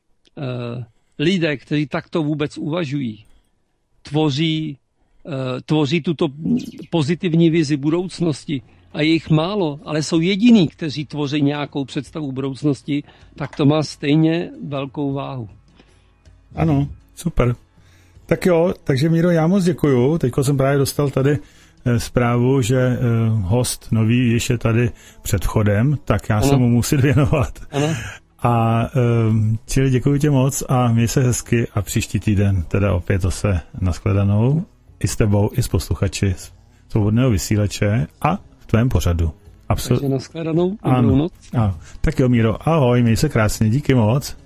lidé, kteří takto vůbec uvažují, tvoří tvoří tuto pozitivní vizi budoucnosti a je jich málo, ale jsou jediní, kteří tvoří nějakou představu budoucnosti, tak to má stejně velkou váhu. Ano, super. Tak jo, takže Míro, já moc děkuju. Teďko jsem právě dostal tady zprávu, že host nový již je tady před vchodem, tak já ano. se mu musím věnovat. Ano. A čili děkuju tě moc a měj se hezky a příští týden teda opět zase nashledanou. I s tebou, i s posluchači Svobodného vysílače a v tvém pořadu. Absol- Takže nashledanou, dobrou noc. Tak jo, Míro, ahoj, měj se krásně, díky moc.